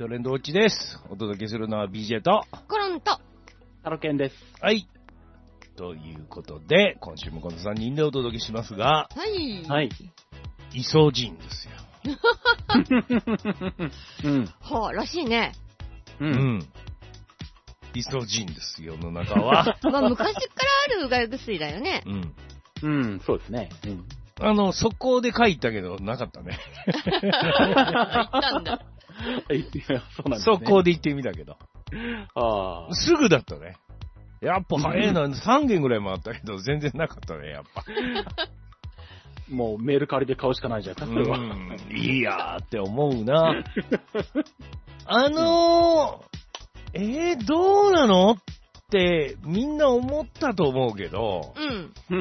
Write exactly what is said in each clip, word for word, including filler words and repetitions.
トレンドウォッチです。お届けするのは ビージェー とコロンとタロケンです。 はい。ということで、今週もこのさんにんでお届けしますが、 はい。 はい。 イソジンですよ。 うん。 はあ、らしいね。 う。 うんん。イソジンですよ、世の中は。 まあ、昔からあるうがい薬だよね。 うん。 うん、そうですね。うん。 あの、速攻で書いたけど、なかったね。 言ったんだ。 いや、そうなんですね。 速攻で言ってみたけど。 ああ。 すぐだったね。やっぱ早いな、さんけんぐらい回ったけど、全然なかったね、やっぱ。 もうメルカリで買うしかないじゃん、それは。 うん、いいやーって思うな。あのー、えー、どうなのってみんな思ったと思うけど、 うん。 うん。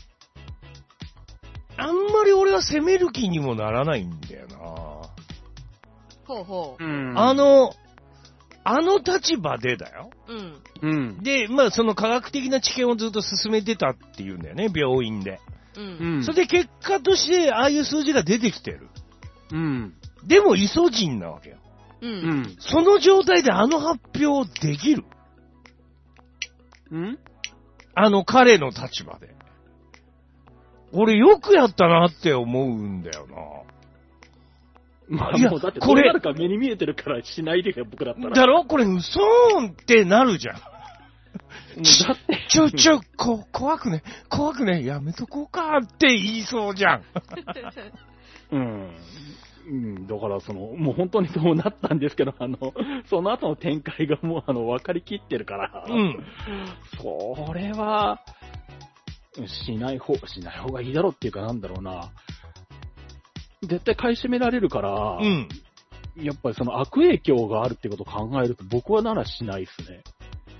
あんまり俺は責める気にもならないんだよな。 ほうほう。 うん。 あの、あの立場でだよ。 うん。 うん。 で、まあその科学的な知見をずっと進めてたっていうんだよね、病院で。 う。 うんん。 それで結果としてああいう数字が出てきてる。 うん。 でもイソジンなわけよ。 う。 うんん。 その状態であの発表できる。 うんあの彼の立場で。俺よくやったなって思うんだよな。 まあ、 いやもうだって、 これこれなるか目に見えてるからしないでよ、僕だったら。 だろこれ嘘ーんってなるじゃん。 もうだって。 ちょちょ、こ、怖くね、怖くね、やめとこうかって言いそうじゃん。 うん。うん、だからその、もう本当にそうなったんですけど、あの、その後の展開がもうあの、分かりきってるから、 うん。 それは、しない方、しない方がいいだろうっていうかなんだろうな。絶対買い占められるから、 うん。 やっぱりその悪影響があるってことを考えると僕はならしないですね。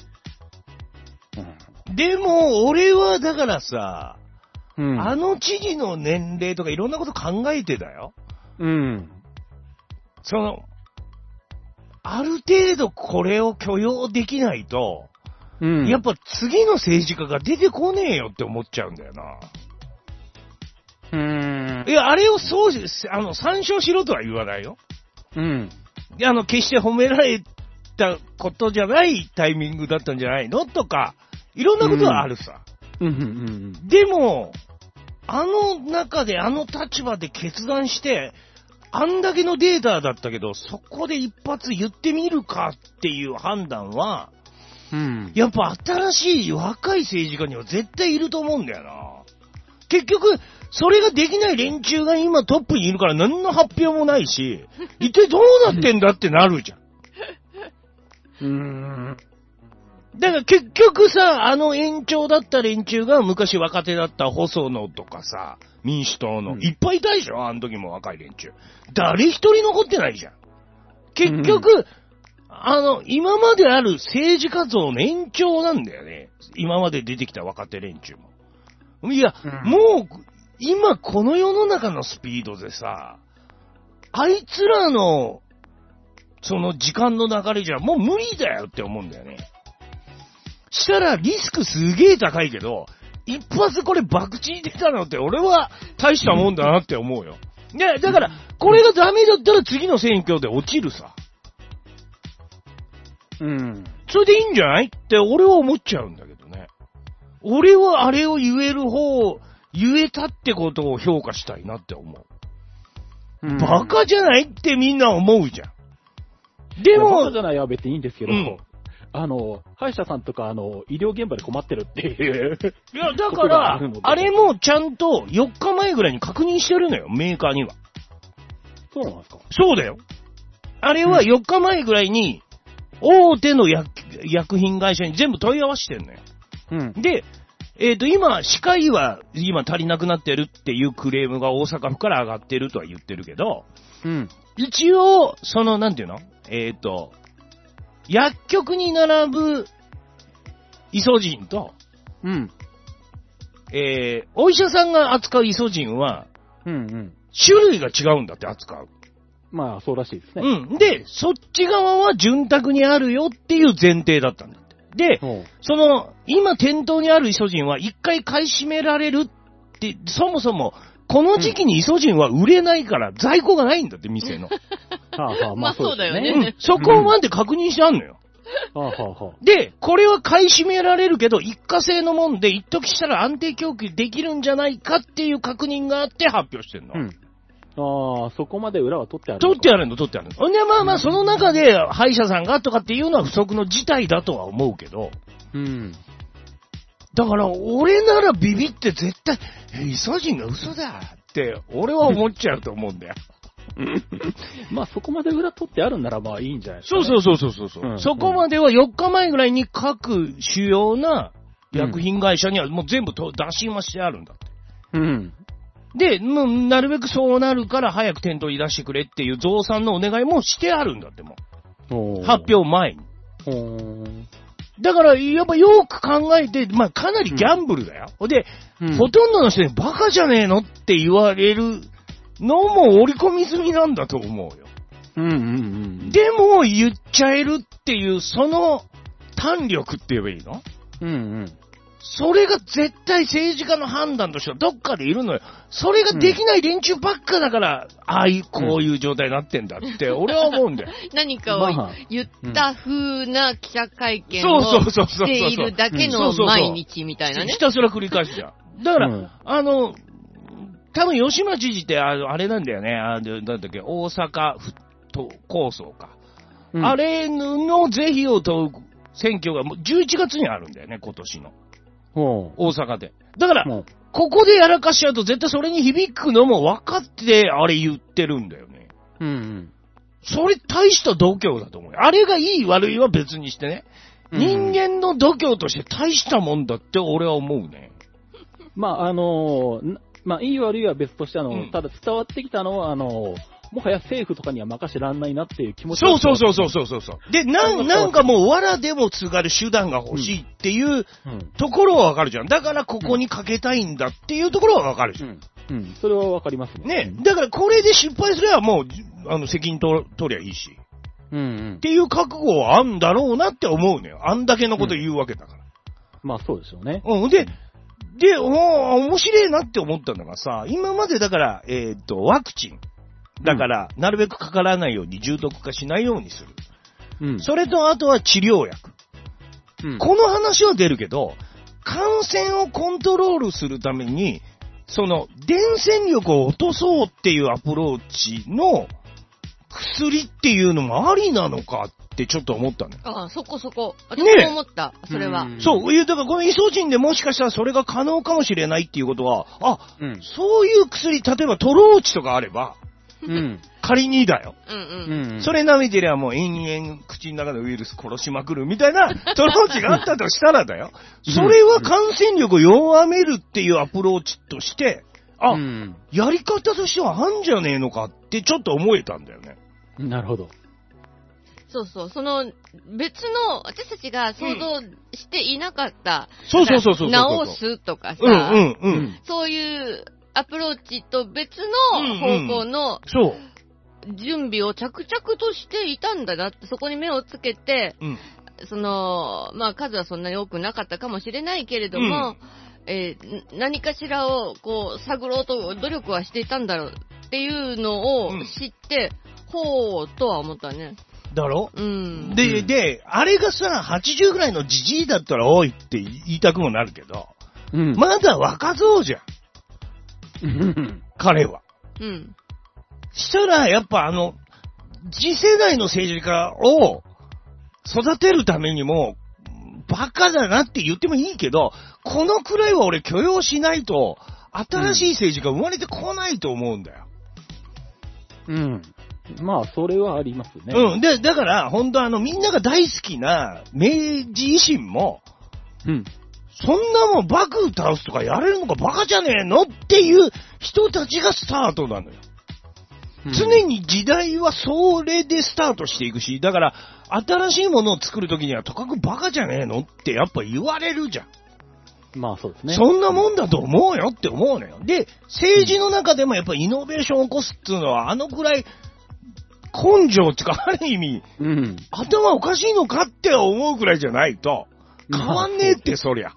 でも、俺はだからさ、 うん。 あの知事の年齢とかいろんなこと考えてだよ。 うん。 その、ある程度これを許容できないと、 うん。 やっぱ次の政治家が出てこねえよって思っちゃうんだよな。 うーん。 いや、あれをそうし、あの、参照しろとは言わないよ。 うん。 いや、あの、決して褒められたことじゃないタイミングだったんじゃないのとか、いろんなことはあるさ。 うん。うん。うん。 でも、あの中で、あの立場で決断して、あんだけのデータだったけど、そこで一発言ってみるかっていう判断は、 うん。 やっぱ新しい若い政治家には絶対いると思うんだよな。結局、それができない連中が今トップにいるから何の発表もないし、一体どうなってんだってなるじゃん。 うーん。 だから結局さ、あの延長だった連中が昔若手だった細野とかさ、民主党の、 うんいっぱいいたでしょあの時も若い連中。誰一人残ってないじゃん。結局、うん、あの、今まである政治活動の延長なんだよね。今まで出てきた若手連中も。いや、うん、もう、今この世の中のスピードでさ、あいつらの、その時間の流れじゃもう無理だよって思うんだよね。したらリスクすげえ高いけど、一発これ博打に出たのって俺は大したもんだなって思うよ。ね、だから、これがダメだったら次の選挙で落ちるさ。 うん。 それでいいんじゃないって俺は思っちゃうんだけどね。俺はあれを言える方、言えたってことを評価したいなって思う。うん、バカじゃないってみんな思うじゃん。でも、 バカじゃないは別にいいんですけど、うんあの、歯医者さんとか、あの、医療現場で困ってるっていう。 いや、だから、あ, あれもちゃんとよっかまえぐらいに確認してるのよ、メーカーには。 そうなんですか？ そうだよ。あれはよっかまえぐらいに、大手の 薬, 薬品会社に全部問い合わせてるのよ。 うん。 で、えっと、今、歯科医は今足りなくなってるっていうクレームが大阪府から上がってるとは言ってるけど、 うん。 一応、その、なんていうのえっと、薬局に並ぶイソジンと、 うん。 えー、お医者さんが扱うイソジンは、 うんうん。 種類が違うんだって扱う。 まあ、そうらしいですね。 うん。で、そっち側は潤沢にあるよっていう前提だったんだって。で、その、今店頭にあるイソジンは一回買い占められるって、そもそもこの時期にイソジンは売れないから在庫がないんだって、店の。 はあはあ、 まあそうだよですね。 うん、そこまで確認してあんのよ。 はあはあはあ。 で、これは買い占められるけど、一過性のもんで、一時したら安定供給できるんじゃないかっていう確認があって発表してんの。 うん。ああ、そこまで裏は取ってある。 取ってあるの、取ってあるの。で、まあまあ、その中で歯医者さんがとかっていうのは不足の事態だとは思うけど、 うん。 だから、俺ならビビって絶対、え、イソジンが嘘だって、俺は思っちゃうと思うんだよ。 まあそこまで裏取ってあるんならまあいいんじゃないですか、ね。 そうそうそうそうそう、うん。そこまではよっかまえぐらいに各主要な薬品会社にはもう全部と打診はしてあるんだって。 うん。 で、もうなるべくそうなるから早く店頭に出してくれっていう増産のお願いもしてあるんだってもう。発表前に。だから、やっぱよく考えて、まあかなりギャンブルだよ。うん、で、うん、ほとんどの人にバカじゃねえのって言われるのも織り込み済みなんだと思うよ。 うんうんうん。 でも言っちゃえるっていう、その胆力って言えばいいの？ うんうん。 それが絶対政治家の判断としてはどっかでいるのよ。それができない連中ばっかだから、うん、ああいう、こういう状態になってんだって俺は思うんだよ。 何かを言った風な記者会見をしているだけの毎日みたいなね。 ひたすら繰り返しじゃん。だから、うん、あの、多分吉村知事ってああれなんだよね。あなんだっけ、大阪府構想か。うん、あれの是非を問う選挙がもうじゅういちがつにあるんだよね、今年の。大阪で。だから、ここでやらかしちゃうと絶対それに響くのも分かってあれ言ってるんだよね。 うんうん。 それ大した度胸だと思うよ。あれがいい悪いは別にしてね。うん、人間の度胸として大したもんだって俺は思うね。 まあ、あのー、まあ、いい悪いは別としてあの、うん、ただ伝わってきたのは、あのー、もはや政府とかには任せらんないなっていう気持ちそうそうそうそうそうそう。で、なん、なんかもう藁でも継がる手段が欲しいっていうところはわかるじゃん。だからここにかけたいんだっていうところはわかるじゃん。 うん。うん、それはわかりますね。ね。だからこれで失敗すればもう、あの、責任取りゃいいし。 うんうん。 っていう覚悟はあんだろうなって思うのよ。あんだけのこと言うわけだから。 うん、まあそうですよね。 うん。で、で、お面白いなって思ったのがさ、今までだから、えっと、ワクチン。だから、うん、なるべくかからないように重篤化しないようにする。うん。それと、あとは治療薬。うん。この話は出るけど、感染をコントロールするために、その、伝染力を落とそうっていうアプローチの薬っていうのもありなのかってちょっと思ったのよ。 ああ、そこそこ。私も思った、ね、それは。 そう。だからこのイソジンでもしかしたらそれが可能かもしれないっていうことは、あ、うん、そういう薬、例えばトローチとかあれば、うん、仮にだよ。 うんうん。 それ舐めてりゃもう延々口の中のウイルス殺しまくるみたいなトローチがあったとしたらだよ。それは感染力を弱めるっていうアプローチとして、あ、うん、やり方としてはあんじゃねえのかってちょっと思えたんだよね。 なるほど。 そうそう、その別の私たちが想像していなかった、 うん、そうそうそうそうそう治すとかさ、 うんうんうん、 そういうアプローチと別の方向の準備を着々としていたんだなって、そこに目をつけて、うん、その、まあ数はそんなに多くなかったかもしれないけれども、うん、えー、何かしらをこう探ろうと努力はしていたんだろうっていうのを知って、うん、ほうとは思ったね。 だろ、 うん、 で、で、あれがさ、はちじゅうぐらいのじじいだったら多いって言いたくもなるけど、うん、まだ若造じゃん。彼は。 うん。 したら、やっぱあの、次世代の政治家を育てるためにも、バカだなって言ってもいいけど、このくらいは俺許容しないと、新しい政治家生まれてこないと思うんだよ。 うん。まあ、それはありますね。 うん。で、だから、本当あの、みんなが大好きな明治維新も、 うん。 そんなもん幕府倒すとかやれるのかバカじゃねえのっていう人たちがスタートなのよ。うん、常に時代はそれでスタートしていくし、だから新しいものを作るときにはとかくバカじゃねえのってやっぱ言われるじゃん。 まあそうですね。 そんなもんだと思うよって思うのよ。で、政治の中でもやっぱイノベーションを起こすっていうのはあのくらい根性っていうかある意味、 うん、 頭おかしいのかって思うくらいじゃないと変わんねえってそりゃ。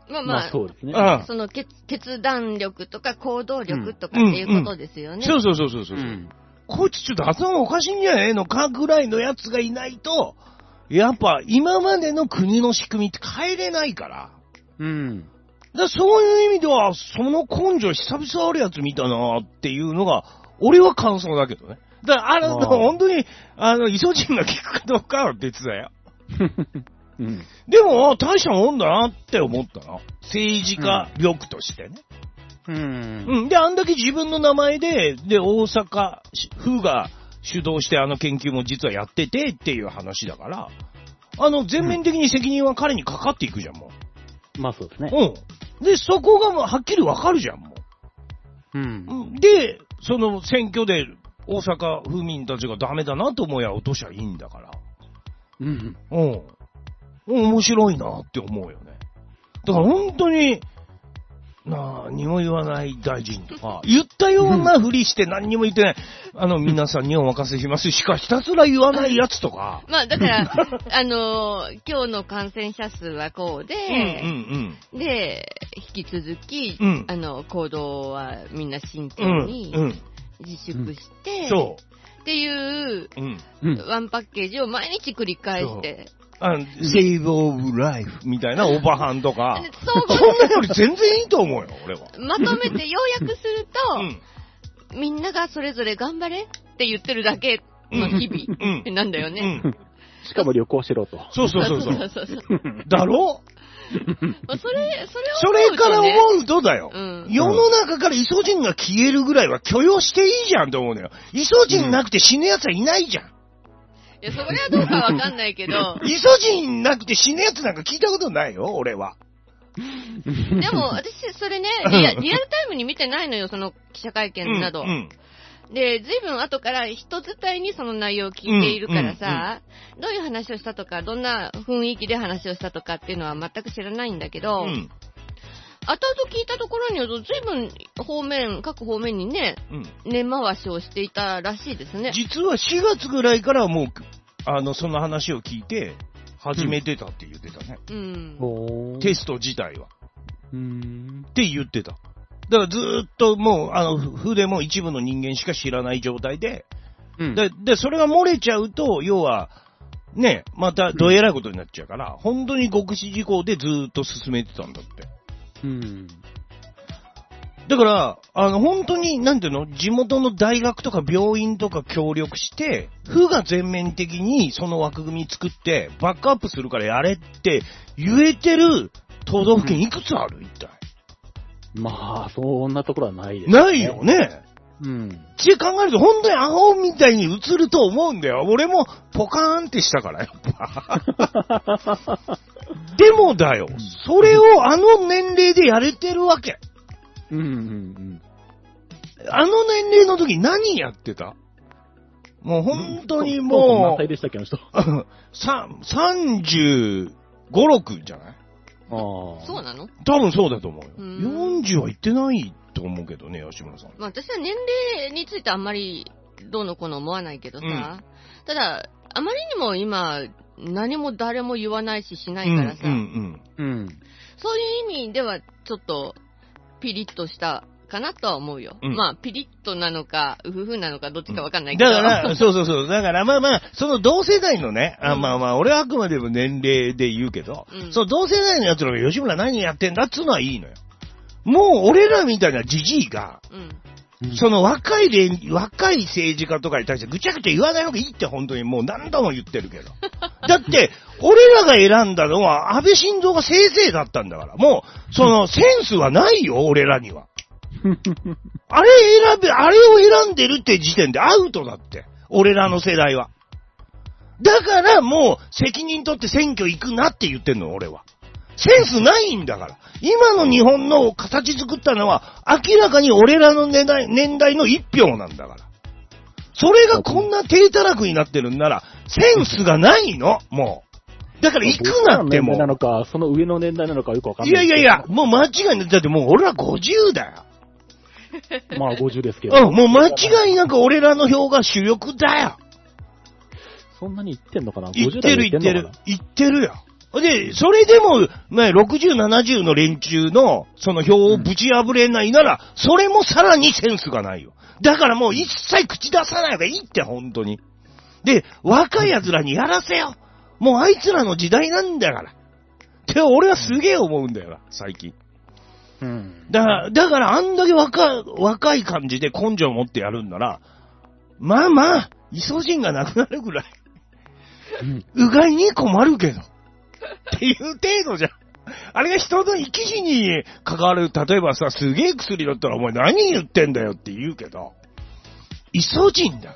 まあまあ、まあ、 そうですね。 その決、決断力とか行動力とかっていうことですよね。 うんうん、そうそうそうそうそう、うん。こいつちょっと頭おかしいんじゃねえのかぐらいのやつがいないと、やっぱ今までの国の仕組みって変えれないから。 うん。 だそういう意味では、その根性久々あるやつ見たなっていうのが、俺は感想だけどね。だから、あの、本当に、あの、イソジンが効くかどうかは別だよ。うん、でも、大したもんだなって思ったな。政治家力としてね。うん。うん。で、あんだけ自分の名前で、で、大阪府が主導してあの研究も実はやっててっていう話だから、あの、全面的に責任は彼にかかっていくじゃん、もう。まあそうですね。 うん。で、そこがもうはっきりわかるじゃん、もう。うん。で、その選挙で大阪府民たちがダメだなと思えば落としゃいいんだから。うん。うん。面白いなって思うよね。だから本当に、何も言わない大臣とか、言ったようなふりして何にも言ってない、あの皆さんにお任せしますしかひたすら言わないやつとか。 まあだから、あのー、今日の感染者数はこうで、うんうんうん、で、引き続き、うん、あの、行動はみんな真剣に自粛して、うんうん、そうっていう、うん、ワンパッケージを毎日繰り返して、 あの、セーブオブライフみたいなオバハンとか、そんなより全然いいと思うよ、俺は。 まとめて要約すると、うん、みんながそれぞれ頑張れって言ってるだけの日々なんだよね。うんうん、 しかも旅行しろと。 そうそうそうそう。そうそうだろそれ、それを、ね、 それから思うとだよ。うん、世の中からイソジンが消えるぐらいは許容していいじゃんと思うのよ。イソジンなくて死ぬ奴はいないじゃん。 いや、それはどうかわかんないけど。 イソジンなくて死ぬやつなんか聞いたことないよ、俺は。 でも、私、それねリア、リアルタイムに見てないのよ、その記者会見など。うんうん、で、ずいぶん後から人伝いにその内容を聞いているからさ、うんうんうん、どういう話をしたとか、どんな雰囲気で話をしたとかっていうのは全く知らないんだけど、うん、後々聞いたところによると、ずいぶん方面、各方面にね、うん、根回しをしていたらしいですね。 実はしがつぐらいからもう、あの、その話を聞いて、始めてたって言ってたね。うん。テスト自体は。うん。って言ってた。だからずーっともう、あの、筆も一部の人間しか知らない状態で、うん、で、で、それが漏れちゃうと、要は、ね、またどえらいことになっちゃうから、うん、本当に極秘事項でずーっと進めてたんだって。うん。だから、あの、本当に、なんていうの、地元の大学とか病院とか協力して、府が全面的にその枠組み作って、バックアップするからやれって言えてる都道府県いくつある、一体。 まあ、そんなところはないですね。 ないよね。うん。って考えると、本当にアホみたいに映ると思うんだよ。俺もポカーンってしたから、やっぱ。でもだよ、それをあの年齢でやれてるわけ。うんうんうん。あの年齢の時何やってた？もう本当にもう、 何歳でしたっけ、あの人。 さんじゅうご、ろくじゃない？ ああ。そうなの？ 多分そうだと思うよ。うよんじゅうはいってないと思うけどね、吉村さん。 まあ私は年齢についてあんまりどうのこうの思わないけどさ、うん、ただ、あまりにも今、何も誰も言わないししないからさ、うんうんうんうん、そういう意味ではちょっとピリッとしたかなとは思うよ。うん、まあ、ピリッとなのか、うふふなのか、どっちかわかんないけど。 だから、そうそうそう。だからまあまあ、その同世代のね、あまあまあ、俺はあくまでも年齢で言うけど、うん、その同世代のやつらが吉村何やってんだっつうのはいいのよ。もう俺らみたいなジジイが、うん、その若い連、若い政治家とかに対してぐちゃぐちゃ言わない方がいいって本当にもう何度も言ってるけど。だって、俺らが選んだのは安倍晋三が先生だったんだから、もう、そのセンスはないよ、俺らには。あれ選べ、あれを選んでるって時点でアウトだって。俺らの世代は。だからもう責任取って選挙行くなって言ってんの、俺は。センスないんだから。今の日本の形作ったのは明らかに俺らの年代、年代の一票なんだから。それがこんな低たらくになってるんなら、センスがないの、もう。だから行くなっても。 年代なのか、その上の年代なのかよくわかんない。 いやいやいや、もう間違いない。だってもう俺らごじゅうだよ。 まあごじゅうですけど。 うん、もう間違いなく俺らの票が主力だよ。 そんなに言ってんのかな？ 言ってる言ってる。言ってるよ。 で、それでも、ね、ろくじゅう、ななじゅうの連中の、その票をぶち破れないなら、それもさらにセンスがないよ。だからもう一切口出さない方がいいって、本当に。で、若い奴らにやらせよ。もうあいつらの時代なんだから。って俺はすげえ思うんだよな、最近。うん。だから、だからあんだけ若、若い感じで根性を持ってやるんなら、まあまあ、イソジンがなくなるぐらい。うん、うがいに困るけど。っていう程度じゃん。あれが人の生き死に関わる、例えばさ、すげえ薬だったらお前何言ってんだよって言うけど、イソジンだから。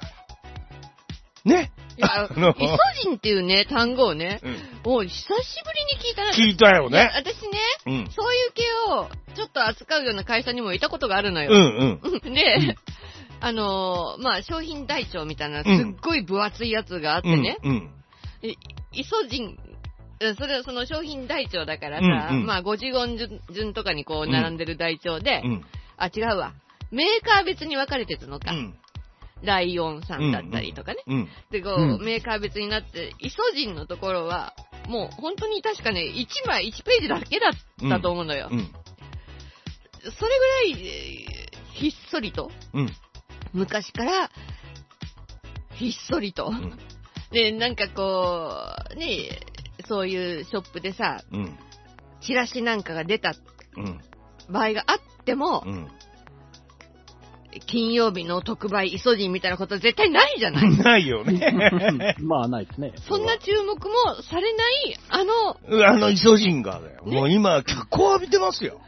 ね。 いや、イソジンっていうね、単語をね、うん、もう久しぶりに聞いたな。 聞いたよね。 私ね、うん、そういう系をちょっと扱うような会社にもいたことがあるのよ。 うんうん、 で、うん、あのー、まあ、商品台帳みたいなすっごい分厚いやつがあってね、うんうん、イソジン、それはその商品台帳だからさ、うんうん、まあごじゅう音順、順とかにこう並んでる台帳で、うん、あ、違うわ。メーカー別に分かれてるのか。うん、ライオンさんだったりとかね。うん、で、こう、うん、メーカー別になって、イソジンのところは、もう本当に確かね、いちまい、いちページだけだったと思うのよ。うんうん、それぐらい、ひっそりと、うん、昔から、ひっそりと、うん、で、なんかこう、ね、そういうショップでさ、うん、チラシなんかが出た場合があっても、うん、金曜日の特売イソジンみたいなことは絶対ないじゃない。 ないよね。 まあないですね。 そんな注目もされない、あの、 あのイソジンがだよ。ね、もう今、脚光浴びてますよ。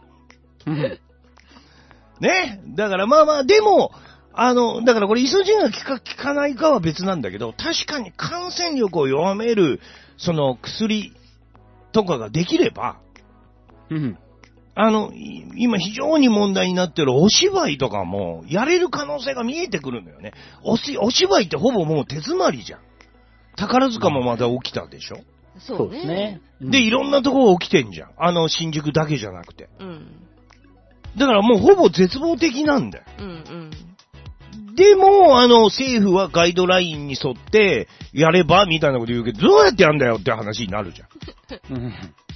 ね。だからまあまあ、でも、あの、だからこれイソジンが効か、効かないかは別なんだけど、確かに感染力を弱める、その薬とかができれば、うん、あの、今非常に問題になってるお芝居とかも、やれる可能性が見えてくるのよね。おし、お芝居ってほぼもう手詰まりじゃん。宝塚もまだ起きたでしょ。 そうですね。 で、いろんなところ起きてんじゃん。あの、新宿だけじゃなくて。うん。だからもうほぼ絶望的なんだよ。うんうん。でも、あの、政府はガイドラインに沿ってやれば、みたいなこと言うけど、どうやってやんだよって話になるじゃん。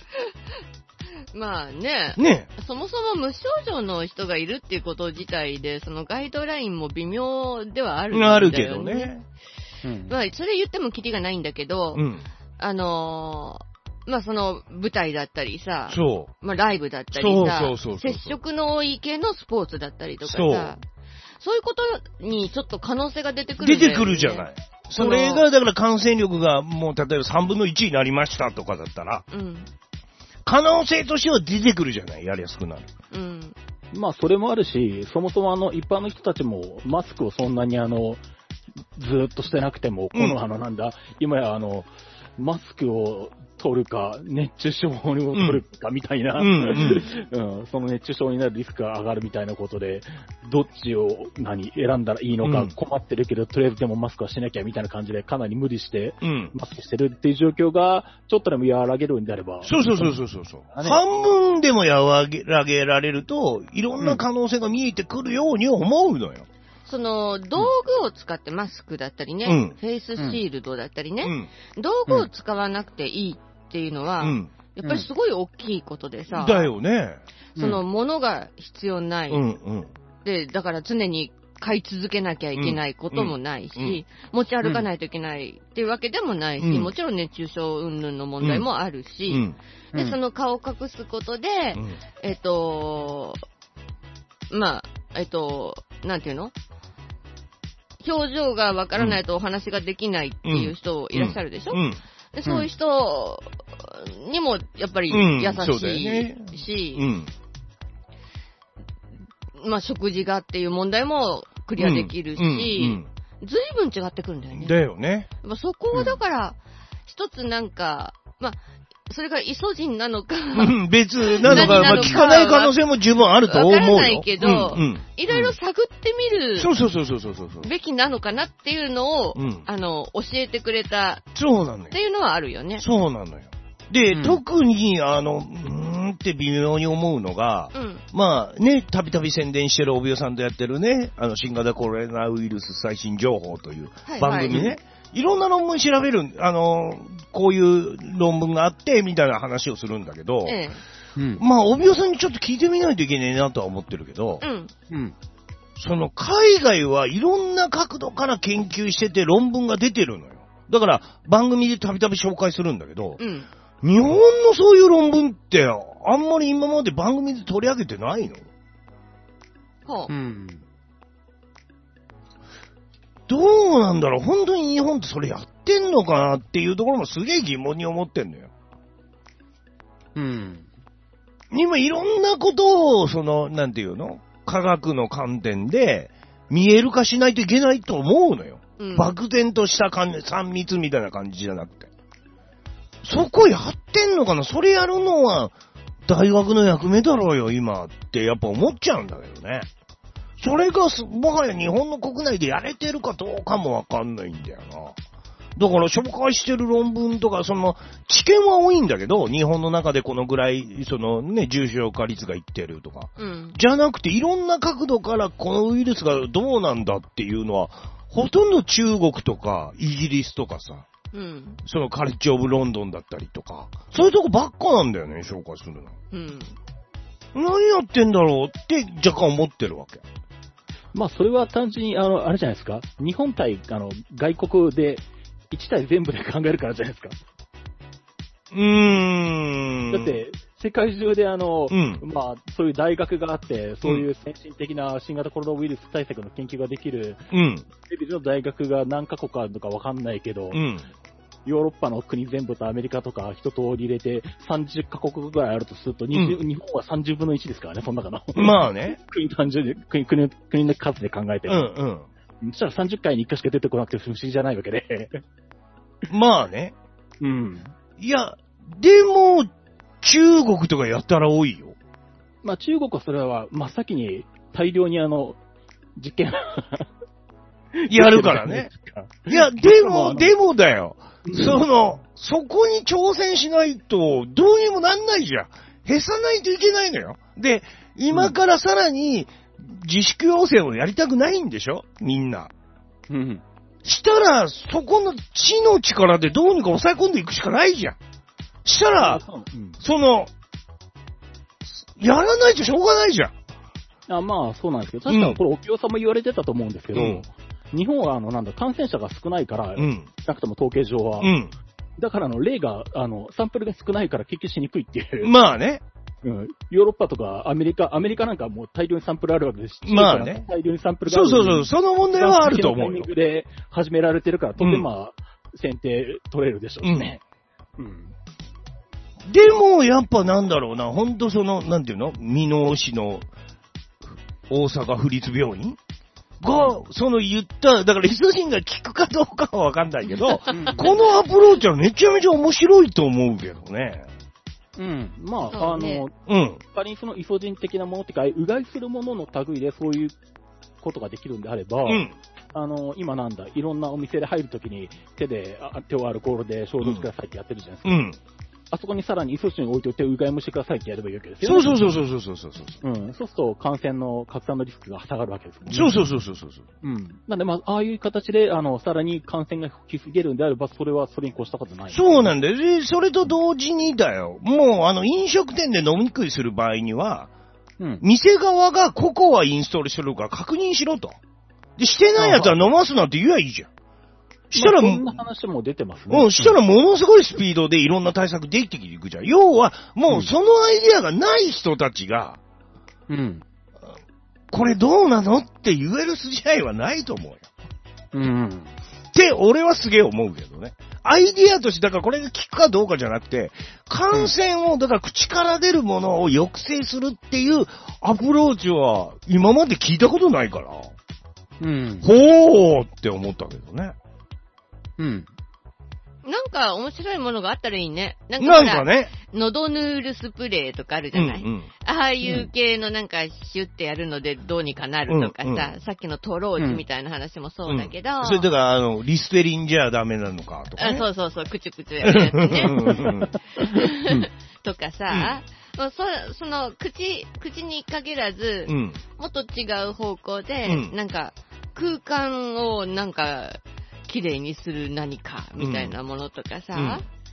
まあね。 ね。 そもそも無症状の人がいるっていうこと自体で、そのガイドラインも微妙ではあるんだよね。 あるけどね。 うん、まあ、それ言ってもキリがないんだけど、うん、あのー、まあその舞台だったりさ、 そう。 まあライブだったりさ、そうそうそうそう、接触の多い系のスポーツだったりとかさ、そうそういうことにちょっと可能性が出てくるんだよね。 出てくるじゃない。それが、だから感染力がもう例えばさんぶんのいちになりましたとかだったら、うん、可能性としては出てくるじゃない、やりやすくなる。 うん。まあそれもあるし、そもそもあの一般の人たちもマスクをそんなにあの、ずーっとしてなくても、このあのなんだ、うん、今やあの、マスクを取るか、熱中症を取るかみたいな、うんうんうん、その熱中症になるリスクが上がるみたいなことで、どっちを何選んだらいいのか困ってるけど、うん、とりあえずでもマスクはしなきゃみたいな感じでかなり無理して、マスクしてるっていう状況が、ちょっとでも和らげるんであれば。 そうそうそうそうそうそう、ね。半分でも和らげられると、いろんな可能性が見えてくるように思うのよ。 その道具を使ってマスクだったりね、うん、フェイスシールドだったりね、うん、道具を使わなくていいっていうのは、うん、やっぱりすごい大きいことでさ、 だよね。 その物が必要ない、うんうん、で、だから常に買い続けなきゃいけないこともないし、うんうん、持ち歩かないといけないっていうわけでもないし、うん、もちろん熱中症云々の問題もあるし、うんうん、で、その顔を隠すことで、うん、えっと、まあ、えっと、なんていうの？表情がわからないとお話ができないっていう人いらっしゃるでしょ、うんうん、でそういう人にもやっぱり優しいし、うんうん、まあ食事がっていう問題もクリアできるし、うんうん、随分違ってくるんだよね。 だよね。 そこをだから一つなんか、まあそれがイソジンなのか、 うん、別なのか、まあ、聞かない可能性も十分あると思うよ。わからないけど、うんうん、いろいろ探ってみる、 そうそうそうそうそうそう、 べきなのかなっていうのを、うん、あの、教えてくれた、 そうなのよ。 っていうのはあるよね。 そうなのよ。で、うん、特に、あの、うーんって微妙に思うのが、うん、まあね、たびたび宣伝してる帯尾さんとやってるね、あの、新型コロナウイルス最新情報という番組ね、はいはい、いろんな論文調べる、あの、 こういう論文があって、みたいな話をするんだけど、ええ、 うん、 まあ、帯尾さんにちょっと聞いてみないといけないなとは思ってるけど、 うん。うん。 その、海外はいろんな角度から研究してて論文が出てるのよ。だから、番組でたびたび紹介するんだけど、うん、日本のそういう論文って、あんまり今まで番組で取り上げてないの？ はあ、 うん。 どうなんだろう、本当に日本ってそれやってんのかなっていうところもすげえ疑問に思ってんのよ。 うん。 今いろんなことを、その、なんていうの？科学の観点で見える化しないといけないと思うのよ。うん、漠然としたさん密みたいな感じじゃなくて。そこやってんのかな？それやるのは大学の役目だろうよ、今ってやっぱ思っちゃうんだけどね。それがもはや日本の国内でやれてるかどうかもわかんないんだよな。だから紹介してる論文とか、その知見は多いんだけど、日本の中でこのぐらい、そのね、重症化率がいってるとか、うん、じゃなくていろんな角度からこのウイルスがどうなんだっていうのは、ほとんど中国とかイギリスとかさ、うん、そのカレッジオブロンドンだったりとか、そういうとこばっかなんだよね、紹介するの。うん、何やってんだろうって若干思ってるわけ。 まあ、それは単純に、あの、あれじゃないですか。日本対、あの、外国で、一対全部で考えるからじゃないですか。 うーん。 だって、世界中であの、うん、まあ、そういう大学があって、そういう先進的な新型コロナウイルス対策の研究ができる、うん。レベルの大学が何カ国あるのかわかんないけど、うん。ヨーロッパの国全部とアメリカとか一通り入れてさんじゅっカ国ぐらいあるとすると、にじゅう、うん、日本はさんじゅうぶんのいちですからね、その中の。 まあね。 国単純に、国、国、国の数で考えても。うんうん。そしたらさんじゅっかいにいっかいしか出てこなくて不思議じゃないわけで。 まあね。 うん。 いや、でも、中国とかやったら多いよ。 まあ中国はそれは真っ先に大量にあの、実験やるからね。いや、でも、でもだよ。その、そこに挑戦しないと、どうにもなんないじゃん。減さないといけないのよ。で、今からさらに、自粛要請をやりたくないんでしょ？みんな。 うん。 したら、そこの地の力でどうにか抑え込んでいくしかないじゃん。したら、うん、その、やらないとしょうがないじゃん。 あ、まあ、そうなんですけど、確かこれ、お清さんも言われてたと思うんですけど、うん、日本は、あの、なんだ、感染者が少ないから、うん、なくても統計上は。うん、だから、あの、例が、あの、サンプルが少ないから研究しにくいっていう。 まあね。 うん。ヨーロッパとかアメリカ、アメリカなんかもう大量にサンプルあるわけですし。 まあね。 大量にサンプルがある。 そうそうそう。その問題はあると思うよ。 タイミングで始められてるから、とてもまあ、選定取れるでしょうしね。うん。うんでも、やっぱなんだろうな、ほんとその、なんていうの？箕面市の大阪府立病院が、その言った、だからイソジンが効くかどうかはわかんないけど、このアプローチはめちゃめちゃ面白いと思うけどね。 うん。まあ、あの、 うん。 仮にそのイソジン的なものってか、うがいするものの類でそういうことができるんであれば、うん。あの、今なんだ、いろんなお店で入るときに手で、手をアルコールで消毒してくださいってやってるじゃないですか。うん。あそこにさらにイソジンを置いておいてうがいもしてくださいってやればいいわけですよ、 ね。そうそうそうそうそうそうそう。 うん。そうすると感染の拡散のリスクが下がるわけですもんね。 そうそうそうそうそう。 うん。なんでまあ、ああいう形で、あの、さらに感染が吹きすげるんであれば、それはそれに越したことない、ね。 そうなんだよ。で、それと同時にだよ。もう、あの、飲食店で飲み食いする場合には、うん。店側がココアインストールしてるから確認しろと。で、してないやつは飲ますなんて言えばいいじゃん。したら、 まあ、そんな話も出てますね。 うん、したらものすごいスピードでいろんな対策できていくじゃん。要は、もうそのアイデアがない人たちが、 うん。 これどうなのって言える筋合いはないと思うよ。 うん。 って、俺はすげえ思うけどね。アイデアとして、だからこれが効くかどうかじゃなくて、感染を、だから口から出るものを抑制するっていうアプローチは、今まで聞いたことないから。 うん。 ほーって思ったけどね。 うん。 なんか面白いものがあったらいいね。 なんか、なんかね。 喉ヌールスプレーとかあるじゃない、うんうん、ああいう系のなんかシュッてやるのでどうにかなるとかさ、うんうん、さっきのトローチみたいな話もそうだけど。うん、 それだからあの、リステリンじゃダメなのかとか、ね。 あ、そうそうそう、クチュクチュやるやつね。とかさ、うん、そ, その口、口に限らず、うん、もっと違う方向で、うん、なんか空間をなんか、綺麗にする何かみたいなものとかさ、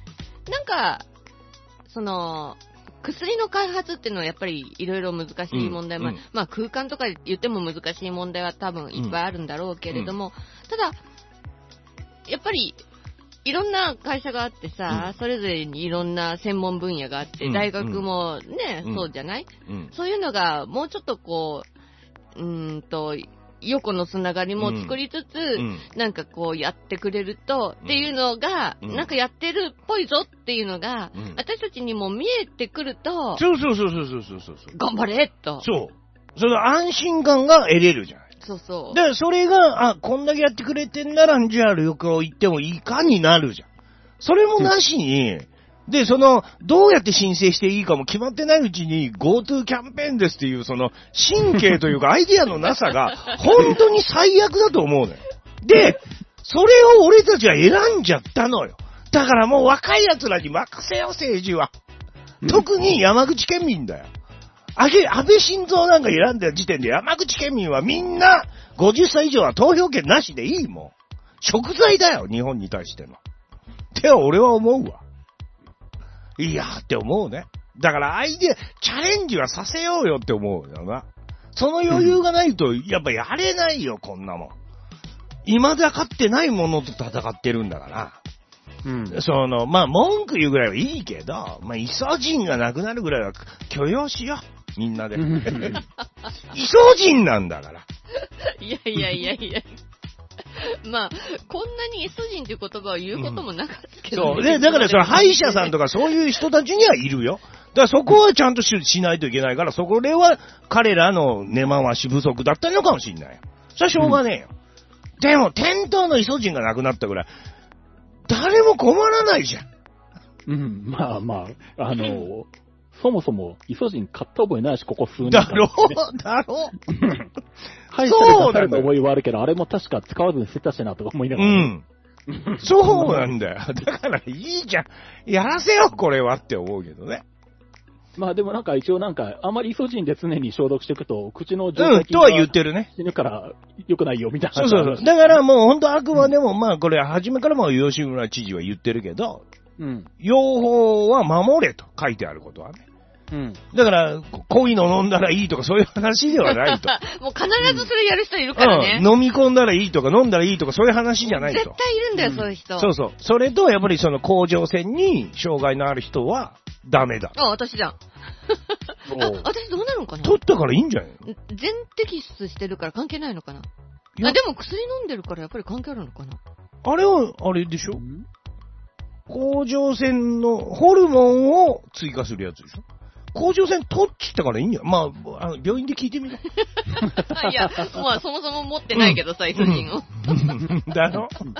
なんか、その、薬の開発っていうのはやっぱりいろいろ難しい問題も、うんうん、まあ空間とか言っても難しい問題は多分いっぱいあるんだろうけれども、うん、ただ、やっぱりいろんな会社があってさ、うん、それぞれにいろんな専門分野があって、うん、大学もね、うん、そうじゃない、うん、そういうのがもうちょっとこう、うーんと、横のつながりも作りつつ、うん、なんかこうやってくれると、うん、っていうのが、うん、なんかやってるっぽいぞっていうのが、うん、私たちにも見えてくると、 そうそうそうそうそうそうそう。 頑張れと。 そう。その安心感が得れるじゃない。 そうそう。 で、それが、あ、こんだけやってくれてんなら、じゃあ旅行行ってもいいかになるじゃん。それもなしに、うんで、その、どうやって申請していいかも決まってないうちに GoTo キャンペーンですっていう、その、神経というかアイディアのなさが、本当に最悪だと思うのよ。で、それを俺たちは選んじゃったのよ。だからもう若い奴らに任せよ、政治は。特に山口県民だよ。あげ、安倍晋三なんか選んだ時点で山口県民はみんなごじゅっさい以上は投票権なしでいいもん。食材だよ、日本に対しての。って俺は思うわ。いやーって思うね。だからアイデア、チャレンジはさせようよって思うよな。その余裕がないと、やっぱやれないよ、こんなもん。未だ勝ってないものと戦ってるんだから。うん。その、まあ、文句言うぐらいはいいけど、まあ、イソジンがなくなるぐらいは許容しよう。みんなで。イソジンなんだから。 いやいやいやいや。まあ、こんなにイソジンという言葉を言うこともなかったけど、ね、 うん、そう。で、だからそれ歯医者さんとかそういう人たちにはいるよ。だからそこはちゃんと し, しないといけないから、そこでは彼らの根回し不足だったのかもしれないよ。それはしょうがねえよ。うん、でも、店頭のイソジンがなくなったぐらい、誰も困らないじゃん。 うん、まあまあ、あの、うん、そもそもイソジン買った覚えないし、ここ数年、 ね。だろうだろう歯医者で出された覚えはあるけど、あれも確か使わずに捨てたしなとか思いながら、ね。 うん。そうなんだよ。だからいいじゃん。やらせよ、これはって思うけどね。 まあでもなんか一応なんか、あまりイソジンで常に消毒していくと、口の状態とは言ってるね。 死ぬから良くないよみたいな。 そうそうそう。だからもう本当あくまでも、うん、まあこれ初めからも吉村知事は言ってるけど、うん。用法は守れと書いてあることはね。うん。だから、こういうの飲んだらいいとかそういう話ではないと。 もう必ずそれやる人いるからね、 うんうん。飲み込んだらいいとか飲んだらいいとかそういう話じゃないと。 絶対いるんだよ、うん、そういう人。 そうそう。それと、やっぱりその甲状腺に障害のある人はダメだ。 あ、私じゃん。あ、私どうなるのかな？ 取ったからいいんじゃないの？ 全摘出してるから関係ないのかな？あ、でも薬飲んでるからやっぱり関係あるのかな？ あれは、あれでしょ？甲状腺のホルモンを追加するやつでしょ？甲状腺取っちったからいいんじゃん。まあ、あの病院で聞いてみろ。 いや、まあそもそも持ってないけどさ、イソジンを。 だろ、うん、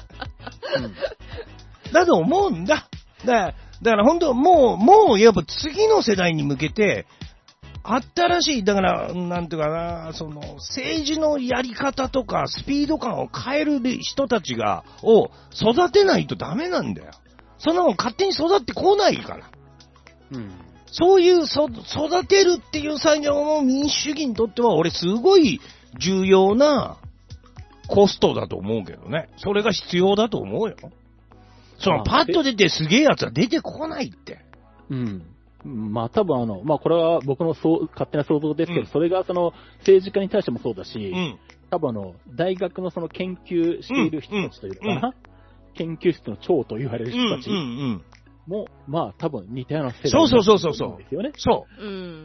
だと思うんだ。だから、だから本当もう、もうやっぱ次の世代に向けて、新しい、だから、なんていうかな、その、政治のやり方とか、スピード感を変える人たちが、を育てないとダメなんだよ。そんなもん勝手に育ってこないから。うん。そういうそ育てるっていう作業も民主主義にとっては俺すごい重要なコストだと思うけどね。それが必要だと思うよ。そのパッと出てすげえやつは出てこないって。 うん。まあ多分あの、まあこれは僕のそう勝手な想像ですけど、うん、それがその政治家に対してもそうだし、うん、多分あの、大学のその研究している人たちというのかな、うんうん、研究室の長と言われる人たち。うんうんうんも、まあ、多分似たような世代そうそうそうそうそう。 ですよね。 そう。 うん。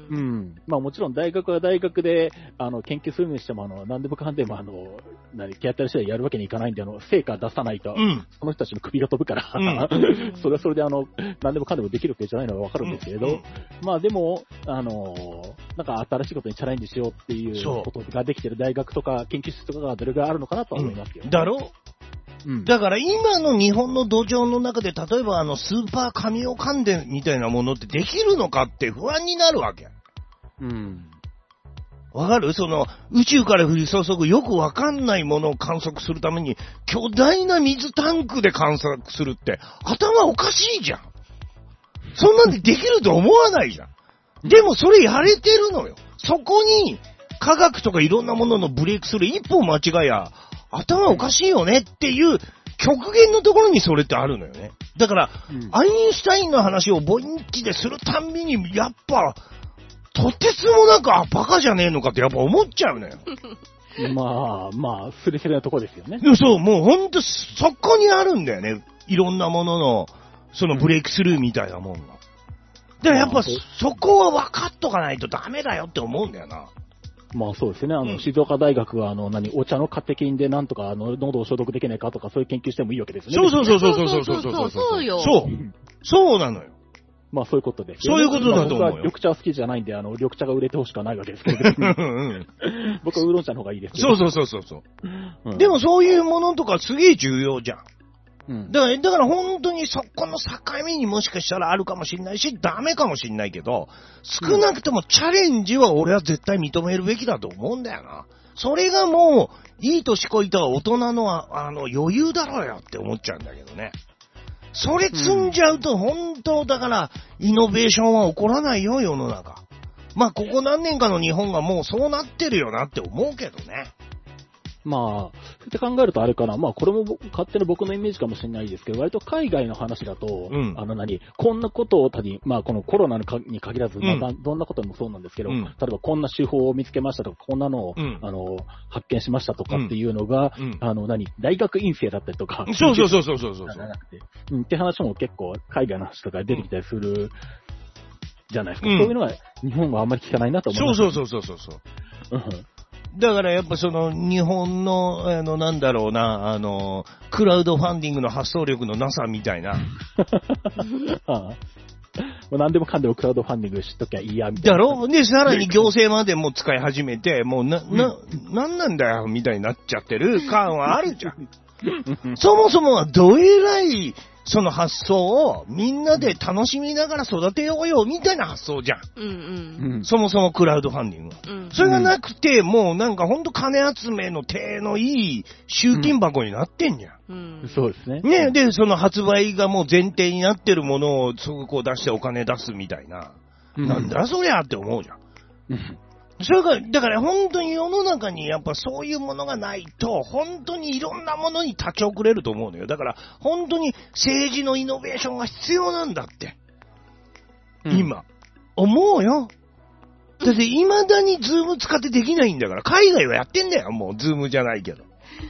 うん。まあもちろん大学は大学で、あの、研究するにしても、あの、何でもかんでも、あの、何、手当たり次第やるわけにいかないんで、あの、成果出さないと、うん、その人たちの首が飛ぶから、うん、それはそれであの、何でもかんでもできるわけじゃないのはわかるんですけれど、うん、まあでも、あの、なんか新しいことにチャレンジしようっていうことができてる大学とか研究室とかがどれぐらいあるのかなとは思いますけど、ねうん。だろうん、だから今の日本の土壌の中で例えばあのスーパー神尾関電みたいなものってできるのかって不安になるわけ。うん。わかる？その宇宙から降り注ぐよくわかんないものを観測するために巨大な水タンクで観測するって頭おかしいじゃん。そんなんでできると思わないじゃん。でもそれやれてるのよ。そこに科学とかいろんなもののブレイクスルー一歩間違いや頭おかしいよねっていう極限のところにそれってあるのよね。 だから、うん、アインシュタインの話をボインチでするたんびに、やっぱ、とてつもなく、あ、バカじゃねえのかってやっぱ思っちゃうのよ。 まあ、まあ、すれすれなとこですよね。 そう、もうほんと、そこにあるんだよね。いろんなものの、そのブレイクスルーみたいなもんが。で、やっぱ、そこは分かっとかないとダメだよって思うんだよな。 まあそうですね。あの、うん、静岡大学は、あの、何、お茶のカテキンでなんとか、あの、喉を消毒できないかとか、そういう研究してもいいわけですね。 そうそうそうそうそうそうそうそう。 そうよ。 そう。そうなのよ。 まあそういうことで。 そういうことだと思うよ。僕は緑茶は好きじゃないんで、あの、緑茶が売れてほしくはないわけですけど、僕はウーロン茶の方がいいですけど。 そうそうそうそう。うん、でもそういうものとかすげえ重要じゃん。うん、だから、だから本当にそこの境目にもしかしたらあるかもしれないし、ダメかもしれないけど、少なくともチャレンジは俺は絶対認めるべきだと思うんだよな。それがもう、いい年こいた大人の、あの、余裕だろうよって思っちゃうんだけどね。それ積んじゃうと本当だから、イノベーションは起こらないよ、世の中。まあ、ここ何年かの日本がもうそうなってるよなって思うけどね。 まあ、そうって考えるとあれかな、まあこれも勝手な僕のイメージかもしれないですけど、割と海外の話だと、うん、あの何、こんなことをたに、まあこのコロナに限らず、うん、まあどんなこともそうなんですけど、うん、例えばこんな手法を見つけましたとか、こんなのを、うん、あの、発見しましたとかっていうのが、うん、あの何、大学院生だったりとか、 そうそうそうそうそうそう。 うん、って話も結構海外の話とか出てきたりするじゃないですか。そういうのは日本はあんまり聞かないなと思います。 そうそうそうそうそうそう。うんだからやっぱその日本の、あの、なんだろうな、あの、クラウドファンディングの発想力のなさみたいな。 ああもう何でもかんでもクラウドファンディングしときゃいいや、みたいな。 だろで、さらに行政までも使い始めて、もうな、な、なんなんだよ、みたいになっちゃってる感はあるじゃん。そもそもはどえらい、その発想をみんなで楽しみながら育てようよみたいな発想じゃん。うんうん、そもそもクラウドファンディングは、うん。それがなくて、もうなんかほんと金集めの手のいい集金箱になってんじゃん。 うん、そうですね。 ね、で、その発売がもう前提になってるものをすぐこう出してお金出すみたいな。うん、なんだそりゃって思うじゃん。うんそれが、だから本当に世の中にやっぱそういうものがないと、本当にいろんなものに立ち遅れると思うのよ。だから本当に政治のイノベーションが必要なんだって。うん、今。思うよ。だって未だにズーム使ってできないんだから、海外はやってんだよ、もうズームじゃないけど。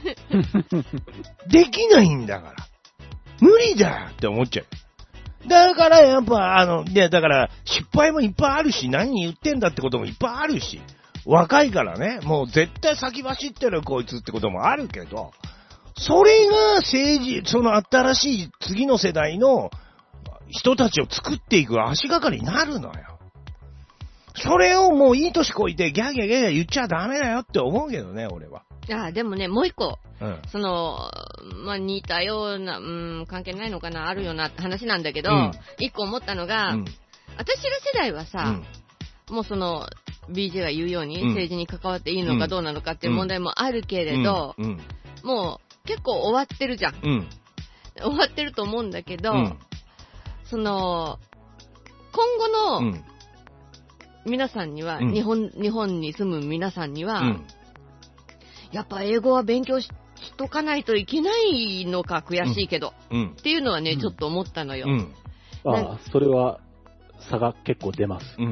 できないんだから。無理だって思っちゃう。だからやっぱあの、いやだから失敗もいっぱいあるし、何言ってんだってこともいっぱいあるし、若いからね、もう絶対先走ってるこいつってこともあるけど、それが政治、その新しい次の世代の人たちを作っていく足がかりになるのよ。それをもういい年こいてギャーギャーギャーギャー言っちゃダメだよって思うけどね、俺は。 ああ、でもね、もう一個、うん、その、まあ、似たような、うん、関係ないのかな、あるような話なんだけど、うん、一個思ったのが、うん、私ら世代はさ、うん、もうその、ビージェー が言うように、政治に関わっていいのかどうなのかっていう問題もあるけれど、うんうん、もう結構終わってるじゃん。うん、終わってると思うんだけど、その、今後の、皆さんには、日本、日本に住む皆さんには、やっぱ英語は勉強 し, しとかないといけないのか悔しいけど、うん、っていうのはね、うん、ちょっと思ったのよ。うん、 ああ、それは差が結構出ます。 うん。うん、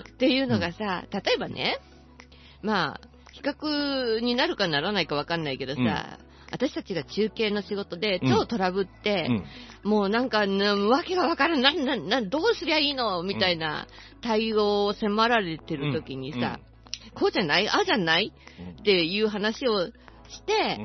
っていうのがさ、例えばね、まあ、比較になるかならないかわかんないけどさ、うん、私たちが中継の仕事で超トラブって、うん、もうなんか、ね、わけがわからん、な、な、な、どうすりゃいいのみたいな対応を迫られてる時にさ、うんうんこうじゃないああじゃないっていう話をして、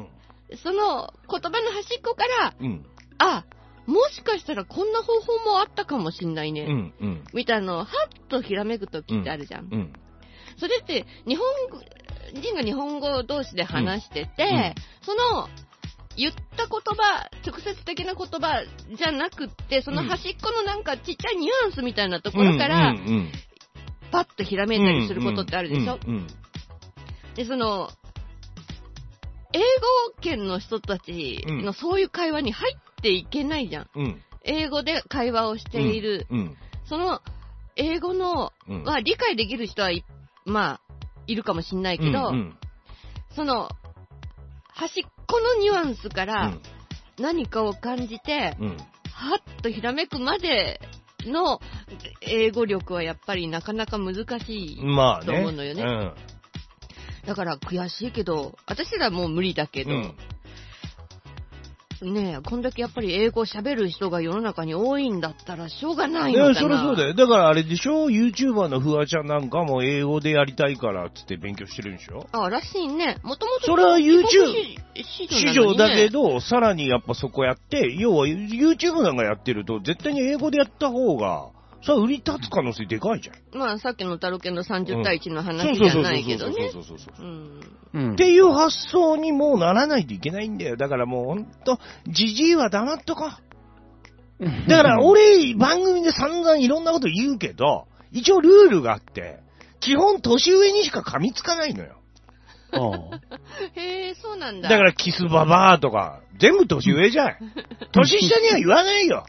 うん、その言葉の端っこから、うん、あ、もしかしたらこんな方法もあったかもしんないね、うんうん、みたいなのをはっとひらめくときってあるじゃん、うんうん。それって日本人が日本語同士で話してて、うんうん、その言った言葉、直接的な言葉じゃなくって、その端っこのなんかちっちゃいニュアンスみたいなところから、うんうんうんパッとひらめいたりすることってあるでしょ、うんうん、で、その、英語圏の人たちのそういう会話に入っていけないじゃん。うん、英語で会話をしている。うんうん、その、英語の、うん、は理解できる人は、まあ、いるかもしんないけど、うんうん、その、端っこのニュアンスから何かを感じて、うん、ははっとひらめくまでの英語力はやっぱりなかなか難しいと思うのよね。まあね、うん、だから悔しいけど、私らもう無理だけど、うんねえ、こんだけやっぱり英語喋る人が世の中に多いんだったらしょうがないのかな。いや、 それそうだよ。だからあれでしょ、YouTuber のフワちゃんなんかも英語でやりたいからっつって勉強してるんでしょ。 ああ、らしいね。もともとそれは YouTube 市場だけど、さらにやっぱそこやって、要は YouTube なんかやってると絶対に英語でやった方が、さあ売り立つ可能性でかいじゃん。 まあさっきのタロケンのさんじゅう対いちの話じゃないけどね。 そうそうそうそう。っていう発想にもうならないといけないんだよ。だからもうほんと、じじいは黙っとこう。だから俺、番組で散々いろんなこと言うけど、一応ルールがあって、基本年上にしか噛みつかないのよ。 へえ、そうなんだ。 だからキスババアとか、全部年上じゃん。年下には言わないよ。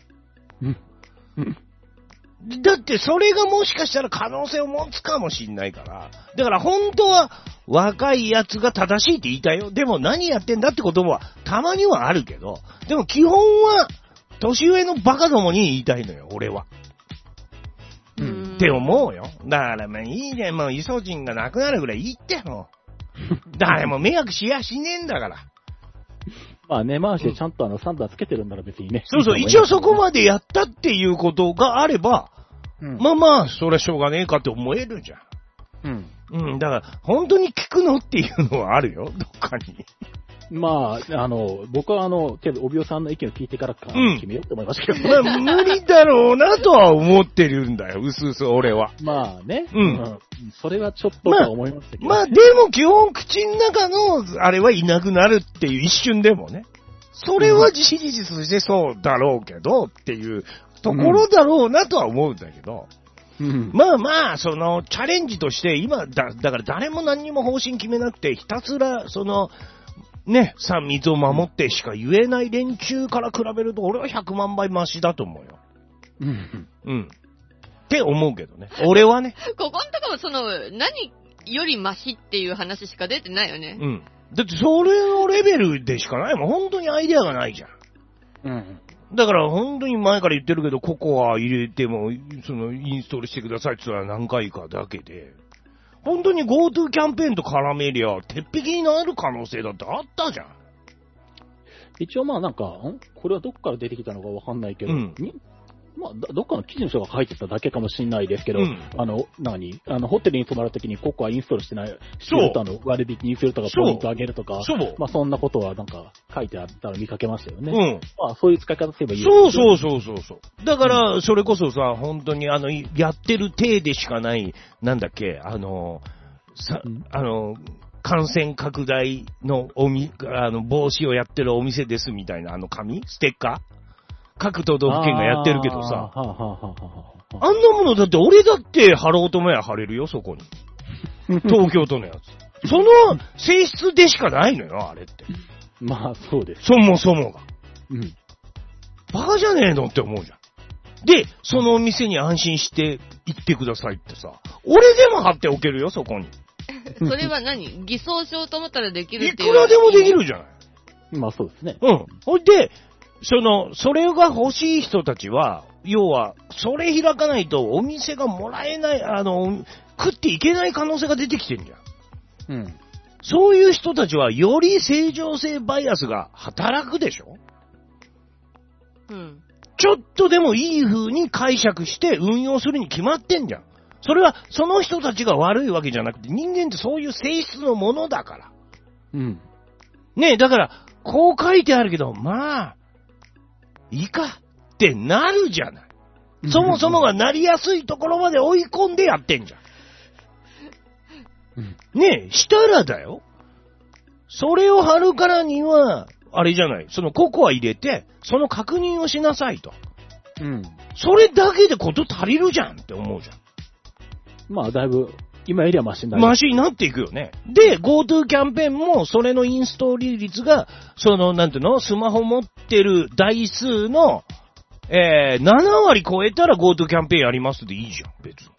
だってそれがもしかしたら可能性を持つかもしんないから。だから本当は若いやつが正しいって言いたいよ。でも何やってんだってことはたまにはあるけど、でも基本は年上のバカどもに言いたいのよ、俺は。うん。って思うよ。だからまあいいね、もうイソジンがなくなるぐらいいいってもう。誰も迷惑しやしねえんだから。 まあ根回しでちゃんとあのサンダーつけてるんなら別にね。 そうそう、一応そこまでやったっていうことがあれば、うん、まあまあ、それはしょうがねえかって思えるじゃん。うん。うん、だから、本当に聞くのっていうのはあるよ、どっかに。 まあ、あの、僕はあの、けど、帯尾さんの意見を聞いてからか決めようと思いましたけど、 うん、まあ、無理だろうなとは思ってるんだよ、うすうす俺は。 まあね。うん。うん、それはちょっととは思いましたけど。 まあ、まあ、でも基本口の中の、あれはいなくなるっていう一瞬でもね。それは事実としてそうだろうけどっていうところだろうなとは思うんだけど。うん、まあまあ、その、チャレンジとして今、だ、だから誰も何にも方針決めなくて、ひたすら、その、ね、さん密を守ってしか言えない連中から比べると、俺はひゃくまんばいマシだと思うよ。うん。うん。って思うけどね。俺はね。 ここんとこもその、何よりマシっていう話しか出てないよね。 うん。だってそれのレベルでしかないもん。本当にアイデアがないじゃん。うん。だから本当に前から言ってるけど、ココア入れても、その、インストールしてくださいって言ったら何回かだけで、本当に GoTo キャンペーンと絡めりゃ、鉄壁になる可能性だってあったじゃん。 一応まあなんか、んこれはどっから出てきたのかわかんないけど、うん、にまあ、どっかの記事の人が書いてただけかもしれないですけど、うん、あの、何あの、ホテルに泊まるときにココアインストールしてない、してるとあの、割引にするとか、ポイント上げるとか、まあそんなことはなんか書いてあったら見かけましたよね。うん。まあそういう使い方すればいいそうそうそうそうそう。だから、それこそさ、本当にあの、やってる体でしかない、なんだっけ、あの、さ、うん、あの、感染拡大のおみ、あの、防止をやってるお店ですみたいな、あの紙ステッカー各都道府県がやってるけどさ。あ, はははあんなものだって俺だって貼ろうともや貼れるよ、そこに。東京都のやつ。その性質でしかないのよ、あれって。 まあそうです。 そもそもが。うん。バカじゃねえのって思うじゃん。で、そのお店に安心して行ってくださいってさ。俺でも貼っておけるよ、そこに。 それは何偽装しようと思ったらできるっていう。 いくらでもできるじゃない。 まあそうですね。 うん。ほいで、その、それが欲しい人たちは、要は、それ開かないとお店がもらえない、あの、食っていけない可能性が出てきてんじゃん。うん。そういう人たちは、より正常性バイアスが働くでしょ？うん。ちょっとでもいい風に解釈して運用するに決まってんじゃん。それは、その人たちが悪いわけじゃなくて、人間ってそういう性質のものだから。うん。ねえ、だから、こう書いてあるけど、まあ、いいかってなるじゃない。そもそもがなりやすいところまで追い込んでやってんじゃん。ねえ、したらだよ。それを貼るからには、あれじゃない。そのココア入れて、その確認をしなさいと。うん。それだけでこと足りるじゃんって思うじゃん。 まあ、だいぶ、今よりはマシになる。 マシになっていくよね。で、GoTo キャンペーンも、それのインストール率が、その、なんていうの、スマホ持ってる台数の、えー、ななわり超えたら GoTo キャンペーンやりますでいいじゃん、別に。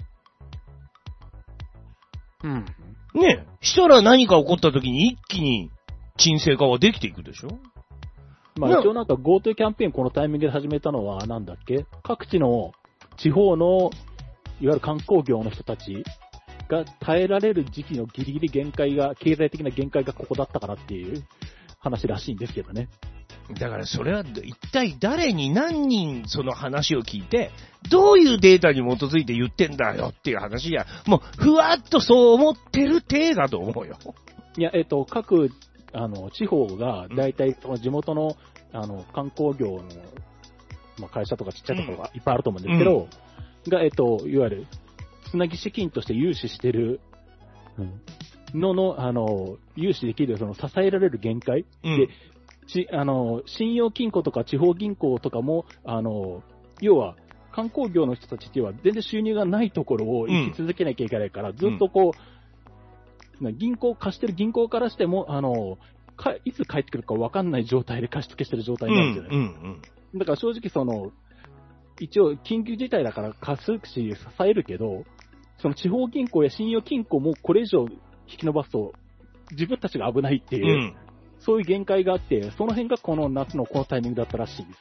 うん。ねえ、したら何か起こった時に一気に沈静化はできていくでしょ？ まあ一応なんか GoTo キャンペーンこのタイミングで始めたのはなんだっけ？各地の地方のいわゆる観光業の人たちが耐えられる時期のギリギリ限界が、経済的な限界がここだったからっていう話らしいんですけどね。 だからそれは一体誰に何人その話を聞いて、どういうデータに基づいて言ってんだよっていう話じゃ、もうふわっとそう思ってる体だと思うよ。 いや、えっと、各、あの、地方が大体その地元の、あの、観光業の、まあ、会社とかちっちゃいところがいっぱいあると思うんですけど、うん、が、えっと、いわゆる、つなぎ資金として融資してるのの、あの、融資できる、その支えられる限界、うん、で、ちあの、信用金庫とか地方銀行とかも、あの、要は、観光業の人たちっていうのは全然収入がないところを生き続けなきゃいけないから、うん、ずっとこう、銀行、貸してる銀行からしても、あの、かいつ帰ってくるか分かんない状態で貸し付けしてる状態になるんですよね。うんうんうん、だから正直その、一応緊急事態だから貸すし支えるけど、その地方銀行や信用金庫もこれ以上引き伸ばすと自分たちが危ないっていう、うん、そういう限界があって、その辺がこの夏のこのタイミングだったらしいです。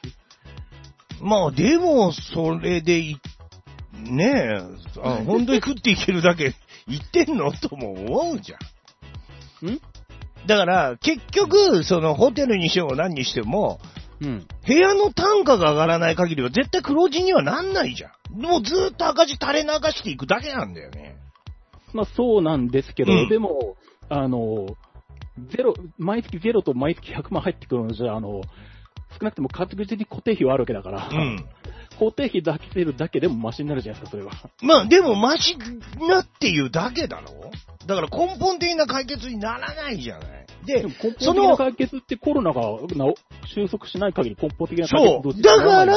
まあでも、それでい、ねえ、あ本当に食っていけるだけ言ってんのとも思うじゃん。んだから、結局、そのホテルにしても何にしても、うん、部屋の単価が上がらない限りは絶対黒字にはなんないじゃん。もうずーっと赤字垂れ流していくだけなんだよね。 まあそうなんですけど、うん、でも、あの、ゼロ、毎月ゼロと毎月ひゃくまん入ってくるのじゃ、あの、少なくとも確実に固定費はあるわけだから、うん、固定費だけ出るだけでもマシになるじゃないですか、それは。まあでもマシなっていうだけだろ。だから根本的な解決にならないじゃない。で、 でも根本的な解決ってコロナが収束しない限り根本的な解決どうそう。だから、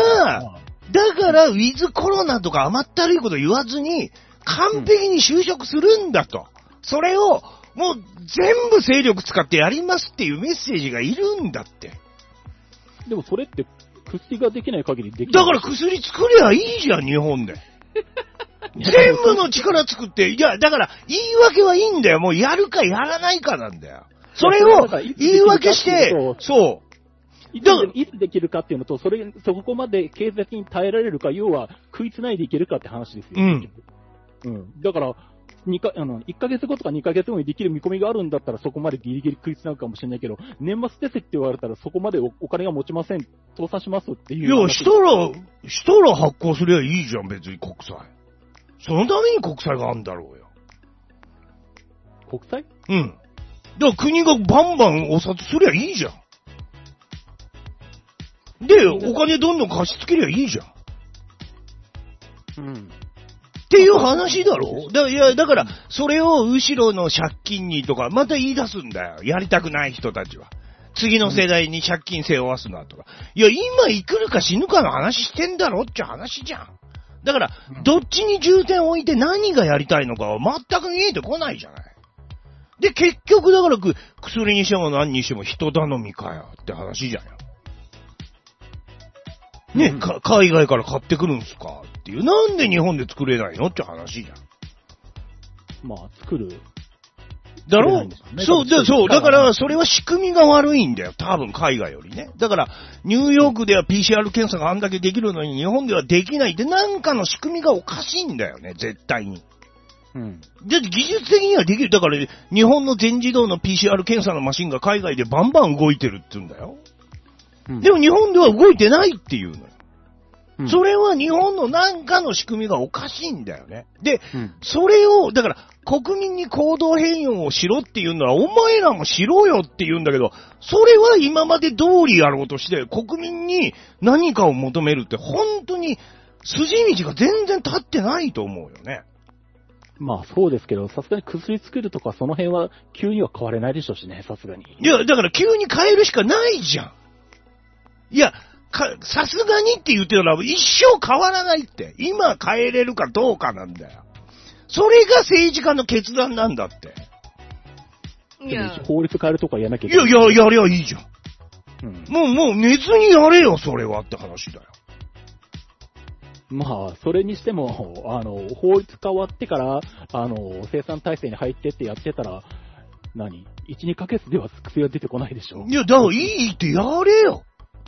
だからウィズコロナとか甘ったるいこと言わずに、完璧に就職するんだと。うん、それを、もう全部勢力使ってやりますっていうメッセージがいるんだって。 でもそれって薬ができない限りできない。 だから薬作りゃいいじゃん、日本で。全部の力作って、いや、だから言い訳はいいんだよ。もうやるかやらないかなんだよ。それを言い訳して、そう。 いついつできるかっていうのと、それ、そこまで経済的に耐えられるか、要は食いつないでいけるかって話ですよ。うん。うん。だから、にかあのいっかげつごとかにかげつごにできる見込みがあるんだったらそこまでギリギリ食いつなぐかもしれないけど、年末ですって言われたらそこまで お, お金が持ちません、倒産しますっていう。 いや、したら、したら発行すりゃいいじゃん、別に国債。そのために国債があるんだろうよ。 国債？ うん。だから国がバンバンお札すりゃいいじゃん。で、お金どんどん貸し付けりゃいいじゃん。うん。っていう話だろ？だいや、だから、それを後ろの借金にとか、また言い出すんだよ。やりたくない人たちは。次の世代に借金背負わすなとか。いや、今いくるか死ぬかの話してんだろって話じゃん。だから、どっちに重点を置いて何がやりたいのかは全く見えてこないじゃない。で、結局だから、薬にしても何にしても人頼みかよって話じゃんよ。ね、うん、か、海外から買ってくるんすかっていう。なんで日本で作れないのって話じゃん。 まあ、作る。 だろう、ね、そう、だ、そう、だから、それは仕組みが悪いんだよ。多分、海外よりね。だから、ニューヨークでは ピーシーアール 検査があんだけできるのに、日本ではできないって、なんかの仕組みがおかしいんだよね、絶対に。うん。で、技術的にはできる。だから、日本の全自動の ピーシーアール 検査のマシンが海外でバンバン動いてるって言うんだよ。うん、でも日本では動いてないっていうのよ。うん、それは日本のなんかの仕組みがおかしいんだよね。で、うん、それを、だから、国民に行動変容をしろっていうのは、お前らもしろよって言うんだけど、それは今まで通りやろうとして、国民に何かを求めるって、本当に筋道が全然立ってないと思うよね。 まあそうですけど、さすがに薬作るとかその辺は急には変われないでしょうしね、さすがに。 いや、だから急に変えるしかないじゃん。いや、か、さすがにって言ってたら一生変わらないって。今変えれるかどうかなんだよ。それが政治家の決断なんだって。 いや、法律変えるとかやらなきゃいけない。 いや、いや、やりゃいいじゃん。うん、もう、もう寝ずにやれよ、それはって話だよ。 まあ、それにしても、あの、法律変わってから、あの、生産体制に入ってってやってたら、何 ?いち、にかげつでは薬が出てこないでしょ。 いや、だからいいってやれよ。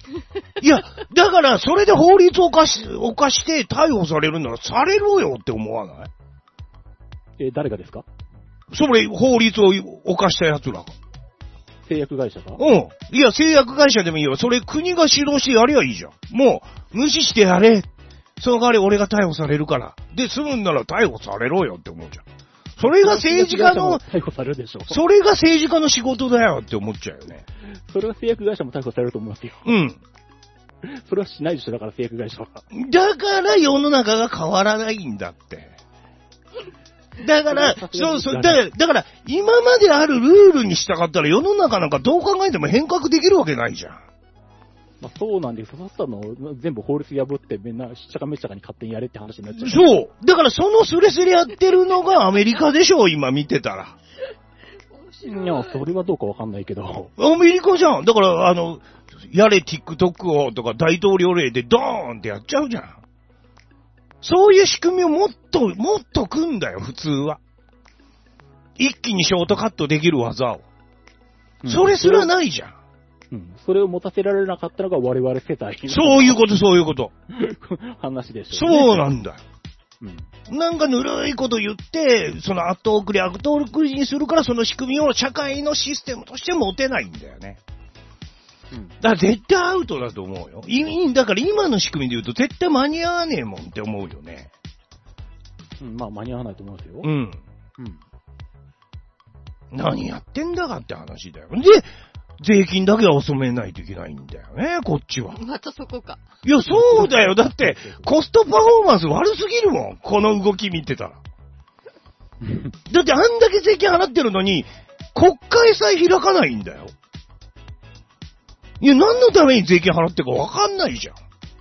いや、だからそれで法律を犯し、犯して逮捕されるならされろよって思わない？ え、誰がですか？ それ、法律を犯した奴らが。 製薬会社が？ うん。いや、製薬会社でもいいよ。それ国が主導してやりゃいいじゃん。もう、無視してやれ。その代わり俺が逮捕されるから。で、済むんなら逮捕されろよって思うじゃん。それが政治家の、 逮捕されるでしょ。 それが政治家の仕事だよって思っちゃうよね。 それは製薬会社も逮捕されると思いますよ。 うん。 それはしないでしょ、だから製薬会社は。 だから世の中が変わらないんだって。だから、そうそう、だから、だから、今まであるルールにしたかったら世の中なんかどう考えても変革できるわけないじゃん。 まあ、そうなんです。そうしたの全部法律破ってみんなしっちゃかめっちゃかに勝手にやれって話になっちゃう。 そう。だからそのスレスレやってるのがアメリカでしょ、今見てたら。 いや、それはどうかわかんないけど。 アメリカじゃん。だから、あの、やれ TikTok をとか大統領令でドーンってやっちゃうじゃん。そういう仕組みをもっと、もっと組んだよ、普通は。一気にショートカットできる技を。それすらないじゃん。 うん。それを持たせられなかったのが我々世代。 そういうこと、そういうこと。 話でしょうね。 そうなんだよ。うん、なんかぬるいこと言って、その後送り、後送りにするから、その仕組みを社会のシステムとして持てないんだよね。うん、だから絶対アウトだと思うよ。いだから今の仕組みで言うと絶対間に合わねえもんって思うよね。 うん、まあ間に合わないと思いますよ。 うん。うん。何やってんだかって話だよ。で、税金だけは納めないといけないんだよね、こっちは。 またそこか。 いや、そうだよ。だって、コストパフォーマンス悪すぎるもん。この動き見てたら。だってあんだけ税金払ってるのに、国会さえ開かないんだよ。いや、何のために税金払ってるか分かんないじゃ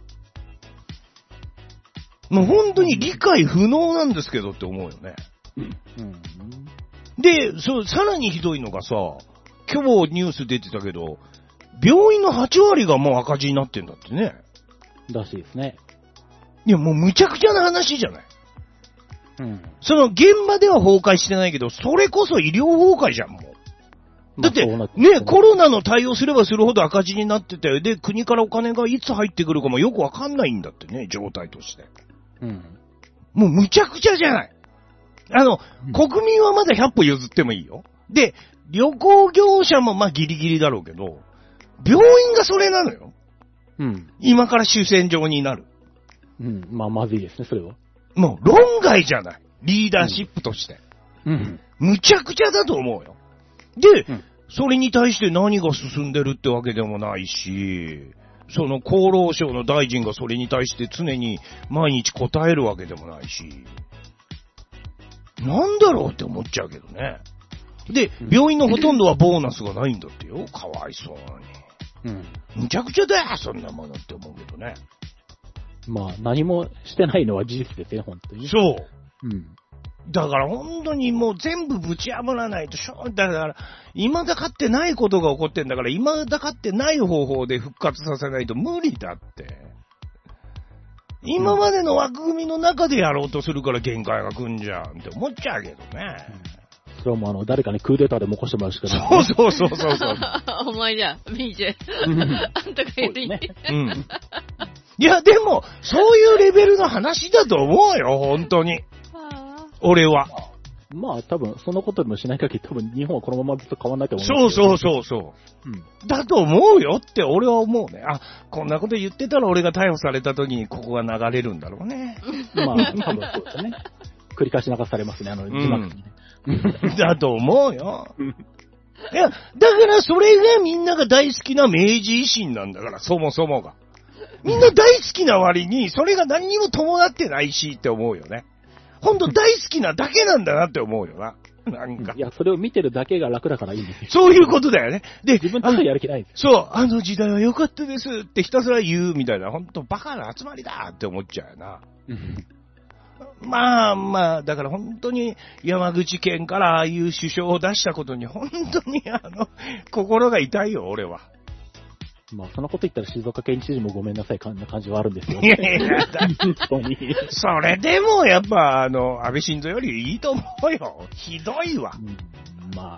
ん。もう本当に理解不能なんですけどって思うよね。うん、で、そう、さらにひどいのがさ、今日ニュース出てたけど、病院のはち割がもう赤字になってんだってね。 らしいですね。 いや、もうむちゃくちゃな話じゃない。 うん。 その現場では崩壊してないけど、それこそ医療崩壊じゃん、もう。だって、ね、コロナの対応すればするほど赤字になってて、で、国からお金がいつ入ってくるかもよくわかんないんだってね、状態として。 うん。 もうむちゃくちゃじゃない。あの、うん、国民はまだひゃっぽ譲ってもいいよ。で、旅行業者もまあギリギリだろうけど、病院がそれなのよ。 うん。 今から主戦場になる。 うん。まあ、まずいですね、それは。 もう論外じゃない。リーダーシップとして。 うん。 むちゃくちゃだと思うよ。で、うん、それに対して何が進んでるってわけでもないし、その厚労省の大臣がそれに対して常に毎日答えるわけでもないし、なんだろうって思っちゃうけどね。で、病院のほとんどはボーナスがないんだってよ。かわいそうに。うん。むちゃくちゃだよ、そんなものって思うけどね。 まあ、何もしてないのは事実ですよ、本当に。 そう。 うん。 だから本当にもう全部ぶち破らないとしょ、だから、未だかってないことが起こってんだから、未だかってない方法で復活させないと無理だって。今までの枠組みの中でやろうとするから限界が来んじゃんって思っちゃうけどね。 うん、それはもうあの、誰かにクーデターでも起こしてもらうしかない、ね。 そうそうそうそうそう。 お前じゃ、ビージェー。あんたが言うね。 うん。いや、でも、そういうレベルの話だと思うよ、本当に。俺は。 まあ、多分、そのことでもしない限り、多分、日本はこのままずっと変わんないと思う。 そうそうそうそう。うん。だと思うよって俺は思うね。あ、こんなこと言ってたら俺が逮捕された時にここが流れるんだろうね。 まあ、多分そうですね。繰り返し流されますね、あの、字幕にね。 うん、だと思うよ。いや、だからそれがみんなが大好きな明治維新なんだから、そもそもが。みんな大好きな割に、それが何にも伴ってないしって思うよね。ほんと大好きなだけなんだなって思うよな。なんか。 いや、それを見てるだけが楽だからいいんですよ。 そういうことだよね。で、 自分としてやる気ないんですよ。そう、あの時代は良かったですってひたすら言うみたいな、ほんとバカな集まりだって思っちゃうよな。まあまあ、だから本当に山口県からああいう首相を出したことに本当にあの、心が痛いよ、俺は。 まあ、そのこと言ったら静岡県知事もごめんなさい感じはあるんですよ、ね。いやいや、本当に。 それでもやっぱ、あの、安倍晋三よりいいと思うよ。ひどいわ。 うん、まあ、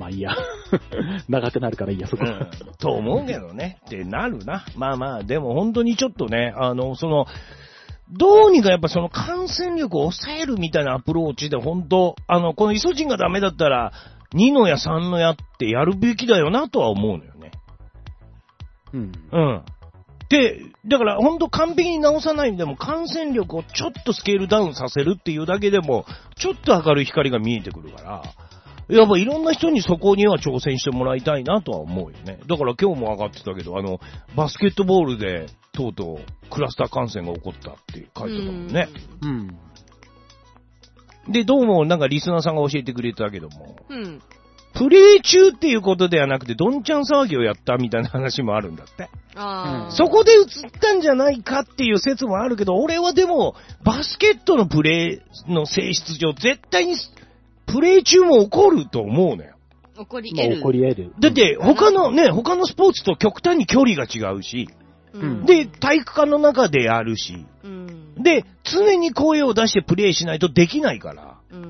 まあいいや。長くなるからいいや、そこ。うん、 と思うけどね。ってなるな。まあまあ、でも本当にちょっとね、あの、その、どうにかやっぱその感染力を抑えるみたいなアプローチで本当、あの、このイソジンがダメだったら、にの矢さんの矢ってやるべきだよなとは思うのよね。うん。うん。で、だから本当完璧に治さないんでも感染力をちょっとスケールダウンさせるっていうだけでも、ちょっと明るい光が見えてくるから、やっぱいろんな人にそこには挑戦してもらいたいなとは思うよね。だから今日も上がってたけど、あの、バスケットボールでとうとうクラスター感染が起こったって書いてたもんね。うん。で、どうもなんかリスナーさんが教えてくれたけども、うん。プレイ中っていうことではなくて、どんちゃん騒ぎをやったみたいな話もあるんだって。あ、そこで映ったんじゃないかっていう説もあるけど、俺はでも、バスケットのプレイの性質上、絶対に、プレイ中も起こると思うのよ。 起こり得る。まあ、 起こり得る。 だって、他のね、他のスポーツと極端に距離が違うし、うん、で、体育館の中でやるし、うん、で、常に声を出してプレイしないとできないから、うん、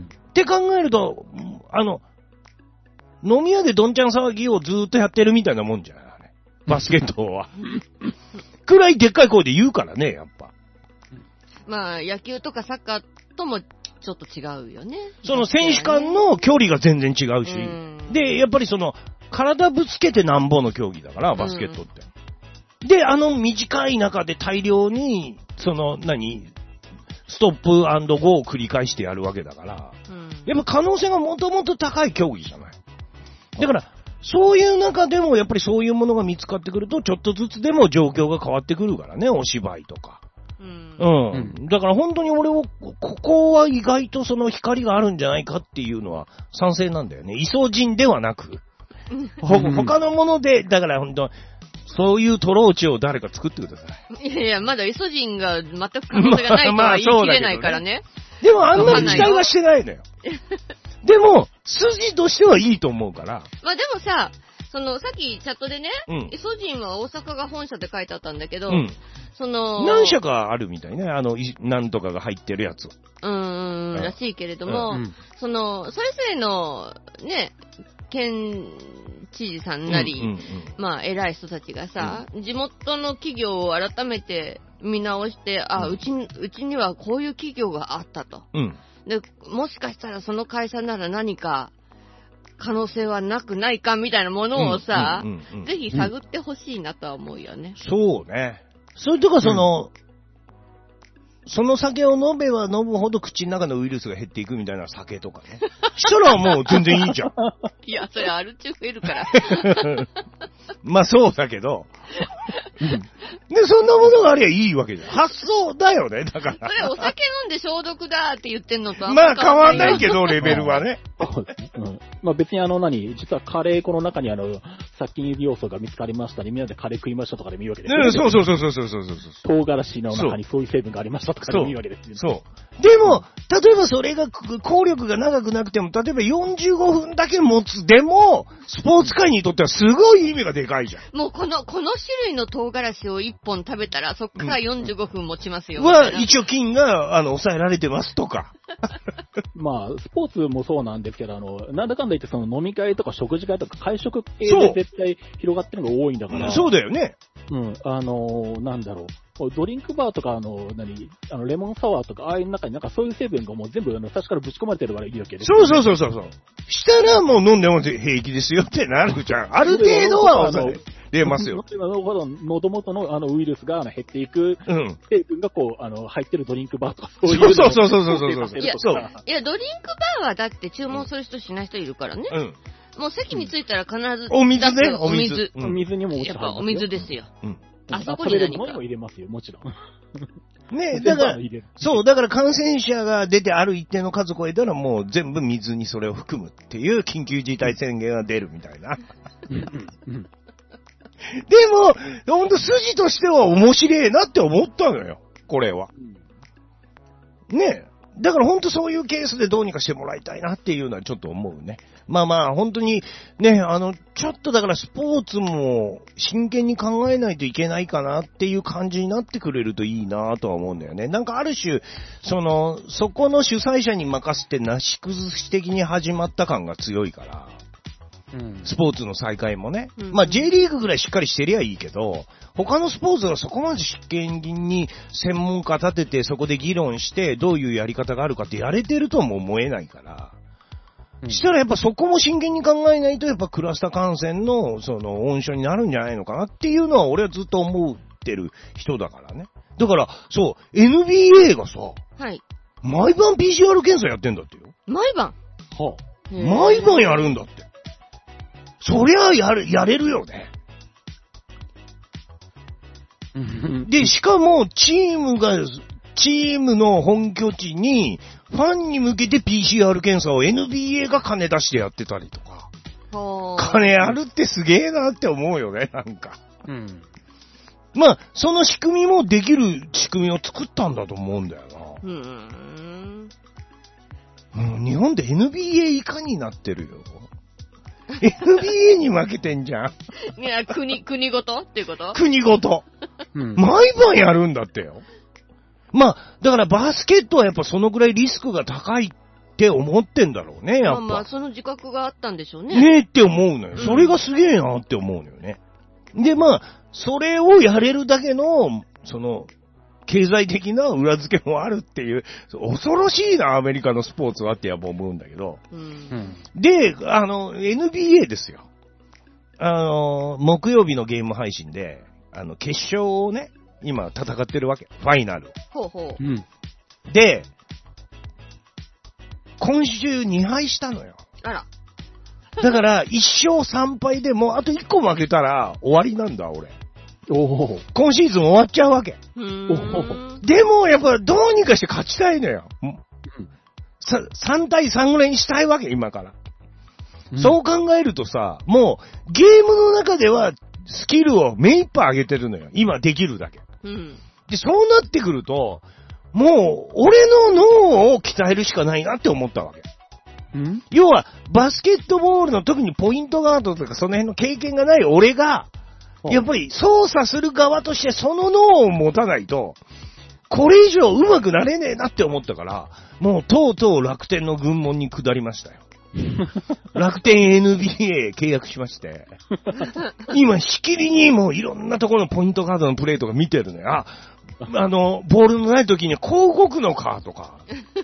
って考えると、あの、飲み屋でどんちゃん騒ぎをずーっとやってるみたいなもんじゃないあれ。バスケットは。くらいでっかい声で言うからね、やっぱ。 まあ、野球とかサッカーともちょっと違うよね。 その選手間の距離が全然違うし。うで、やっぱりその、体ぶつけてなんぼの競技だから、バスケットって。で、あの短い中で大量に、その、何、ストップ&ゴーを繰り返してやるわけだから、うん、やっぱ可能性がもともと高い競技じゃない。だから、そういう中でもやっぱりそういうものが見つかってくると、ちょっとずつでも状況が変わってくるからね、お芝居とか。うん。うん。だから本当に俺を、ここは意外とその光があるんじゃないかっていうのは賛成なんだよね。イソジンではなく。ほ他のもので、だから本当、そういうトローチを誰か作ってください。いやいや、まだイソジンが全く可能性がないとは言い切れないからね。 でもあんまり期待はしてないのよ。でも、筋としてはいいと思うから。 まあでもさ、その、さっきチャットでね、うん、イソジンは大阪が本社って書いてあったんだけど、うん、その、 何社かあるみたいね、あの、なんとかが入ってるやつは。 うーん、らしいけれども、うん、その、それぞれの、ね、県知事さんなり、うんうんうん、まあ、偉い人たちがさ、うん、地元の企業を改めて見直して、あ、うん、うち、うちにはこういう企業があったと。うん、で、もしかしたらその会社なら何か可能性はなくないかみたいなものをさ、うんうんうんうん、ぜひ探ってほしいなとは思うよね。 そうね。それとかその、うん、その酒を飲めば飲むほど口の中のウイルスが減っていくみたいな酒とかね。したらもう全然いいじゃん。 いや、それアル中増えるから。 まあそうだけど。で、そんなものがありゃいいわけじゃん。発想だよね、だから。 それお酒飲んで消毒だって言ってんのとあんままあ変わんないけど、レベルはね。 うん、まあ別にあの何、実はカレー粉の中にあの、殺菌要素が見つかりましたね、みんなでカレー食いましたとかでもいいわけですよね。 そうそうそうそうそうそうそう。 唐辛子の中にそういう成分がありましたとかでもいいわけですよね。 そう。そうでも、例えばそれが効力が長くなくても、例えばよんじゅうごふんだけ持つでも、スポーツ界にとってはすごい意味がでかいじゃん。 もうこの、この種類の唐辛子をいっぽん食べたら、そっからよんじゅうごふん持ちますよ。 は、一応菌が、あの、抑えられてますとか。 まあ、スポーツもそうなんですけど、あの、なんだかんだ言ってその飲み会とか食事会とか会食系で絶対広がってるのが多いんだから。 そうだよね。 うん、あの、なんだろう。ドリンクバーとか、あの、何、あの、レモンサワーとか、ああいう中になんかそういう成分がもう全部、あの、最初からぶち込まれてるからいいわけです、 ね。そうそうそうそうそう。したらもう飲んでも平気ですよってなるじゃん。ある程度は抑えれますよ。 喉元のあのウイルスが減っていく成分がこう、あの、入ってるドリンクバーとかそういう。そうそうそうそうそうそう。 いや、いや、ドリンクバーはだって注文する人しない人いるからね。うん。もう席に着いたら必ず、 お水ね、 お水。 お水にもやっぱお水ですよ。うん。あそこに何か。も入れますよ、もちろん。 ねえ、だから、そう、だから感染者が出てある一定の数超えたらもう全部水にそれを含むっていう緊急事態宣言が出るみたいな。でも、ほんと筋としては面白いなって思ったのよ、これは。ねえ。だから本当そういうケースでどうにかしてもらいたいなっていうのはちょっと思うね。まあまあ本当にね、あの、ちょっとだからスポーツも真剣に考えないといけないかなっていう感じになってくれるといいなとは思うんだよね。なんかある種、その、そこの主催者に任せてなし崩し的に始まった感が強いから。 うん、スポーツの再開もね。うん、まあ J リーグぐらいしっかりしてりゃいいけど、他のスポーツはそこまで真剣に専門家立ててそこで議論してどういうやり方があるかってやれてるとも思えないから、うん、したらやっぱそこも真剣に考えないとやっぱクラスター感染のその温床になるんじゃないのかなっていうのは俺はずっと思ってる人だからね。だからそう エヌビーエー がさ、はい、毎晩 ピーシーアール 検査やってんだってよ。 毎晩？ はあ、毎晩やるんだって。そりゃやる、やれるよね。で、しかも、チームが、チームの本拠地に、ファンに向けて ピーシーアール 検査を エヌビーエー が金出してやってたりとか。金あるってすげえなって思うよね、なんか。うん。まあ、その仕組みもできる仕組みを作ったんだと思うんだよな。うん。うん、日本で エヌビーエー 以下になってるよ。エヌビーエー に負けてんじゃん。 いや、国、国ごとっていうこと？ 国ごと。うん、毎晩やるんだってよ。まあ、だからバスケットはやっぱそのぐらいリスクが高いって思ってんだろうね、やっぱ。まあまあ、 その自覚があったんでしょうね。 ねえって思うのよ。それがすげえなって思うのよね。うん、で、まあ、それをやれるだけの、その、経済的な裏付けもあるっていう、恐ろしいな、アメリカのスポーツはってやっぱ思うんだけど。うん、で、あの、エヌビーエー ですよ。あの、木曜日のゲーム配信で、あの、決勝をね、今戦ってるわけ。ファイナル。ほうほう。うん、で、今週にはいしたのよ。あら。だから、いっ勝さん敗でもうあといっこ負けたら終わりなんだ、俺。お今シーズン終わっちゃうわけ。おでも、やっぱどうにかして勝ちたいのよ。ささんたいさんぐらいにしたいわけ、今から。うん、そう考えるとさ、もう、ゲームの中では、スキルを目いっぱい上げてるのよ。今できるだけ。うん、で、そうなってくると、もう、俺の脳を鍛えるしかないなって思ったわけ。ん要は、バスケットボールの特にポイントガードとかその辺の経験がない俺が、やっぱり操作する側としてその脳を持たないと、これ以上上手くなれねえなって思ったから、もうとうとう楽天の軍門に下りましたよ。楽天 エヌビーエー 契約しまして、今しきりにもういろんなところのポイントカードのプレーとか見てるのよ。あ、あの、ボールのない時にこう動くのかとか。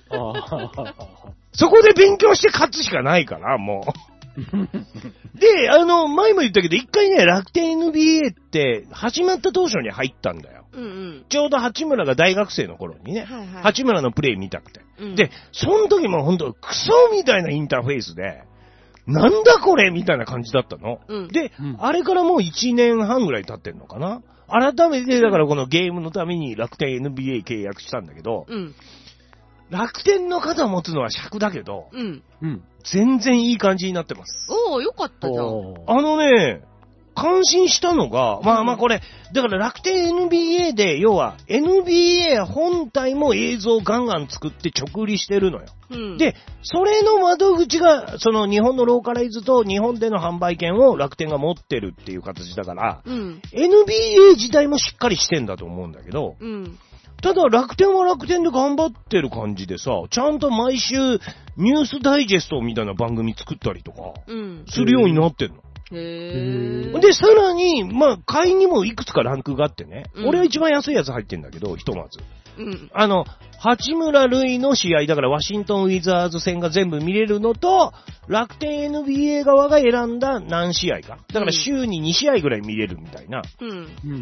そこで勉強して勝つしかないから、もう。で、あの、前も言ったけど、一回ね、楽天 エヌビーエー って始まった当初に入ったんだよ。うんうん、ちょうど八村が大学生の頃にね、はいはい、八村のプレイ見たくて。うん、で、その時もほんとクソみたいなインターフェースで、なんだこれみたいな感じだったの。うん、で、うん、あれからもういちねんはんぐらい経ってんのかな。改めて、だからこのゲームのために楽天 エヌビーエー 契約したんだけど、うん、楽天の肩を持つのは尺だけど、うんうん、全然いい感じになってます。 おー、よかったじゃん。 あのね、感心したのが、まあまあこれ、だから楽天 エヌビーエー で、要は エヌビーエー 本体も映像ガンガン作って直売りしてるのよ。うん、で、それの窓口が、その日本のローカライズと日本での販売権を楽天が持ってるっていう形だから、うん、エヌビーエー 自体もしっかりしてんだと思うんだけど、うんただ楽天は楽天で頑張ってる感じでさ、ちゃんと毎週ニュースダイジェストみたいな番組作ったりとか、するようになってんの。へー。で、さらに、まあ、会員にもいくつかランクがあってね、うん、俺は一番安いやつ入ってんだけど、ひとまず。うん、あの、八村塁の試合、だからワシントンウィザーズ戦が全部見れるのと、楽天 エヌビーエー 側が選んだ何試合か。だから週にに試合ぐらい見れるみたいな。うん、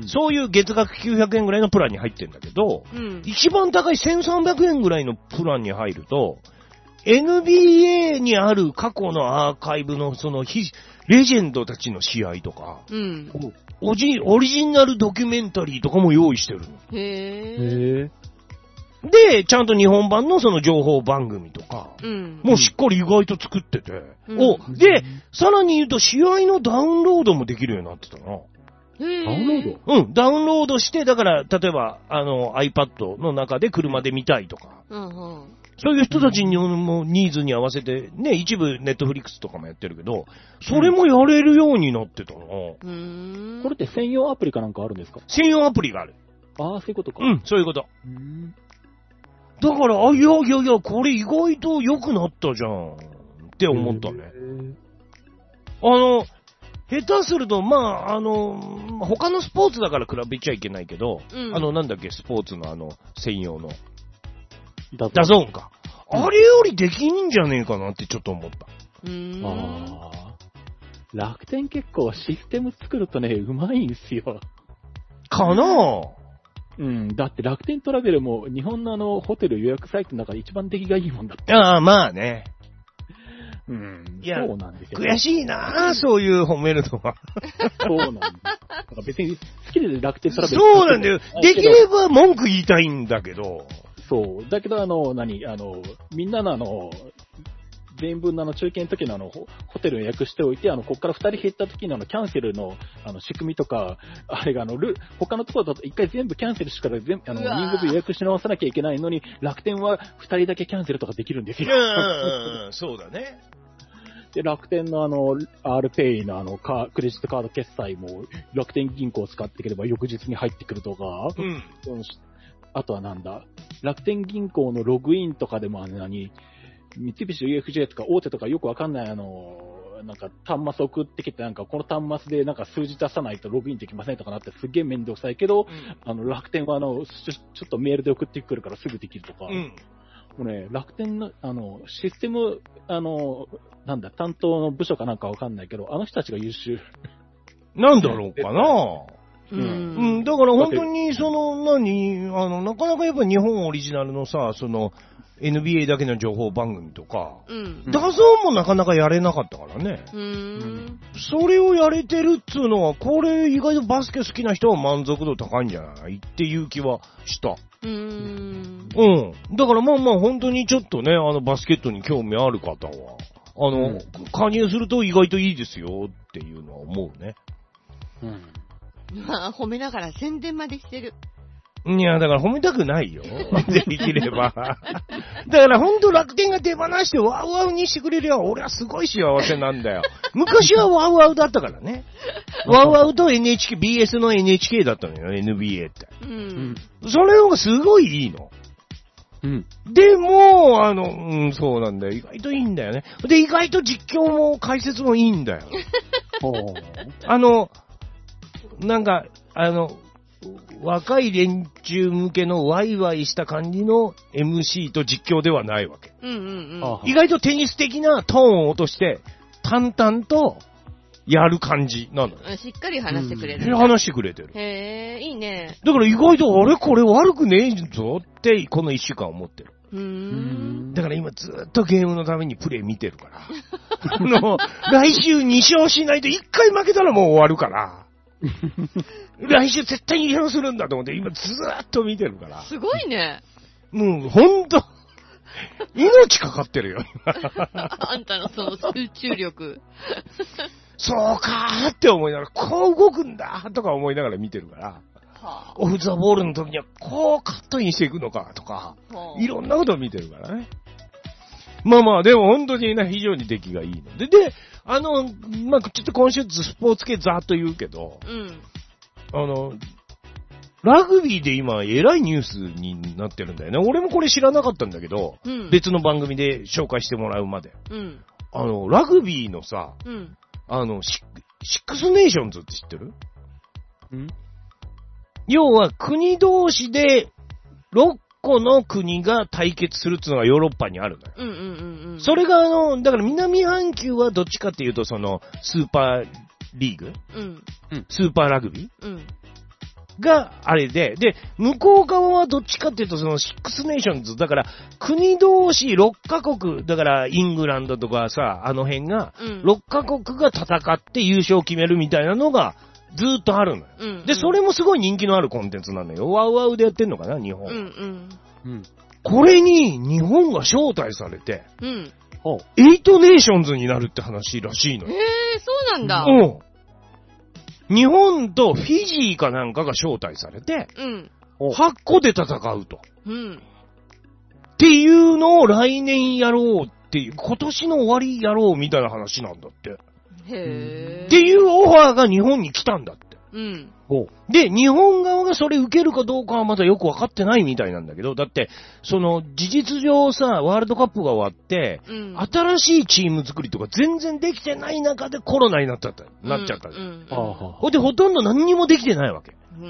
そういう月額きゅうひゃくえんぐらいのプランに入ってんだけど、うん、一番高いせんさんびゃくえんぐらいのプランに入ると、エヌビーエー にある過去のアーカイブのそのレジェンドたちの試合とか、うん、オジ、オリジナルドキュメンタリーとかも用意してるの。へー。で、ちゃんと日本版のその情報番組とか、うん、もうしっかり意外と作ってて、うん、お、で、さらに言うと試合のダウンロードもできるようになってたな。ダウンロード？うん、ダウンロードして、だから、例えば、あの、iPad の中で車で見たいとか、うんうん、そういう人たちにもニーズに合わせて、ね、一部ネットフリックスとかもやってるけど、それもやれるようになってたな。 うん、これって専用アプリかなんかあるんですか？ 専用アプリがある。 ああ、そういうことか。 うん、そういうこと。うんだから、あ、いやいやいや、これ意外と良くなったじゃんって思ったね。 あの、下手すると、まあ、あの、他のスポーツだから比べちゃいけないけど、うん、あの、なんだっけ、スポーツのあの、専用の。ダゾーン。ダゾーンか。うん、あれよりできんじゃねえかなってちょっと思った。 うーん。ああ。楽天結構システム作るとね、うまいんすよ。 かなぁ。 うん。だって楽天トラベルも日本のあの、ホテル予約サイトの中で一番出来がいいもんだって。 ああ、まあね。 うん。いや、そうなんですよ。 悔しいなぁ、そういう褒めるのは。 そうなんだ。なんか別に好きで楽天トラベル。 そうなんだよ。できれば文句言いたいんだけど。 そう。だけど、あの、何あの、みんなのあの、全文のあの中継の時のあの、ホテル予約しておいて、あの、ここからふたり減った時のあの、キャンセルの、あの、仕組みとか、あれがあの、ル、他のところだと一回全部キャンセルしてから全部、あの、人数予約し直さなきゃいけないのに、楽天はふたりだけキャンセルとかできるんですよ。 うん、そうだね。 で、楽天のあの、R ペイのあの、カクレジットカード決済も、楽天銀行を使ってくれば翌日に入ってくるとか、うん。あとはなんだ、楽天銀行のログインとかでもあの何、三菱 ユーエフジェー とか大手とかよくわかんないあの、なんか端末送ってきてなんかこの端末でなんか数字出さないとログインできませんとかなってすげえ面倒くさいけど、うん、あの楽天はあのちょ、ちょっとメールで送ってくるからすぐできるとか、うん、もうね、楽天のあのシステム、あの、なんだ、担当の部署かなんかわかんないけど、あの人たちが優秀。 なんだろうかなうん、うん。だから本当に、その、何、あの、なかなかやっぱ日本オリジナルのさ、その、エヌビーエー だけの情報番組とか、うん、ダゾーンもなかなかやれなかったからね。うん、それをやれてるっつうのは、これ意外とバスケ好きな人は満足度高いんじゃないっていう気はした。うん。うん。だからまあまあ本当にちょっとね、あのバスケットに興味ある方は、あの、うん、加入すると意外といいですよっていうのは思うね。 うん。まあ、褒めながら宣伝までしてる。 いや、だから褒めたくないよ。できれば。だからほんと楽天が手放してワウワウにしてくれりゃ俺はすごい幸せなんだよ。昔はワウワウだったからね。ワウワウと エヌエイチケー、ビーエス の エヌエイチケー だったのよ、エヌビーエー って。うん。それの方がすごいいいの。うん。でも、あの、うん、そうなんだよ。意外といいんだよね。で、意外と実況も解説もいいんだよ。あの、なんか、あの、若い連中向けのワイワイした感じの エムシー と実況ではないわけ。うんうんうん、意外とテニス的なトーンを落として、淡々とやる感じなの。 しっかり話してくれる。 うん、話してくれてる。 へー、いいね。 だから意外と、あれこれ悪くねえぞって、この一週間思ってる。うーん。だから今ずっとゲームのためにプレイ見てるから。あの、来週に勝しないといっかい負けたらもう終わるから。来週絶対に優勝するんだと思って今ずーっと見てるから。 すごいね。 もうほんと、命かかってるよ。 あんたのその集中力。 そうかーって思いながら、こう動くんだとか思いながら見てるから。はあ、オフザボールの時にはこうカットインしていくのかとか、はあ、いろんなことを見てるからね。まあまあ、でも本当にね、非常に出来がいいので。で、あの、まあ、ちょっと今週スポーツ系ざーっと言うけど、うん、あの、ラグビーで今、えらいニュースになってるんだよね。俺もこれ知らなかったんだけど、うん、別の番組で紹介してもらうまで。うん、あの、ラグビーのさ、うん、あのシ、シックスネーションズって知ってる？ん？要は国同士でろっこの国が対決するっていうのがヨーロッパにあるのよ。うんうんうんうん、それがあの、だから南半球はどっちかっていうとそのスーパーリーグ、うん、スーパーラグビー、うん、があれで、で、向こう側はどっちかっていうとそのシックスネーションズ、だから国同士ろっかこく、だからイングランドとかさ、あの辺がろっかこくが戦って優勝を決めるみたいなのがずーっとあるのよ、うんうん。で、それもすごい人気のあるコンテンツなのよ。ワウワウでやってんのかな、日本。うんうんうん、これに日本が招待されて、うん、エイトネーションズになるって話らしいのよ。 へー、そうなんだ。 うん。日本とフィジーかなんかが招待されて、うん、はっこで戦うと、うん。っていうのを来年やろうっていう、今年の終わりやろうみたいな話なんだって。へー。っていうオファーが日本に来たんだって。 うん。 で、日本側がそれ受けるかどうかはまだよくわかってないみたいなんだけど、だって、その、事実上さ、ワールドカップが終わって、うん、新しいチーム作りとか全然できてない中でコロナになっちゃった、なっちゃった。うん。うん、ほんで、ほとんど何にもできてないわけ。うん、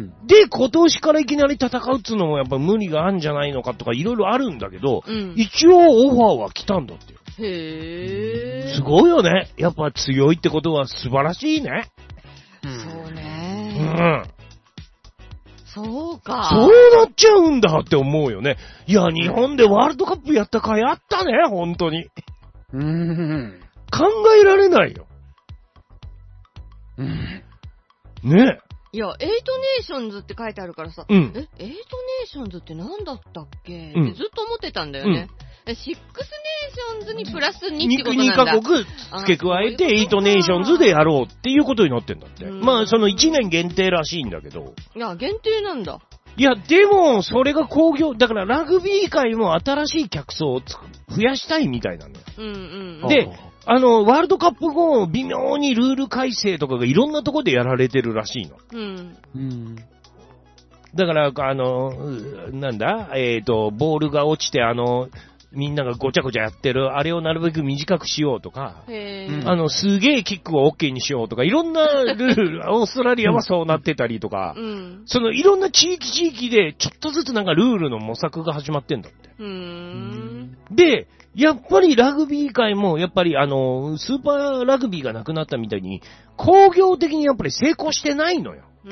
で、今年からいきなり戦うっつうのもやっぱ無理があるんじゃないのかとかいろいろあるんだけど、うん、一応オファーは来たんだってよ。 へー。 すごいよね。やっぱ強いってことは素晴らしいね。 うん、そうね。 うん。 そうか。 そうなっちゃうんだって思うよね。いや、日本でワールドカップやったかいあったね、本当に。 うーん。 考えられないよ。 うん。 ねえ。 いや、エイトネーションズって書いてあるからさ、 うん、 え、エイトネーションズって何だったっけ、うん、ってずっと思ってたんだよね。うん、シックスネーションズにプラスにってことなんだ。 にカ国付け加えてエイトネーションズでやろうっていうことになってんだって。まあ、そのいちねん限定らしいんだけど。 いや、限定なんだ。 いや、でも、それが工業、だからラグビー界も新しい客層を増やしたいみたいなのよ。 うんうんうん、 で、あの、ワールドカップ後、微妙にルール改正とかがいろんなところでやられてるらしいの。 うん。 うん。 だから、あの、なんだえっと、ボールが落ちて、あの、みんながごちゃごちゃやってる、あれをなるべく短くしようとか、 へあの、すげえキックを OK にしようとか、いろんなルール、オーストラリアはそうなってたりとか、 うん、 そのいろんな地域地域でちょっとずつなんかルールの模索が始まってんだって。 うーんで、やっぱりラグビー界も、やっぱりあの、スーパーラグビーがなくなったみたいに、工業的にやっぱり成功してないのよ。 うん。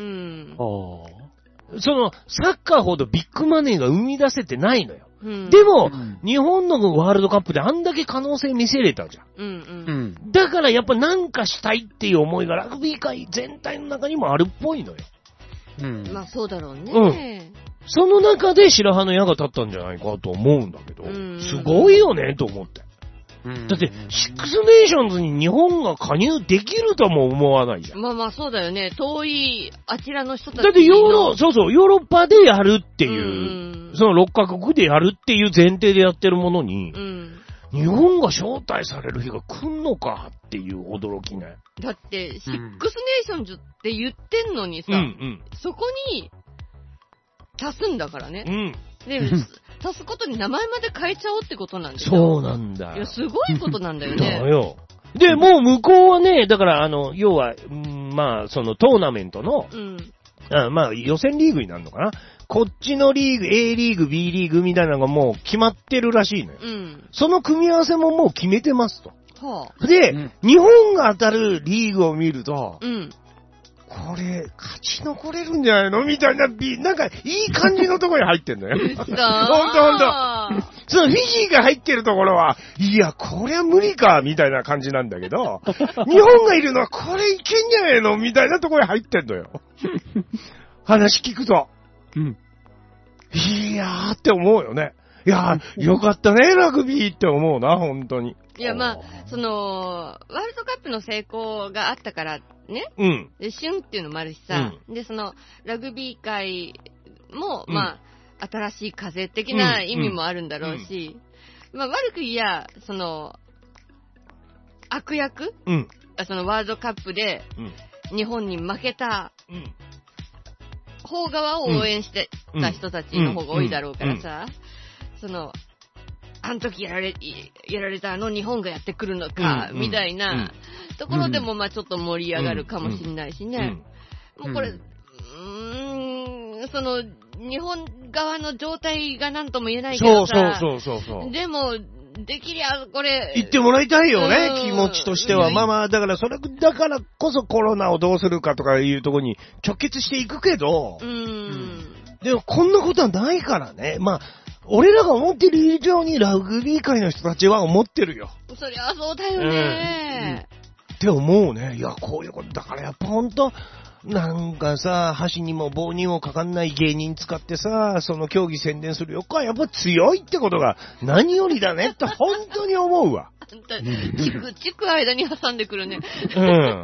その、サッカーほどビッグマネーが生み出せてないのよ。 うん、 でも、うん、日本のワールドカップであんだけ可能性見せれたじゃん。 うんうんうん、だからやっぱなんかしたいっていう思いがラグビー界全体の中にもあるっぽいのよ。 うん。まあそうだろうね。 うん。その中で白羽の矢が立ったんじゃないかと思うんだけど、うん、すごいよねと思って。うん、だって、シックスネーションズに日本が加入できるとも思わないじゃん。 まあまあそうだよね。遠い、あちらの人たちの。 だってヨーロ、そうそう、ヨーロッパでやるっていう、うん、そのろっカ国でやるっていう前提でやってるものに、 うん、 日本が招待される日が来んのかっていう驚きね。 だって、シックスネーションズって言ってんのにさ、 うんうん、 そこに足すんだからね。 うん。 で、足すことに名前まで変えちゃおうってことなんだよ。 そうなんだ。 いや、すごいことなんだよね。 だよ。で、もう向こうはね、だから、あの、要は、んまあ、そのトーナメントの、 うん、 あまあ、予選リーグになるのかな。こっちのリーグ、A リーグ、B リーグみたいなのがもう決まってるらしいのよ。 うん、 その組み合わせももう決めてますと。 はあ、 で、 うん、 日本が当たるリーグを見ると、 うん、 これ、勝ち残れるんじゃないのみたいな、なんか、いい感じのところに入ってんのよ。ほんとほんと。そのフィジーが入ってるところは、いや、こりゃ無理か、みたいな感じなんだけど、日本がいるのは、これいけんじゃないのみたいなところに入ってんのよ。話聞くと。 うん。 いやーって思うよね。いやー、よかったね、ラグビーって思うな、ほんとに。 いや、まあ、その、ワールドカップの成功があったからね、 うん。 で、旬っていうのもあるしさ、うん、で、その、ラグビー界も、うん、まあ、新しい風的な意味もあるんだろうし、うんうん、まあ、悪く言いや、その、悪役、 うん、 そのワールドカップで、日本に負けた、方側を応援してた人たちの方が多いだろうからさ、その、あの時やられ、やられたあの日本がやってくるのか、うん、みたいなところでも、まあちょっと盛り上がるかもしれないしね。もうこれ、うーん、その、日本側の状態が何とも言えないけどさ、 そうそうそうそう。 でも、できりゃ、これ。 言ってもらいたいよね、気持ちとしては。まあまあ、だからそれ、だからこそコロナをどうするかとかいうところに直結していくけど、 うーん。 でもこんなことはないからね。まあ、俺らが思ってる以上にラグビー界の人たちは思ってるよ。 そりゃそうだよね、 うん、って思うね。いや、こういうこと、だからやっぱほんと、なんかさ、箸にも棒にもかかんない芸人使ってさ、その競技宣伝するよっか、やっぱ強いってことが何よりだねって本当に思うわ。 チク、チク間に挟んでくるね。 うん。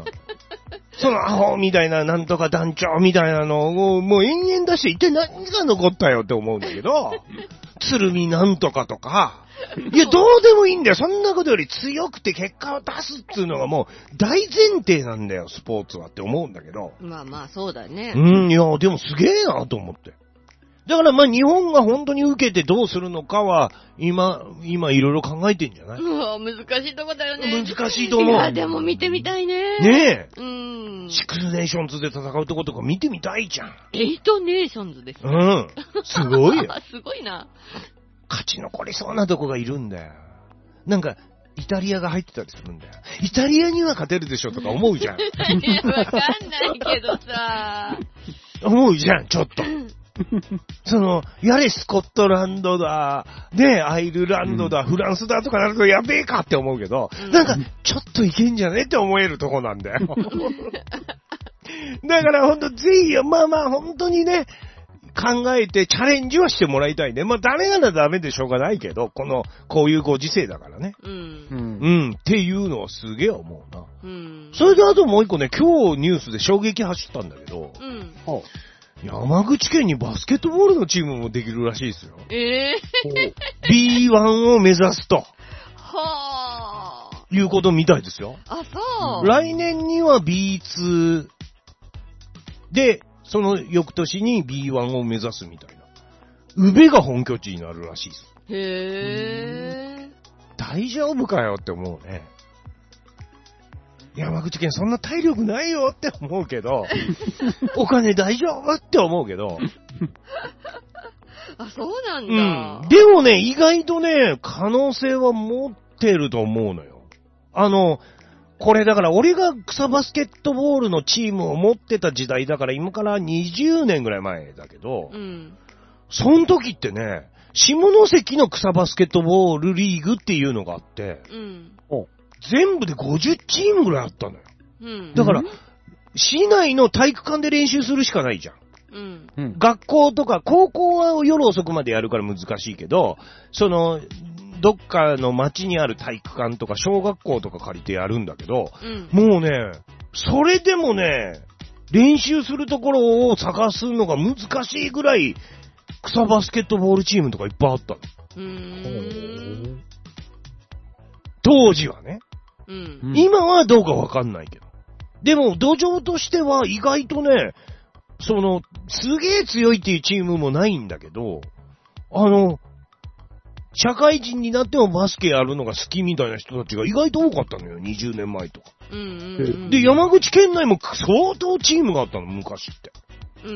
そのアホみたいななんとか団長みたいなのをもう延々出して一体何が残ったよって思うんだけど、鶴見なんとかとか、 いや、どうでもいいんだよ。そんなことより強くて結果を出すっていうのがもう大前提なんだよ、スポーツはって思うんだけど。 まあまあ、そうだね。 うん、いや、でもすげえなと思って。だからまあ日本が本当に受けてどうするのかは、今、今いろいろ考えてんじゃない？ うわ、難しいとこだよね。 難しいと思う。 いや、でも見てみたいね。 ねえ。 うん。 シックスネーションズで戦うとことか見てみたいじゃん。 エイトネーションズです。 うん。すごいよ。 すごいな。 勝ち残りそうなとこがいるんだよ。なんか、イタリアが入ってたりするんだよ。イタリアには勝てるでしょとか思うじゃん。 いや、わかんないけどさ。 思うじゃん、ちょっと。その、やれスコットランドだ、ねアイルランドだ、うん、フランスだとかなるとやべえかって思うけど、うん、なんか、ちょっといけんじゃねって思えるとこなんだよ。だからほんと、ぜひ、まあまあ、本当にね、考えてチャレンジはしてもらいたいね。まあ、ダメならダメでしょうがないけど、この、こういうご時世だからね。 うん。 うん。っていうのはすげえ思うな。 うん。 それであともう一個ね、今日ニュースで衝撃走ったんだけど、 うん。 はあ、山口県にバスケットボールのチームもできるらしいですよ。 ええー。ビーワン を目指すと。 はあ。 いうことみたいですよ。 あ、そう。 来年には ビーツー で、その翌年に ビーワン を目指すみたいな。宇部が本拠地になるらしいです。 へー。 大丈夫かよって思うね。山口県そんな体力ないよって思うけど、お金大丈夫って思うけど。 あ、そうなんだ。 うん。でもね、意外とね、可能性は持ってると思うのよ。あの、これだから俺が草バスケットボールのチームを持ってた時代だから今からにじゅうねんぐらい前だけど、 うん、 その時ってね、下関の草バスケットボールリーグっていうのがあって、 うん、 全部でごじゅうチームぐらいあったのよ。 うん、 だから、市内の体育館で練習するしかないじゃん。うん、学校とか、高校は夜遅くまでやるから難しいけど、その、どっかの町にある体育館とか小学校とか借りてやるんだけど、 うん、 もうね、それでもね、練習するところを探すのが難しいぐらい、草バスケットボールチームとかいっぱいあったの。 うーん当時はね、 うん。 今はどうかわかんないけど。でも、土壌としては意外とね、その、すげえ強いっていうチームもないんだけど、あの、社会人になってもバスケやるのが好きみたいな人たちが意外と多かったのよ、にじゅうねんまえとか。 うんうんうん、 で、山口県内も相当チームがあったの、昔って。 うん。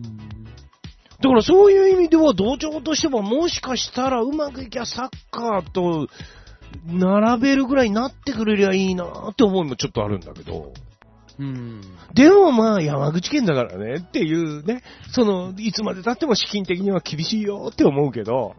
だからそういう意味では、同調としてはもしかしたらうまくいきゃサッカーと並べるぐらいになってくれりゃいいなーって思いもちょっとあるんだけど。 うん。 でもまあ山口県だからねっていうね、その、いつまで経っても資金的には厳しいよって思うけど、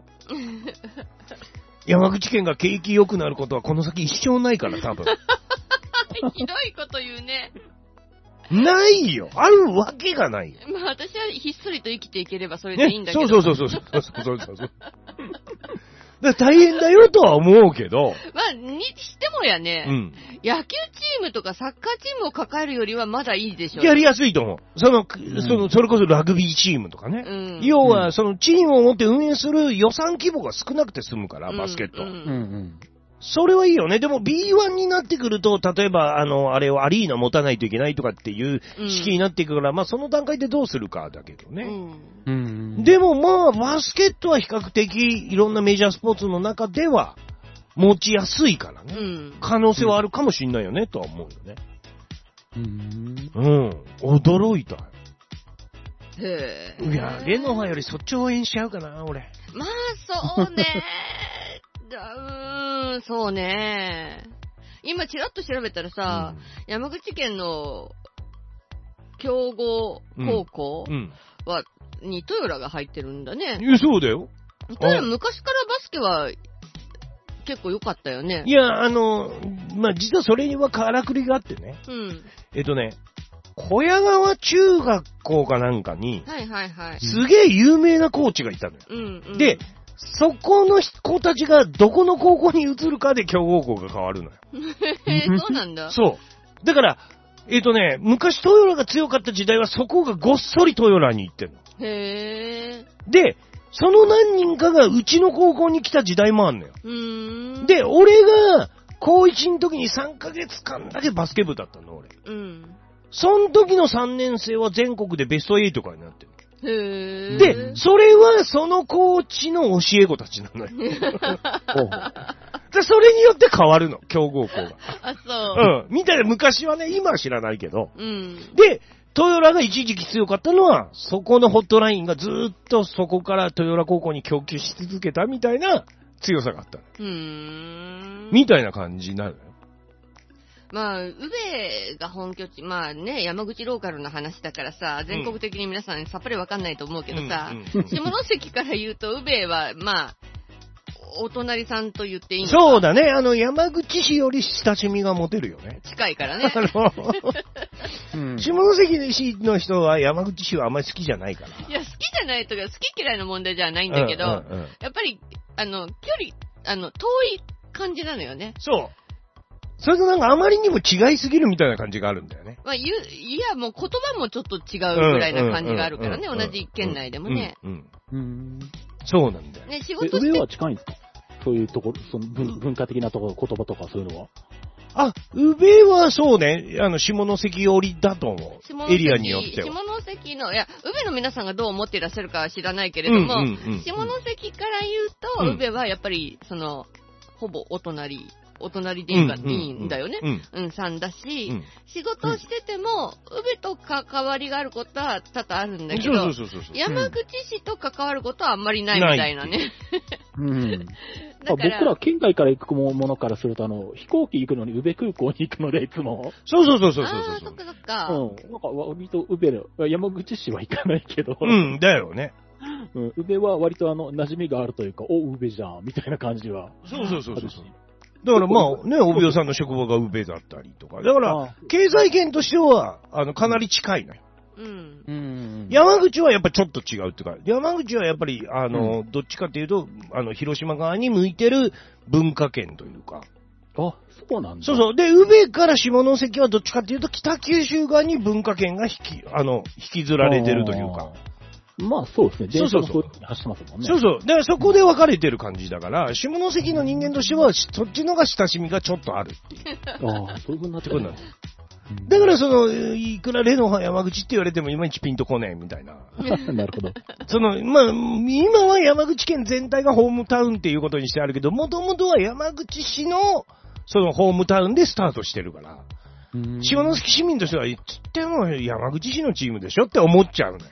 山口県が景気良くなることはこの先一生ないから多分。 ひどいこと言うね。 ないよ。あるわけがないよ。 まあ私はひっそりと生きていければそれでいいんだけど。 ね、そうそうそうそうそうそうそうそう。だ大変だよとは思うけど。 まあ、にしてもやね、うん、野球チームとかサッカーチームを抱えるよりはまだいいでしょう。 やりやすいと思う。その、うん、その、それこそラグビーチームとかね。うん、要は、そのチームを持って運営する予算規模が少なくて済むから、バスケット。うんうんうんそれはいいよね。でも ビーワン になってくると、例えば、あの、あれをアリーナ持たないといけないとかっていう式になっていくから、うん、まあその段階でどうするかだけどね。うん、でもまあ、バスケットは比較的いろんなメジャースポーツの中では持ちやすいからね。うん、可能性はあるかもしんないよね、とは思うよね。うん。うん。驚いた。 へぇ。 いや、レノファよりそっち応援しちゃうかな、俺。 まあ、そうね。うーん、そうね。今、ちらっと調べたらさ、うん、山口県の強豪高校は、うん、にトヨラが入ってるんだね。 いや、そうだよ。 トヨラ昔からバスケは結構良かったよね。 いや、あの、まあ、実はそれにはからくりがあってね。 うん。 えっとね、小屋川中学校かなんかに、 はいはいはい。 すげえ有名なコーチがいたのよ。 うんうん、 で、そこの子たちがどこの高校に移るかで強豪校が変わるのよ。 へぇ、そうなんだ。 そう。だから、えっとね、昔トヨラが強かった時代はそこがごっそりトヨラに行ってるの。 へぇ。 で、 その何人かがうちの高校に来た時代もあんのよ。 うーん。 で、俺が高いちの時にさんかげつかんだけバスケ部だったの、俺。 うん。 その時のさんねん生は全国でベストはちとかになってる。 へー。 で、それはそのコーチの教え子たちなのよ。でそれによって変わるの、強豪校が。 あ、そう。 うん。みたいな、昔はね、今は知らないけど。 うん。 で、豊浦が一時期強かったのは、そこのホットラインがずーっとそこから豊浦高校に供給し続けたみたいな強さがあった。 うーん。 みたいな感じになるのよ。 まあ、宇部が本拠地、まあね、山口ローカルの話だからさ、全国的に皆さんさっぱりわかんないと思うけどさ、うんうん、下関から言うと宇部は、まあ、お隣さんと言っていいのか。 そうだね。あの、山口市より親しみが持てるよね。 近いからね。あの、下関市の人は山口市はあんまり好きじゃないから。 いや、好きじゃないとか、好き嫌いの問題じゃないんだけど、うんうんうん、やっぱり、あの、距離、あの、遠い感じなのよね。 そう。それとなんかあまりにも違いすぎるみたいな感じがあるんだよね。 まあ、いや、もう言葉もちょっと違うぐらいな感じがあるからね、同じ県内でもね。 うんうん、そうなんだよ。 ね、仕事して。 上は近いんですか？そういうところ、その 文, 文化的なところ、言葉とかそういうのは。 あ、宇部はそうね、あの、下関寄りだと思う。エリアによっては。 下関の、いや、宇部の皆さんがどう思っていらっしゃるかは知らないけれども、うんうんうんうん、下関から言うと、宇部はやっぱり、その、ほぼお隣。お隣でいいか、うんうん、いいんだよね。うん、うん、さんだし、うん、仕事をしてても、宇部と関わりがあることは多々あるんだけど、そうそうそうそう、山口市と関わることはあんまりないみたいなね。 うん、だから僕ら県外から行くものからすると、あの、飛行機行くのに宇部空港に行くので、いつも。 そうそうそうそうそうそう。 ああ、そっかそっか。 うん。なんか割と宇部の、山口市は行かないけど。 うん、だよね。 うん、宇部は割とあの、馴染みがあるというか、お、宇部じゃん、みたいな感じは。 そうそうそうそう。だからまあね、帯尾さんの職場が宇部だったりとか。だから、経済圏としては、あの、かなり近いのよ。うん。山口はやっぱちょっと違うっていうか、山口はやっぱり、あの、うん、どっちかっていうと、あの、広島側に向いてる文化圏というか。 あ、そうなんだ。 そうそう。で、宇部から下関はどっちかっていうと、北九州側に文化圏が引き、あの、引きずられてるというか。 まあそうですね。電車もそういう風に走ってますもんね。 そうそう。だからそこで分かれてる感じだから、下関の人間としては、そっちのが親しみがちょっとあるっていう。 ああ、そういう風になってくるんだ。 だからその、いくらレノファ山口って言われてもいまいちピンとこねえみたいな。 なるほど。 その、まあ、今は山口県全体がホームタウンっていうことにしてあるけど、もともとは山口市の、そのホームタウンでスタートしてるから。下関市民としては、つっても山口市のチームでしょって思っちゃうのよ。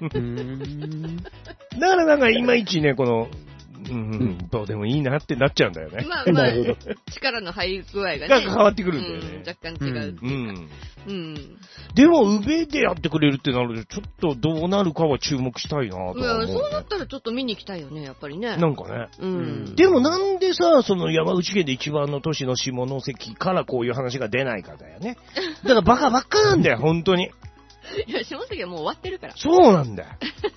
だからなんかいまいちね、この、うん、どうでもいいなってなっちゃうんだよね。 まあまあ、力の入り具合がね。 が変わってくるんだよね。 うん、若干違うっていうか。うん。うん、 でも、宇部でやってくれるってなると、ちょっとどうなるかは注目したいなと思う、ね。いや、 そうなったらちょっと見に行きたいよね、やっぱりね。 なんかね。 うん。 でもなんでさ、その山口県で一番の都市の下関からこういう話が出ないかだよね。だからバカばっかなんだよ、本当に。 いや、下関はもう終わってるから。 そうなんだよ。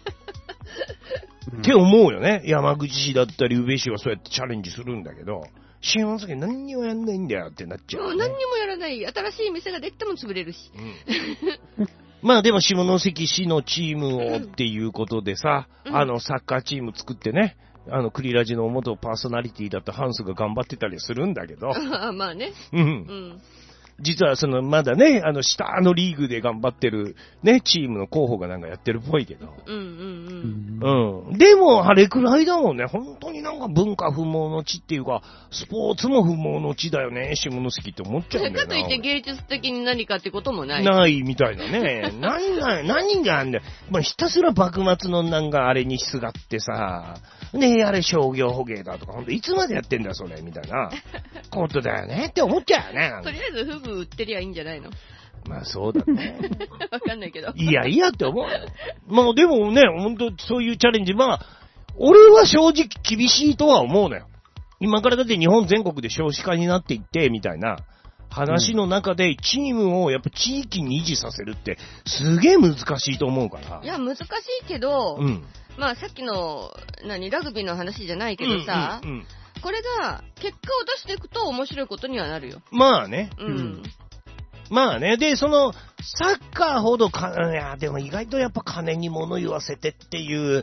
って思うよね。山口市だったり宇部市はそうやってチャレンジするんだけど、下関何にもやんないんだよってなっちゃう、ね。 もう何にもやらない。新しい店ができても潰れるし。 うん、まあでも下関市のチームをっていうことでさ、うん、あのサッカーチーム作ってね、あのクリラジの元パーソナリティだったハンスが頑張ってたりするんだけど。 あまあね。 うん。うん実はそのまだね、あの下のリーグで頑張ってるね、チームの候補がなんかやってるっぽいけど。 うんうんうん。うん。でも、あれくらいだもんね。本当になんか文化不毛の地っていうか、スポーツも不毛の地だよね、下関って思っちゃうんだよな。 かといって芸術的に何かってこともない。 ないみたいなね。何が、何があんだよ。まあ、ひたすら幕末のなんかあれにすがってさ、ねえ、あれ商業捕鯨だとか、ほんといつまでやってんだよ、それ、みたいなことだよねって思っちゃうよね。 とりあえずフグ売ってりゃいいんじゃないの？ まあそうだね。 わかんないけど。 いやいやって思う。まあでもね、ほんとそういうチャレンジ、まあ、俺は正直厳しいとは思うのよ。今からだって日本全国で少子化になっていって、みたいな話の中でチームをやっぱ地域に維持させるってすげえ難しいと思うから。 いや、難しいけど、 うん、 まあさっきの、何、ラグビーの話じゃないけどさ、うんうんうん、これが結果を出していくと面白いことにはなるよ。 まあね。 うん。うん、 まあね。で、その、サッカーほどか、いや、でも意外とやっぱ金に物言わせてっていう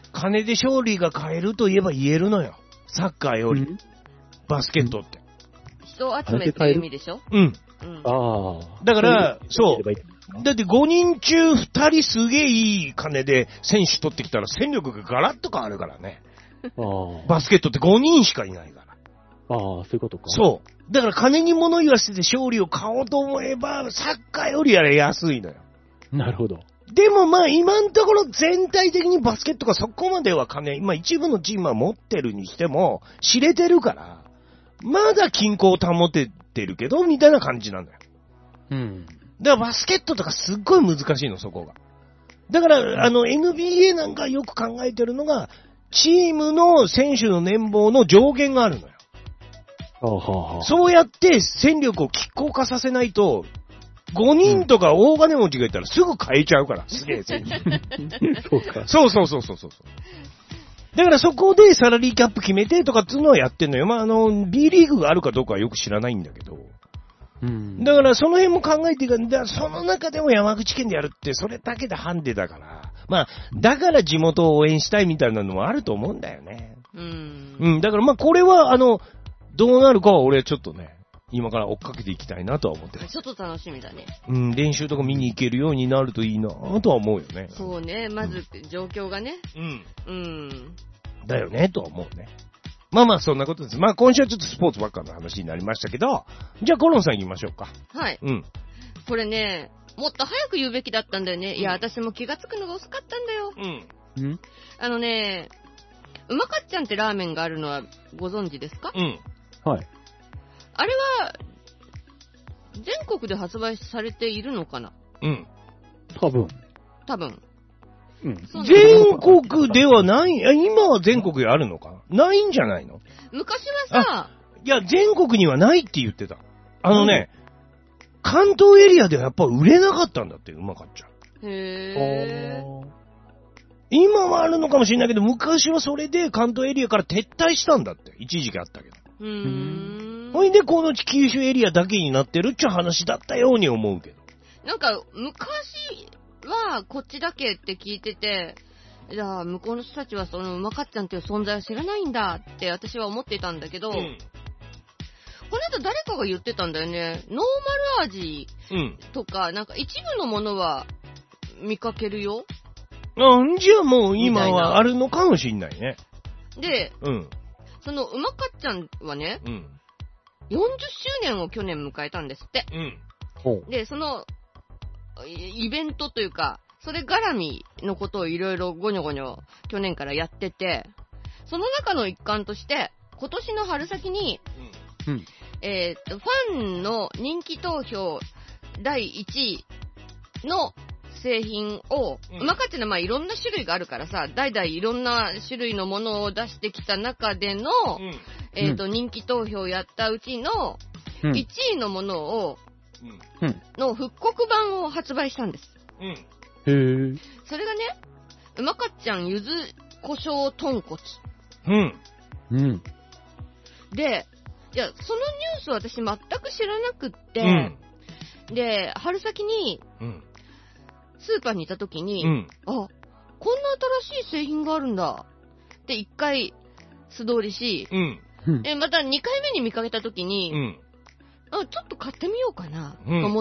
金で勝利が買えると言えば言えるのよ。サッカーより。うん、バスケットって。 人集めっていう意味でしょ？ うん。 うん、ああ。 だから、そう。だってごにん中ふたりすげえいい金で選手取ってきたら戦力がガラッと変わるからね。あバスケットってごにんしかいないから。 ああ、そういうことか。 そう。だから金に物言わせて勝利を買おうと思えば、サッカーよりやれ安いのよ。 なるほど。 でもまあ今のところ全体的にバスケットがそこまでは金、まあ一部のチームは持ってるにしても、知れてるから、まだ均衡を保ててるけど、みたいな感じなんだよ。 うん。 だからバスケットとかすっごい難しいの、そこが。だから、あの エヌビーエー なんかよく考えてるのが、チームの選手の年俸の上限があるのよ。 はあはあ、 そうやって戦力を拮抗化させないと、ごにんとか大金持ちがいたらすぐ買えちゃうから、すげえ選手。 そうか。 そうそうそうそうそう。だからそこでサラリーキャップ決めてとかっていうのはやってんのよ。まあ、あの、B リーグがあるかどうかはよく知らないんだけど。うん、だからその辺も考えていくんだ。その中でも山口県でやるって、それだけでハンデだから。まあ、だから地元を応援したいみたいなのもあると思うんだよね。うん。うん、だからまあこれは、あの、どうなるかは俺ちょっとね、今から追っかけていきたいなとは思ってる。 ちょっと楽しみだね。 うん、練習とか見に行けるようになるといいなとは思うよね。 そうね、まず状況がね。 うん。うん。だよね、とは思うね。まあまあ、そんなことです。まあ今週はちょっとスポーツばっかの話になりましたけど、じゃあコロンさん行きましょうか。 はい。 うん。 これね、もっと早く言うべきだったんだよね。いや、私も気がつくのが遅かったんだよ。 うん。 うんあのね、うまかっちゃんってラーメンがあるのはご存知ですか？ うん。 はい。 あれは、全国で発売されているのかな？ うん。 多分。 多分。 うん、 全国ではない、今は全国であるのかな？ないんじゃないの？ 昔はさ、 いや、全国にはないって言ってた。あのね、うん、関東エリアではやっぱ売れなかったんだって、うまかっちゃん。 へー。 今はあるのかもしれないけど、昔はそれで関東エリアから撤退したんだって。一時期あったけど。 うーん。 ほいで、この九州エリアだけになってるっちゅう話だったように思うけど。 なんか、昔はこっちだけって聞いてて、じゃあ、向こうの人たちはそのうまかっちゃんっていう存在を知らないんだって私は思っていたんだけど、うん、この間誰かが言ってたんだよね。ノーマル味とか、うん、なんか一部のものは見かけるよ。 あ、じゃあもう今はあるのかもしんないね。 で、 うん、 そのうまかっちゃんはね、 うん、 よんじゅっしゅうねんを去年迎えたんですって。 うん、 で、そのイベントというか、それ絡みのことをいろいろゴニョゴニョ去年からやってて、その中の一環として、今年の春先に、 うん、 えー、っと、ファンの人気投票だいいちいの製品を、うん、うまかっちゃんはまあいろんな種類があるからさ、代々いろんな種類のものを出してきた中での、うん、えー、っと、人気投票をやったうちのいちいのものを、うん、の復刻版を発売したんです。 うん。 へー。 それがね、うまかっちゃんゆず胡椒豚骨。 うん。 うん。 で、いや、そのニュース私全く知らなくって、うん、で、春先に、 うん、 スーパーにいた時に、 うん、 あ、こんな新しい製品があるんだって一回素通りし、 うん、 えまたにかいめに見かけた時に、 うんあ、ちょっと買ってみようかなと思って、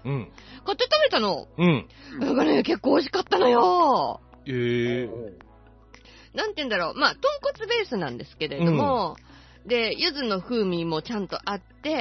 うん、 買って食べたの。 うん。 なんかね、結構美味しかったのよ。 えー。 なんて言うんだろう。まあ、豚骨ベースなんですけれども、うん、で、柚子の風味もちゃんとあって、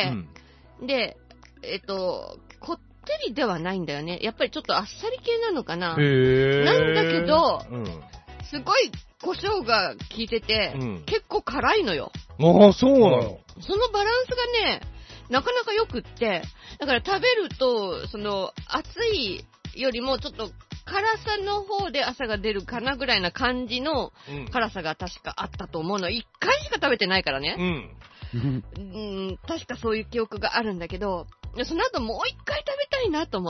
うん、で、えっと、こってりではないんだよね。やっぱりちょっとあっさり系なのかな。 へー。 なんだけど、 うん、 すごい胡椒が効いてて、うん、結構辛いのよ。 ああ、そうなの。 そのバランスがね、なかなか良くって、だから食べると、その、熱いよりもちょっと辛さの方で朝が出るかなぐらいな感じの辛さが確かあったと思うの。一回しか食べてないからね。 うん。 うん、確かそういう記憶があるんだけど、その後もう一回食べたいなと思って。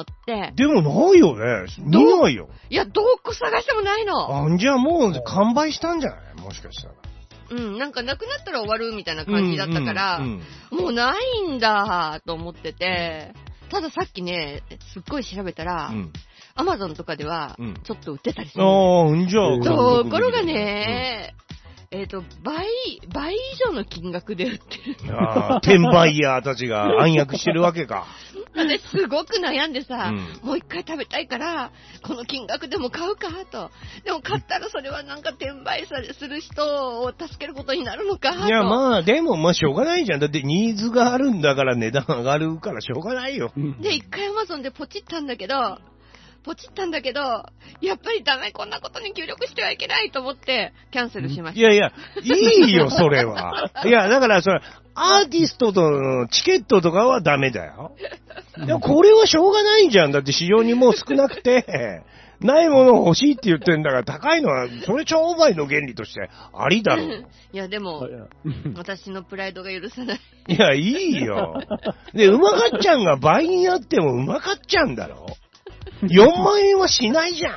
でもないよね。見ないよ。 いや、どこ探してもないの。 あ、じゃあもう完売したんじゃない？もしかしたら。 うん、なんかなくなったら終わるみたいな感じだったから、うんうんうん、もうないんだと思ってて、たださっきね、すっごい調べたら、うん、 アマゾンとかでは、ちょっと売ってたりする、 うん。ああ、んじゃあ。 ところがね、うん、えっ、ー、と、倍、倍以上の金額で売ってる。 ああ、転売ヤーたちが暗躍してるわけか。 私すごく悩んでさ、うん、もう一回食べたいから、この金額でも買うかと。でも買ったらそれはなんか転売されする人を助けることになるのかと。 いや、まあ、でも、まあ、しょうがないじゃん。だってニーズがあるんだから値段上がるからしょうがないよ。 で、一回アマゾンでポチったんだけど、ポチったんだけど、やっぱりダメ、こんなことに協力してはいけないと思って、キャンセルしました。 いやいや、いいよ、それは。いや、だから、それ、アーティストとのチケットとかはダメだよ。いや、これはしょうがないじゃん。だって市場にもう少なくて、ないものを欲しいって言ってんだから、高いのは、それ商売の原理としてありだろう。 いや、でも、私のプライドが許さない。 いや、いいよ。で、うまかっちゃんが倍になってもうまかっちゃんだろ。よんまん円はしないじゃん。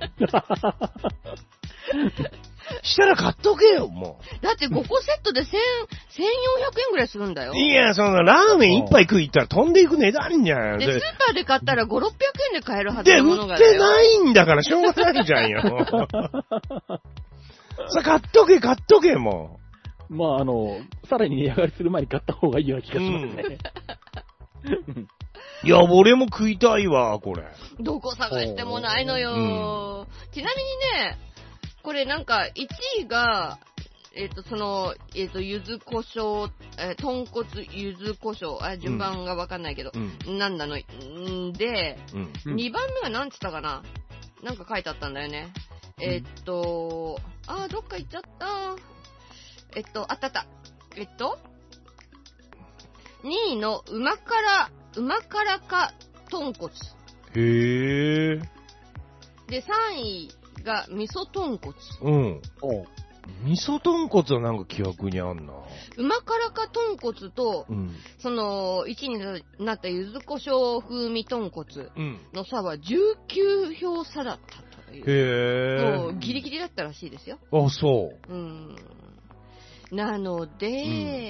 したら買っとけよ、もう。だってごこセットでせん、せんよんひゃくえんぐらいするんだよ。 いや、そのラーメン一杯食い行ったら飛んでいく値段じゃん。 で、スーパーで買ったらご、ろっぴゃくえんで買えるはずのものがで、売ってないんだからしょうがないじゃんよ。さ、買っとけ、買っとけ、もう。まあ、あの、さらに値上がりする前に買った方がいいような気がしますね。 うんいや、俺も食いたいわ、これ。 どこ探してもないのよ、うん。ちなみにね、これなんか、いちいが、えっ、ー、と、その、えっ、ー、と、柚子胡椒、えー、豚骨柚子胡椒、あ、順番がわかんないけど、うん、なんなの、んで、うん、にばんめがなんつったかななんか書いてあったんだよね。えっ、ー、と、あ、どっか行っちゃった。えっと、あったあった。えっと、にいのうま辛、うま辛か豚骨。 へー。 で、さんいが味噌豚骨。 うん。お味噌豚骨はなんか記憶にあんな。 うま辛か豚骨と、うん、その、いちいになった柚子胡椒風味豚骨の差はじゅうきゅうひょう差だったという。 へー。 もうギリギリだったらしいですよ。 あ、そう。 うん。なので、うん、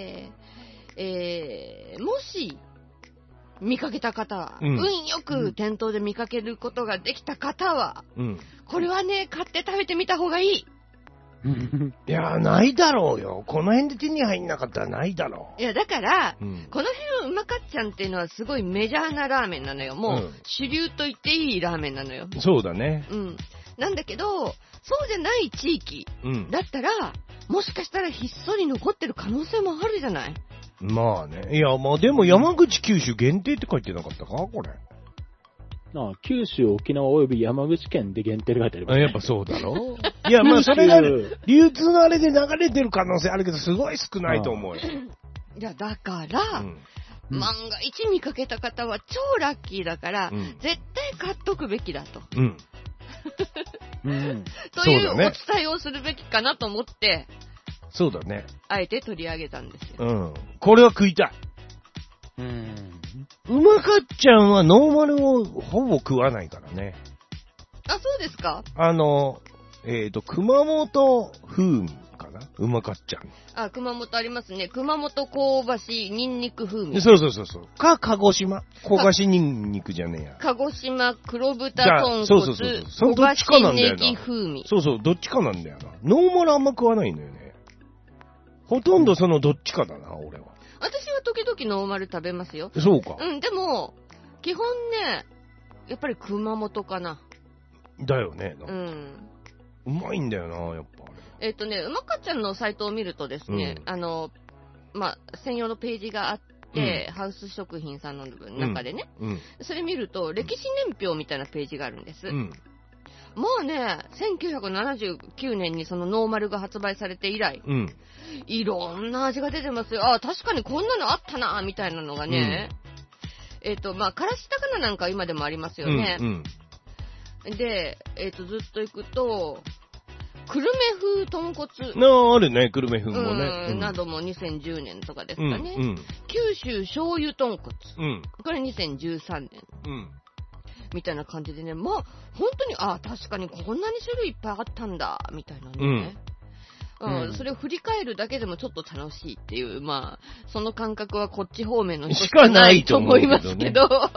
えー、もし、見かけた方は、うん、運よく店頭で見かけることができた方は、うん、これはね、買って食べてみた方がいい。 いやー、ないだろうよ。この辺で手に入んなかったらないだろう。いや、だから、うん、この辺のうまかっちゃんっていうのはすごいメジャーなラーメンなのよ。もう、うん、主流と言っていいラーメンなのよ。 そうだね。 うん。なんだけど、そうじゃない地域だったら、うん、もしかしたらひっそり残ってる可能性もあるじゃない。 まあね。いや、まあでも山口、九州限定って書いてなかったかこれ。 ああ、九州、沖縄および山口県で限定で書いてあります、ね。 やっぱそうだろいや、まあそれが流通のあれで流れてる可能性あるけど、すごい少ないと思うよ。 いや、だから、うん、万が一見かけた方は超ラッキーだから、うん、絶対買っとくべきだと。うん。うん、というお伝えをするべきかなと思って、 そうだね。 あえて取り上げたんですよ。 うん。これは食いたい。うん。うまかっちゃんはノーマルをほぼ食わないからね。 あ、そうですか？ あの、えっと、熊本風味かな？うまかっちゃん。 あ、熊本ありますね。熊本香ばしいニンニク風味。 そうそうそうそう。か、鹿児島。香ばしいニンニクじゃねえや。 鹿児島黒豚豚骨。 そうそうそう。そのどっちかなんだよな。 香ばしネギ風味。 そうそう、どっちかなんだよな。ノーマルあんま食わないんだよね。ほとんどそのどっちかだな、俺は。 私は時々ノーマル食べますよ。 そうか。 うん、でも、基本ね、やっぱり熊本かな。 だよね。 うん。 うまいんだよな、やっぱあれ。えっとね、うまかっちゃんのサイトを見るとですね、うん、あの、まあ、専用のページがあって、うん、ハウス食品さんの中でね、うんうん、それ見ると、歴史年表みたいなページがあるんです。うんまあね、せんきゅうひゃくななじゅうきゅうねんにそのノーマルが発売されて以来、うん、いろんな味が出てますよ。あ、確かにこんなのあったな、みたいなのがね。うん、えっ、ー、と、まあ、からし高菜なんか今でもありますよね。うんうん、で、えっ、ー、と、ずっと行くと、久留米風豚骨。 あ、あるね、久留米風もね。 うん、などもにせんじゅうねんとかですかね。うんうん、九州醤油豚骨。うん、これにせんじゅうさんねん。うんみたいな感じでね、まあ、本当に、あ、確かにこんなに種類いっぱいあったんだ、みたいなね。うん。うん、それを振り返るだけでもちょっと楽しいっていう、まあ、その感覚はこっち方面の人しかないと思いますけど。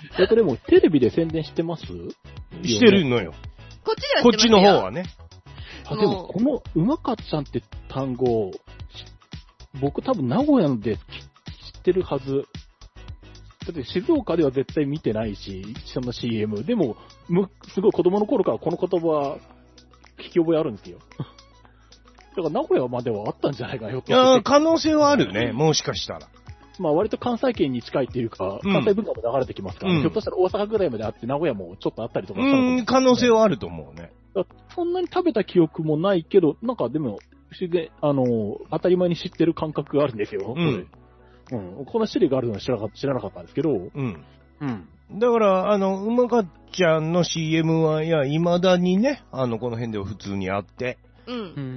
えっとでも、テレビで宣伝してます？ してるのよ。 こっちではこっちの方はね。 あ、でも、この、うまかっちゃんって単語、僕多分名古屋で知ってるはず。だって静岡では絶対見てないし、その シーエム。でも、む、すごい子供の頃からこの言葉は聞き覚えあるんですよ。だから名古屋まではあったんじゃないかな、ひょっとして。 ああ、可能性はあるね、もしかしたら。 まあ割と関西圏に近いっていうか、関西文化も流れてきますから、ね、うん、ひょっとしたら大阪ぐらいまであって名古屋もちょっとあったりとかしたのかもしれない、 うん、可能性はあると思うね。 そんなに食べた記憶もないけど、なんかでも、不思議、あの、当たり前に知ってる感覚があるんですよ。うん。うん、こんな種類があるのは知らなかった、知らなかったんですけど。うん。 うん。だから、あの、うまかっちゃんの シーエム は、いや、未だにね、あの、この辺では普通にあって、うん。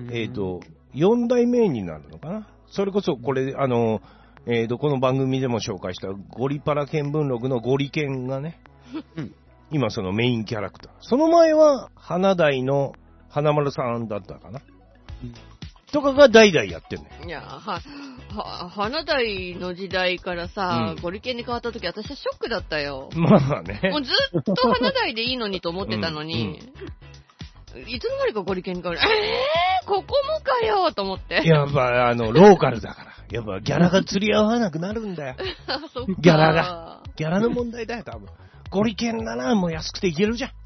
えっと、よん代目になるのかな。それこそ、これ、あの、えっと、この番組でも紹介したゴリパラ見聞録のゴリケンがね、うん、今そのメインキャラクター。その前は、花大の花丸さんだったかな。うん、とかが代々やってんね。 いや、は、は、花大の時代からさ、うん、ゴリケンに変わった時私はショックだったよ。 まあね。 もうずっと花大でいいのにと思ってたのに、うんうん、いつの間にかゴリケンに変わる。えー、ここもかよと思って。 やっぱ、あの、ローカルだから。やっぱギャラが釣り合わなくなるんだよ。ギャラが。ギャラの問題だよ、多分。ゴリケンならもう安くていけるじゃん。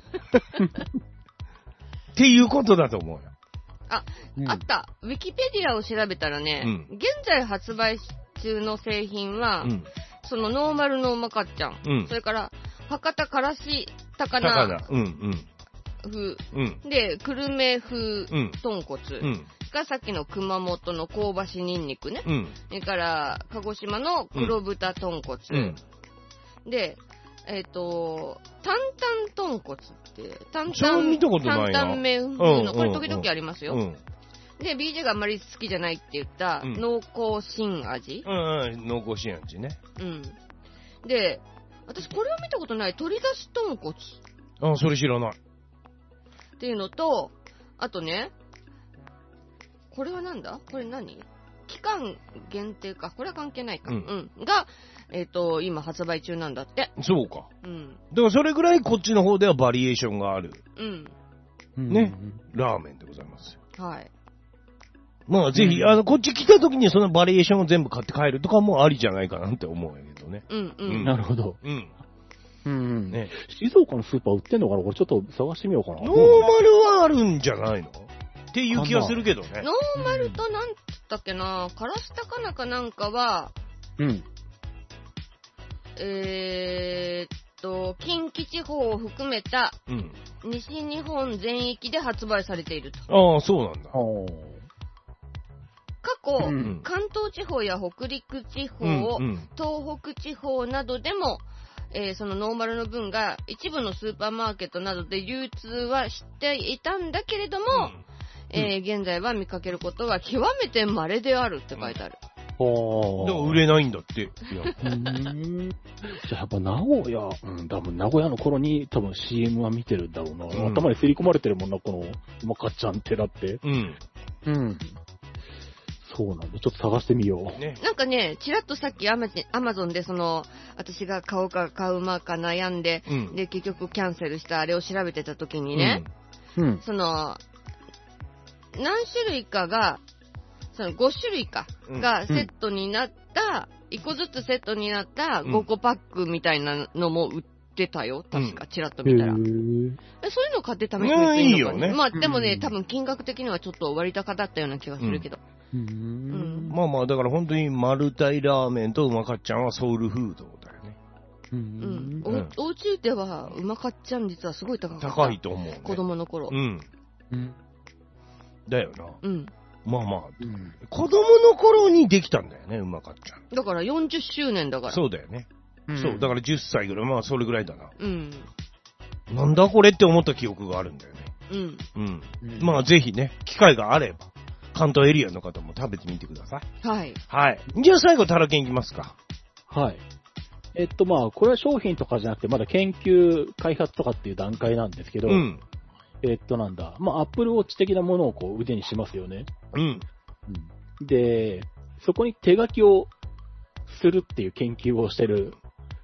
っていうことだと思うよ。 あ、うん、あった。ウィキペディアを調べたらね、うん、現在発売中の製品は、うん、そのノーマルのうまかっちゃん、うん、それから博多からし高菜風、うんうん、で、久留米風豚骨、うん、がさっきの熊本の香ばしにんにくね、うん、それから鹿児島の黒豚豚骨、うん、で、えっ、ー、と、担々豚骨って、担々、担々麺風の、これ時々ありますよ。うん、で、ビージェー があんまり好きじゃないって言った、うん、濃厚新味。 うんうん、濃厚新味ね。 うん。で、私これは見たことない、鶏だし豚骨。 あ、それ知らない。 っていうのと、あとね、これはなんだこれ何期間限定か。これは関係ないか。うん。うん、が、えっ、ー、と、今発売中なんだって。 そうか。うん。だからそれぐらいこっちの方ではバリエーションがある。うん。ね。うん、ラーメンでございますよ。はい。まあぜひ、うん、あの、こっち来た時にそのバリエーションを全部買って帰るとかもありじゃないかなって思うんやけどね。 うんうん。うん、なるほど。うん。うん。ね。静岡のスーパー売ってんのかなこれちょっと探してみようかな。 ノーマルはあるんじゃないのっていう気がするけどね。 ノーマルとなんつったっけな、からしたかなかなんかは、うん。えーっと、近畿地方を含めた、西日本全域で発売されていると。 ああ、そうなんだ。 過去、うん、関東地方や北陸地方、うんうん、東北地方などでも、えー、そのノーマルの分が一部のスーパーマーケットなどで流通はしていたんだけれども、うんえー、現在は見かけることは極めて稀であるって書いてある。 うん、でも売れないんだって。いやうんじゃあやっぱ名古屋、うん、多分名古屋の頃に多分 シーエム は見てるんだろうな。うん、頭に刷り込まれてるもんな、このうまかっちゃんってだって。うん。うん。そうなんだ。ちょっと探してみよう。 ね、なんかね、ちらっとさっきアマアマゾンでその、私が買おうか買うまか悩んで、うん、で、結局キャンセルしたあれを調べてた時にね、うん、その、何種類かが、そのご種類かがセットになった、うん、いっこずつセットになったごこパックみたいなのも売ってたよ。確か、ちらっと見たら。うん、そういうの買って試してみるのかね。いいよね。まあ、でもね、多分金額的にはちょっと割高だったような気がするけど。うんうん、まあまあ、だから本当にマルタイラーメンとうまかっちゃんはソウルフードだよね。 うん。うん、お, お家ではうまかっちゃん実はすごい高かった。 高いと思う、ね。 子供の頃。うん。 うんだよな。うん。まあまあ、うん、子供の頃にできたんだよね、うまかっちゃん。 だからよんじゅっしゅうねんだから。 そうだよね。うん、そう、だからじゅっさいぐらい、まあそれぐらいだな。うん。なんだこれって思った記憶があるんだよね。うん。うん。うん、まあぜひね、機会があれば、関東エリアの方も食べてみてください。はい。はい。じゃあ最後、タラケンいきますか。 はい。えっとまあ、これは商品とかじゃなくて、まだ研究、開発とかっていう段階なんですけど、うん。えっとなんだ、まあ、アップルウォッチ的なものをこう腕にしますよね。うん。うん、で、そこに手書きをするっていう研究をしてる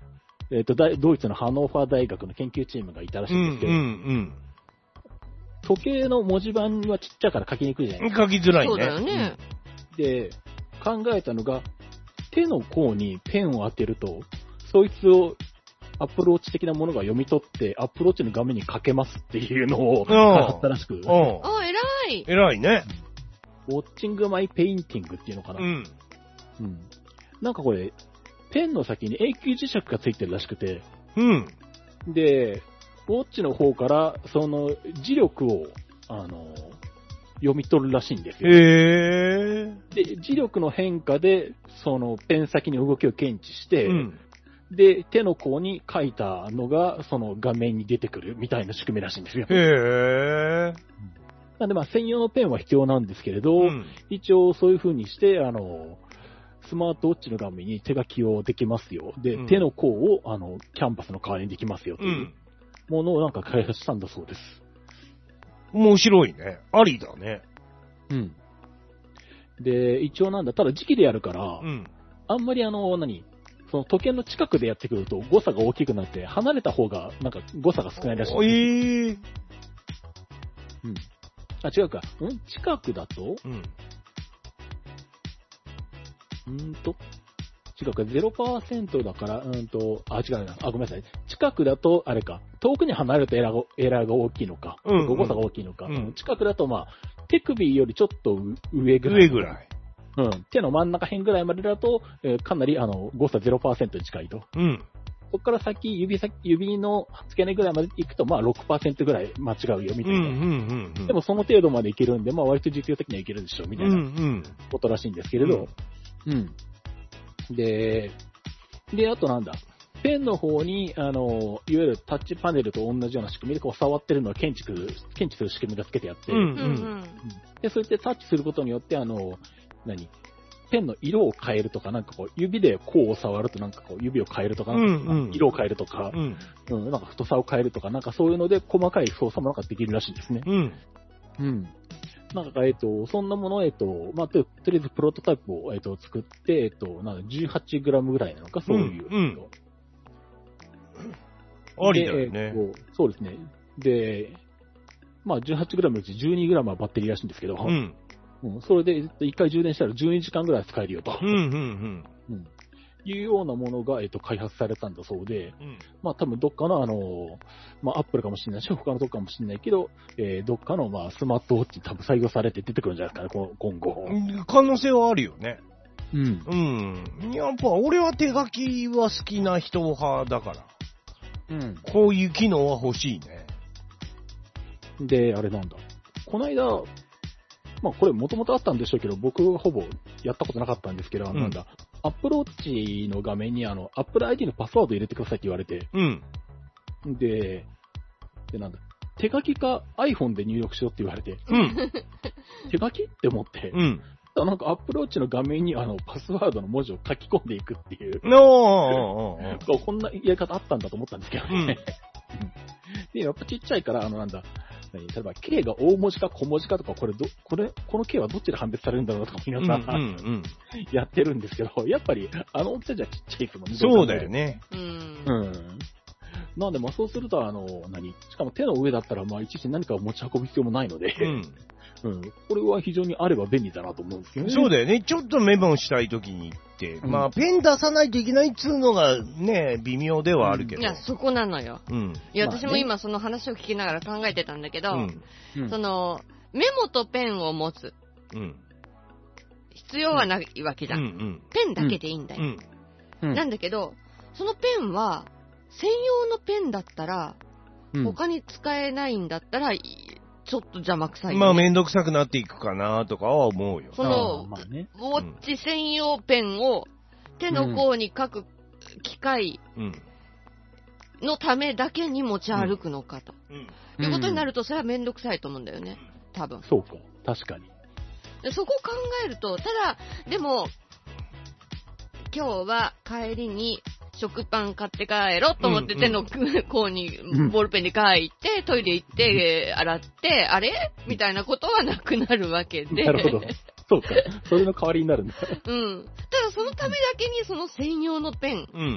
えっと、ドイツのハノーファー大学の研究チームがいたらしいんですけど、うんうんうん、時計の文字盤はちっちゃいから書きにくいじゃないですか。書きづらいね。 そうだよね。 で、考えたのが、手の甲にペンを当てると、そいつをアプローチ的なものが読み取って、アプローチの画面に書けますっていうのを開発ったらしく。 あ、偉い。 偉いね。 ウォッチングマイペインティングっていうのかな。うん。うん。なんかこれ、ペンの先に永久磁石がついてるらしくて。 うん。 で、ウォッチの方から、その磁力を、あの、読み取るらしいんですよ。 へー。 で、磁力の変化で、そのペン先の動きを検知して、うん、で、手の甲に書いたのが、その画面に出てくるみたいな仕組みらしいんですよ。 へー。 なんで、まあ、専用のペンは必要なんですけれど、うん、一応そういう風にして、あの、スマートウォッチの画面に手書きをできますよ。で、うん、手の甲を、あの、キャンバスの代わりにできますよというものをなんか開発したんだそうです。 面白いね。ありだね。 うん。で、一応なんだ、ただ時期でやるから、 うん、 あんまりあの、何その時計の近くでやってくると誤差が大きくなって、離れた方がなんか誤差が少ないらしい。 えー。 うん。あ、違うか。ん近くだとうん。 うんと、違うか、ゼロパーセント だから、うんと、あ、違うな。あ、ごめんなさい。近くだと、あれか、遠くに離れるとエラーが、エラーが大きいのか、うんうん、誤差が大きいのか、うん、近くだと、まあ、手首よりちょっと上ぐらい。 上ぐらい。 うん。手の真ん中辺ぐらいまでだと、えー、かなり、あの、誤差 ゼロパーセント に近いと。 うん。 そこから先、指先、指の付け根ぐらいまで行くと、まあ ろくパーセント ぐらい間違うよ、みたいな。 うんうんうんうん、 でもその程度までいけるんで、まあ割と実用的にはいけるでしょう、みたいなことらしいんですけれど。うん、うんうん。で、で、あとなんだ。ペンの方に、あの、いわゆるタッチパネルと同じような仕組みで、こう触ってるのを検知する、検知する仕組みがつけてあって、 うんうん、 で、そうやってタッチすることによって、あの、何ペンの色を変えるとか、なんかこう、指でこうを触るとなんかこう、指を変えるとか、なんか色を変えるとか、 うんうん、なんか太さを変えるとか、なんかそういうので細かい操作もなんかできるらしいんですね。 うん。 うん。なんか、えっと、そんなものを、えっと、まあ、と、とりあえずプロトタイプを、えっと、作って、えっと、なんか じゅうはちグラム ぐらいなのか、そういう。 うん。うん、ありだよね、 えー。そうですね。で、まあ、じゅうはちグラム のうち じゅうにグラム はバッテリーらしいんですけど、 うん。 うん、それで、いっかい充電したらじゅうにじかんぐらい使えるよと。 うん、うん、うん。 うんいうようなものが、えっと、開発されたんだそうで、 うん、 まあ多分どっかのあの、まあアップルかもしれないし、他のどっかかもしれないけど、えー、どっかのまあスマートウォッチに多分採用されて出てくるんじゃないですかね、今後。 可能性はあるよね。 うん。 うん。やっぱ俺は手書きは好きな人派だから。 うん。 こういう機能は欲しいね。 で、あれなんだ。この間、まあこれもともとあったんでしょうけど、僕はほぼやったことなかったんですけど、うん、なんだ。アップルウォッチの画面にあの、Apple アイディー のパスワード入れてくださいって言われて。 うん。 で、で、なんだ、手書きか iPhone で入力しろって言われて。 うん。 手書きって思って。 うん。 なんか Apple ウォッチの画面にあの、パスワードの文字を書き込んでいくっていう。 おーこんなやり方あったんだと思ったんですけどね。うん、で、やっぱちっちゃいから、あの、なんだ、例えば K が大文字か小文字かとか、これど、これ、この K はどっちで判別されるんだろうとか皆さん、 うんうんうん、 やってるんですけど、やっぱりあの大きさじゃちっちゃいですもんね。 そうだよね。 うん。 うん。なんで、まあそうすると、あの、何しかも手の上だったら、まあいちいち何かを持ち運ぶ必要もないので、 うんうん、これは非常にあれば便利だなと思うんですけどね。 そうだよね。ちょっとメモしたいときにって、うん、まあ、ペン出さないといけないっつうのがね、微妙ではあるけど。 いや、そこなのよ。 うん。 いや、私も今その話を聞きながら考えてたんだけど、 うん、 その、メモとペンを持つ。 うん。 必要はないわけじゃん。 うんうん、 ペンだけでいいんだよ。 うんうん、 なんだけど、そのペンは、専用のペンだったら、うん、他に使えないんだったら、ちょっと邪魔くさい、ね。 まあ、めんどくさくなっていくかなとかは思うよ。 その、まあね、ウォッチ専用ペンを手の甲に書く機械のためだけに持ち歩くのかと。うんうん、いうことになると、それはめんどくさいと思うんだよね。多分。 そうか。確かに。 そこを考えると、ただ、でも、今日は帰りに、食パン買って帰ろうと思って手の甲にボールペンで書いて、トイレ行って、洗って、あれみたいなことはなくなるわけで。 なるほど。そうか。それの代わりになるんだ。 うん。ただそのためだけにその専用のペン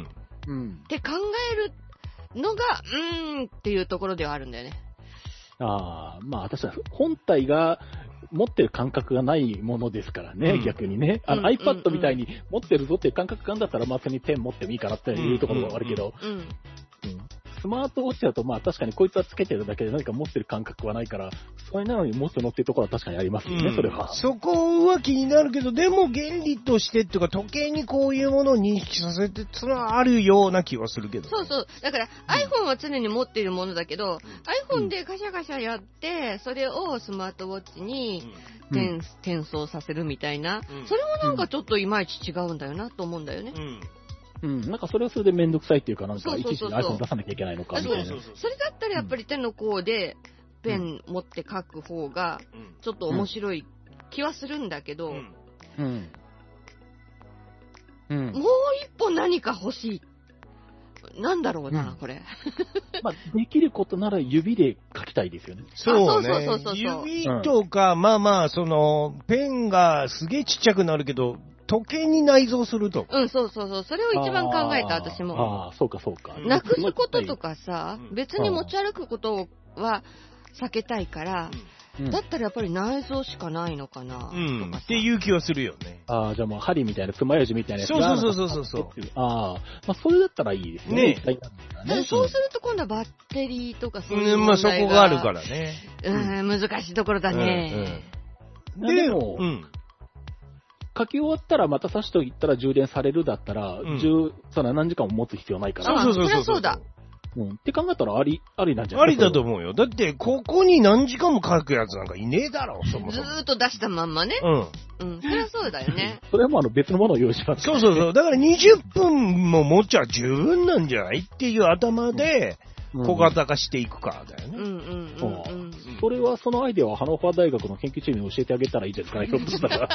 うん、って考えるのが、うーんっていうところではあるんだよね。 ああ、まあ私は本体が持ってる感覚がないものですからね、うん、逆にね。あの、うん、iPad みたいに持ってるぞっていう感覚があるんだったら、まあ、それにペン持ってもいいかなっていうところがあるけど、うんうんうんうんスマートウォッチだと、まあ確かにこいつはつけてるだけで何か持ってる感覚はないから、それなのに持つのっていうところは確かにありますよね、うん、それは。 そこは気になるけど、でも原理としてっていうか、時計にこういうものを認識させて、それはあるような気はするけど、ね。 そうそう。だから、うん、iPhone は常に持っているものだけど、うん、iPhone でガシャガシャやって、それをスマートウォッチに転、うん、転送させるみたいな、うん、それもなんかちょっといまいち違うんだよなと思うんだよね。うんうん、なんかそれはそれでめんどくさいっていうか、なんかいちいち iPhone 出さなきゃいけないのかみたいな。 そうそうそう。それだったらやっぱり手の甲でペン持って書く方が、ちょっと面白い気はするんだけど、うんうんうん、もう一本何か欲しい。なんだろうな、うん、これ。 まあ、できることなら指で書きたいですよね。 そうね。そうそうそうそう指とか、うん、まあまあ、その、ペンがすげえちっちゃくなるけど、時計に内蔵すると。 うん、そうそうそう。それを一番考えた、私も。 ああ、そうかそうか。 なくすこととかさ、別に持ち歩くことは避けたいから、うん、だったらやっぱり内蔵しかないのかな、 うん、っていう気はするよね。 ああ、じゃあもう針みたいな、爪楊枝みたいなやつが。そうそうそうそう。 ああ、まあそれだったらいいですよね。ねねそうすると今度はバッテリーとかそういう問題が、うん、まあそこがあるからね。 うん、難しいところだね。 うんうん、でも、うん書き終わったらまた挿しておいたら充電されるだったら、うん、じゅうその何時間も持つ必要ないから。 そうそうそうそう。そうだ。 うん。って考えたらあり、ありなんじゃないありだと思うよ。だって、ここに何時間も書くやつなんかいねえだろ、そもそも。 ずーっと出したまんまね。うん。うん。そりゃそうだよね。 それもあの別のものを用意します。 そうそうそう。だからにじゅっぷんも持っちゃ十分なんじゃないっていう頭で、小型化していくかだよね。うんうんうんうん。それは、そのアイデアはハノーファー大学の研究チームに教えてあげたらいいですかね、ひょっとしたら。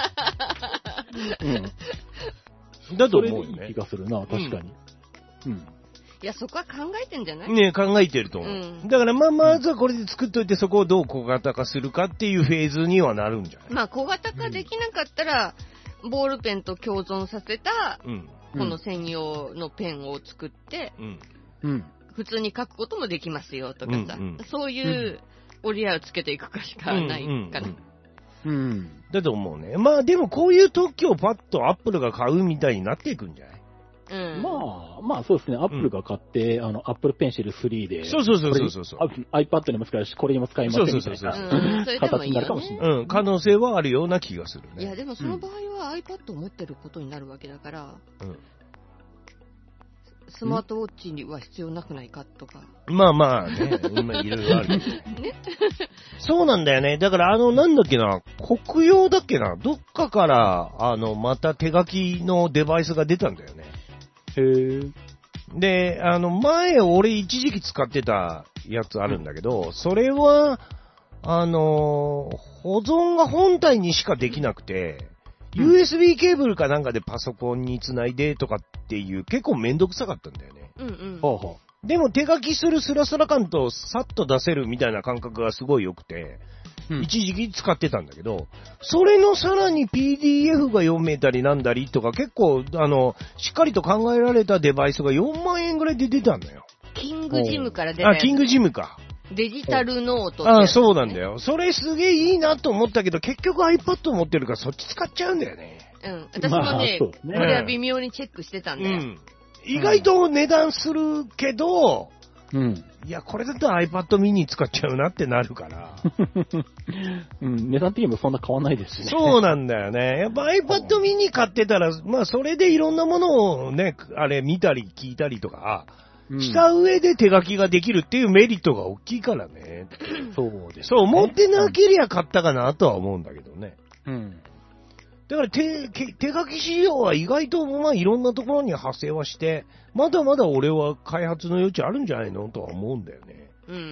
うん。だと思うよね。それでいい気がするな、確かに。うん。うん、 いや、そこは考えてんじゃないね考えてると思う。うん、だから、まあ、まずはこれで作っといて、そこをどう小型化するかっていうフェーズにはなるんじゃないまあ、小型化できなかったら、うん、ボールペンと共存させた、うん、この専用のペンを作って、うん。うん普通に書くこともできますよとかさ、うんうん、そういう折り合いをつけていくかしかないかな。 うん、うんうん。だと思うね。まあでもこういう特許をパッとアップルが買うみたいになっていくんじゃないうん、まあ、まあそうですね。アップルが買って、うん、あの、アップルペンシルスリーで。 そうそうそうそうそう。 iPad にも使えるし、これにも使えますみたいな形になるかもしれない。 うん、可能性はあるような気がするね。 いや、でもその場合は iPad を持ってることになるわけだから、うんスマートウォッチには必要なくないかとか。 まあまあね、今いろいろあるけど。ね。そうなんだよね。だからあの、なんだっけな、黒曜だっけな、どっかから、あの、また手書きのデバイスが出たんだよね。 へー。 で、あの、前俺一時期使ってたやつあるんだけど、それは、あの、保存が本体にしかできなくて、ユーエスビー ケーブルかなんかでパソコンにつないでとかっていう結構めんどくさかったんだよね。うんうん。ほうほう。でも手書きするスラスラ感とさっと出せるみたいな感覚がすごい良くて、うん、一時期使ってたんだけど、それのさらに ピーディーエフ が読めたりなんだりとか結構あの、しっかりと考えられたデバイスがよんまんえんぐらいで出たんだよ。 キングジムから出た。 あ、キングジムか。 デジタルノート、 ね。ああ、そうなんだよ。それすげえいいなと思ったけど、結局 iPad 持ってるからそっち使っちゃうんだよね。 うん。私もね、まあ、ねこれは微妙にチェックしてたんだよ。うん、 意外と値段するけど、うん。いや、これだったら iPad mini 使っちゃうなってなるから。 うん、値段的にもそんな変わんないですしね。 そうなんだよね。やっぱ iPad mini 買ってたら、まあそれでいろんなものをね、あれ見たり聞いたりとか、した上で手書きができるっていうメリットが大きいからね。 そうですね。 そう、持ってなけりゃ買ったかなとは思うんだけどね。うん。だから手、手書き仕様は意外とまあいろんなところに派生はして、まだまだ俺は開発の余地あるんじゃないのとは思うんだよね。うん。うん。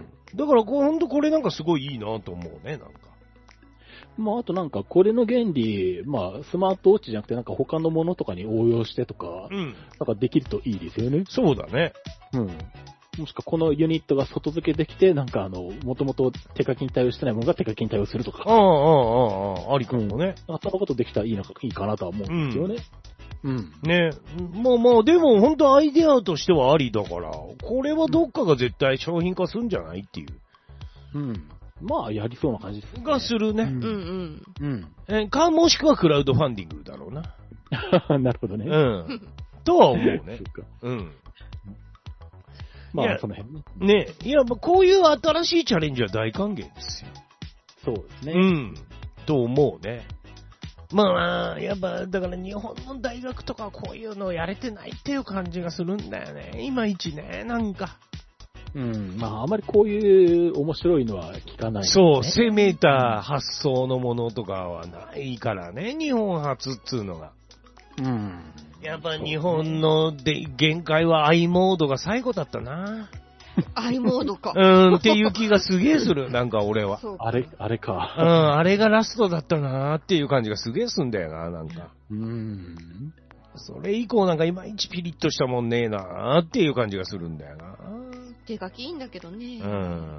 だからこう、ほんとこれなんかすごいいいなと思うね、なんか。 まあ、あとなんか、これの原理、まあ、スマートウォッチじゃなくて、なんか他のものとかに応用してとか、うん、なんかできるといいですよね。 そうだね。 うん。もしくはこのユニットが外付けできて、なんかあの、もともと手書きに対応してないものが手書きに対応するとか。 ああ、ああ、ああ、ありかもね。 うん、そんなことできたらいいのか、いいかなとは思うんですよね。 うん。 ね。まあまあ、でも本当アイデアとしてはありだから、これはどっかが絶対商品化するんじゃないっていう。 うん。まあ、やりそうな感じですね。 がするね。 うんうん。 うん。 え、か、もしくはクラウドファンディングだろうな。 なるほどね。 うん。とは思うね。うん。 まあ、その辺ね。 ね。いや、まあ、こういう新しいチャレンジは大歓迎ですよ。 そうですね。 うん。と思うね。まあ、やっぱ、だから日本の大学とかこういうのをやれてないっていう感じがするんだよね。いまいちね、なんか。 うん。まあ、あまりこういう面白いのは聞かない、ね。 そう、攻めた発想のものとかはないからね、日本初っつうのが。 うん。 やっぱ日本ので限界は i モードが最後だったな。 i モードか。 うん、っていう気がすげえする、なんか俺は。 あれ、あれか。 うん、あれがラストだったなーっていう感じがすげえすんだよな、なんか。 うん。 それ以降なんかいまいちピリッとしたもんねえなーっていう感じがするんだよな。 手書きいいんだけどね。 うん。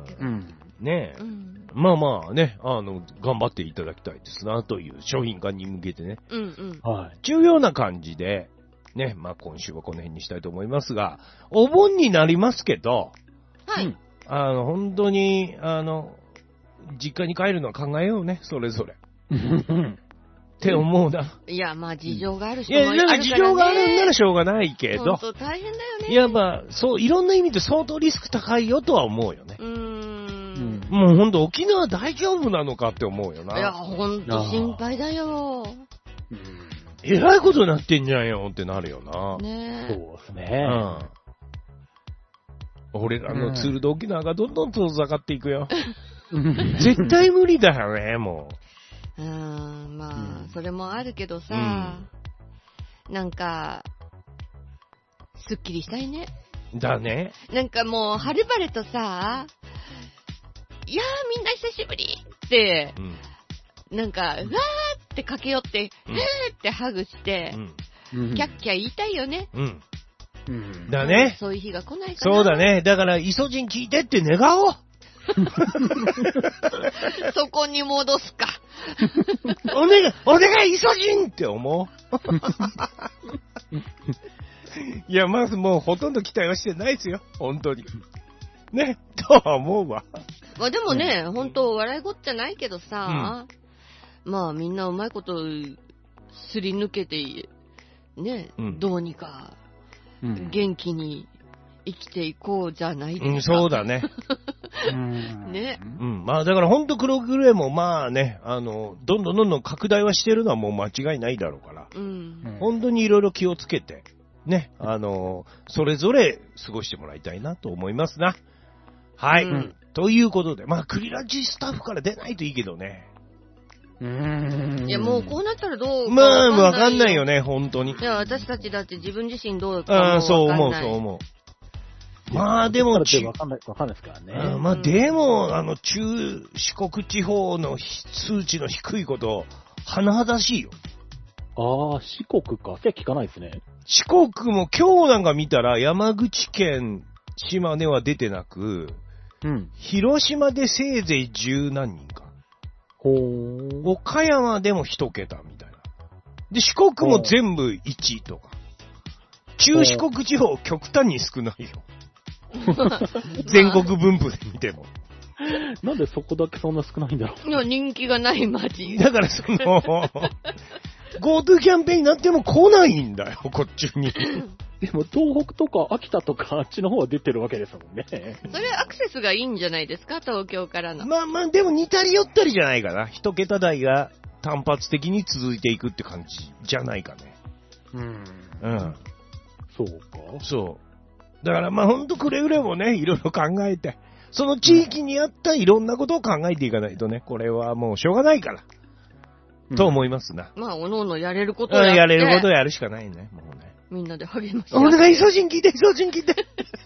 うん、ねえ、うん。まあまあね、あの、頑張っていただきたいですな、という商品化に向けてね。 うんうん。 はい。重要な感じで、ね、まあ今週はこの辺にしたいと思いますが、お盆になりますけど、 はい。 あの、本当に、あの、実家に帰るのは考えようね、それぞれ。って思うな。 いや、まあ事情がある人もいるからね。 いや、なんか事情があるんならしょうがないけど。 本当大変だよね。 いや、まあ、そう、いろんな意味で相当リスク高いよとは思うよね。 うーん。 もうほんと沖縄大丈夫なのかって思うよな。 いや、ほんと心配だよ。 えらいことになってんじゃんよってなるよな。 ねえ。そうですね。 うん。俺らのツールで沖縄がどんどん遠ざかっていくよ。絶対無理だよね、もう。うーん、まあ、うん、それもあるけどさ、うん、なんか、すっきりしたいね。 だね。 なんかもう、はるばるとさ、いやーみんな久しぶりって、うん、なんか、うわーって駆け寄って、うん、ーってハグして、うん、キャッキャ言いたいよね。 うんうん、だね。 そういう日が来ないかな。 そうだね。だから、イソジン聞いてって願おう。 そこに戻すか。 お願い、お願い、イソジンって思う。いや、まずもうほとんど期待はしてないですよ。本当に。ね、とは思うわ。 まあでもね、うん、本当笑いごっちゃないけどさ、うん、まあみんなうまいことすり抜けて、ね、うん、どうにか元気に生きていこうじゃないですか。うん、 そうだね。 ね。 うん。まあだから本当クログレーもまあね、あの、どんどんどんどん拡大はしてるのはもう間違いないだろうから、うん、本当にいろいろ気をつけて、ね、あの、それぞれ過ごしてもらいたいなと思いますな。はい。うん、ということで、まあクリラジスタッフから出ないといいけどね。 うーん。いや、もうこうなったらどうかまあ、わかんないよね、本当に。 いや、私たちだって自分自身どうかもわかんない。 ああ、そう思う、そう思う。まあでも、 ちわかんない、わかんないですからね。 まあでも、あの、中四国地方の数値の低いこと、甚だしいよ。 ああ、四国か。それ聞かないですね。 四国も今日なんか見たら、山口県、島根は出てなく、うん、広島でせいぜい十何人か。 ほー。 岡山でも一桁みたいな。で、四国も全部いちとか。中四国地方極端に少ないよ。全国分布で見ても。 なんでそこだけそんな少ないんだろう。 いや、人気がない街。 だからその、GoTo キャンペーンになっても来ないんだよ、こっちに。 でも東北とか秋田とかあっちの方は出てるわけですもんね。 それアクセスがいいんじゃないですか、東京からの。 まあまあ、でも似たり寄ったりじゃないかな。一桁台が単発的に続いていくって感じじゃないかね。 うん。 うん。 そうか。 そう。だからまあほんとくれぐれもね、いろいろ考えて、その地域に合ったいろんなことを考えていかないとね、これはもうしょうがないから、うん、と思いますな。 まあ、おのおのやれることをやって。 やれることをやるしかないね、もうね。 みんなで励まし合う。 お願い、イソジン聞いて、イソジン聞いて。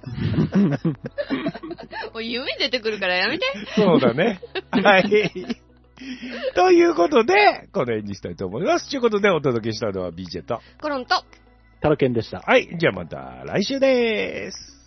もう夢出てくるからやめて。 そうだね。はい。ということで、この辺にしたいと思います。ということで、お届けしたのは ビージェー と、 コロンと、 タラケンでした。 はい。じゃあまた来週でーす。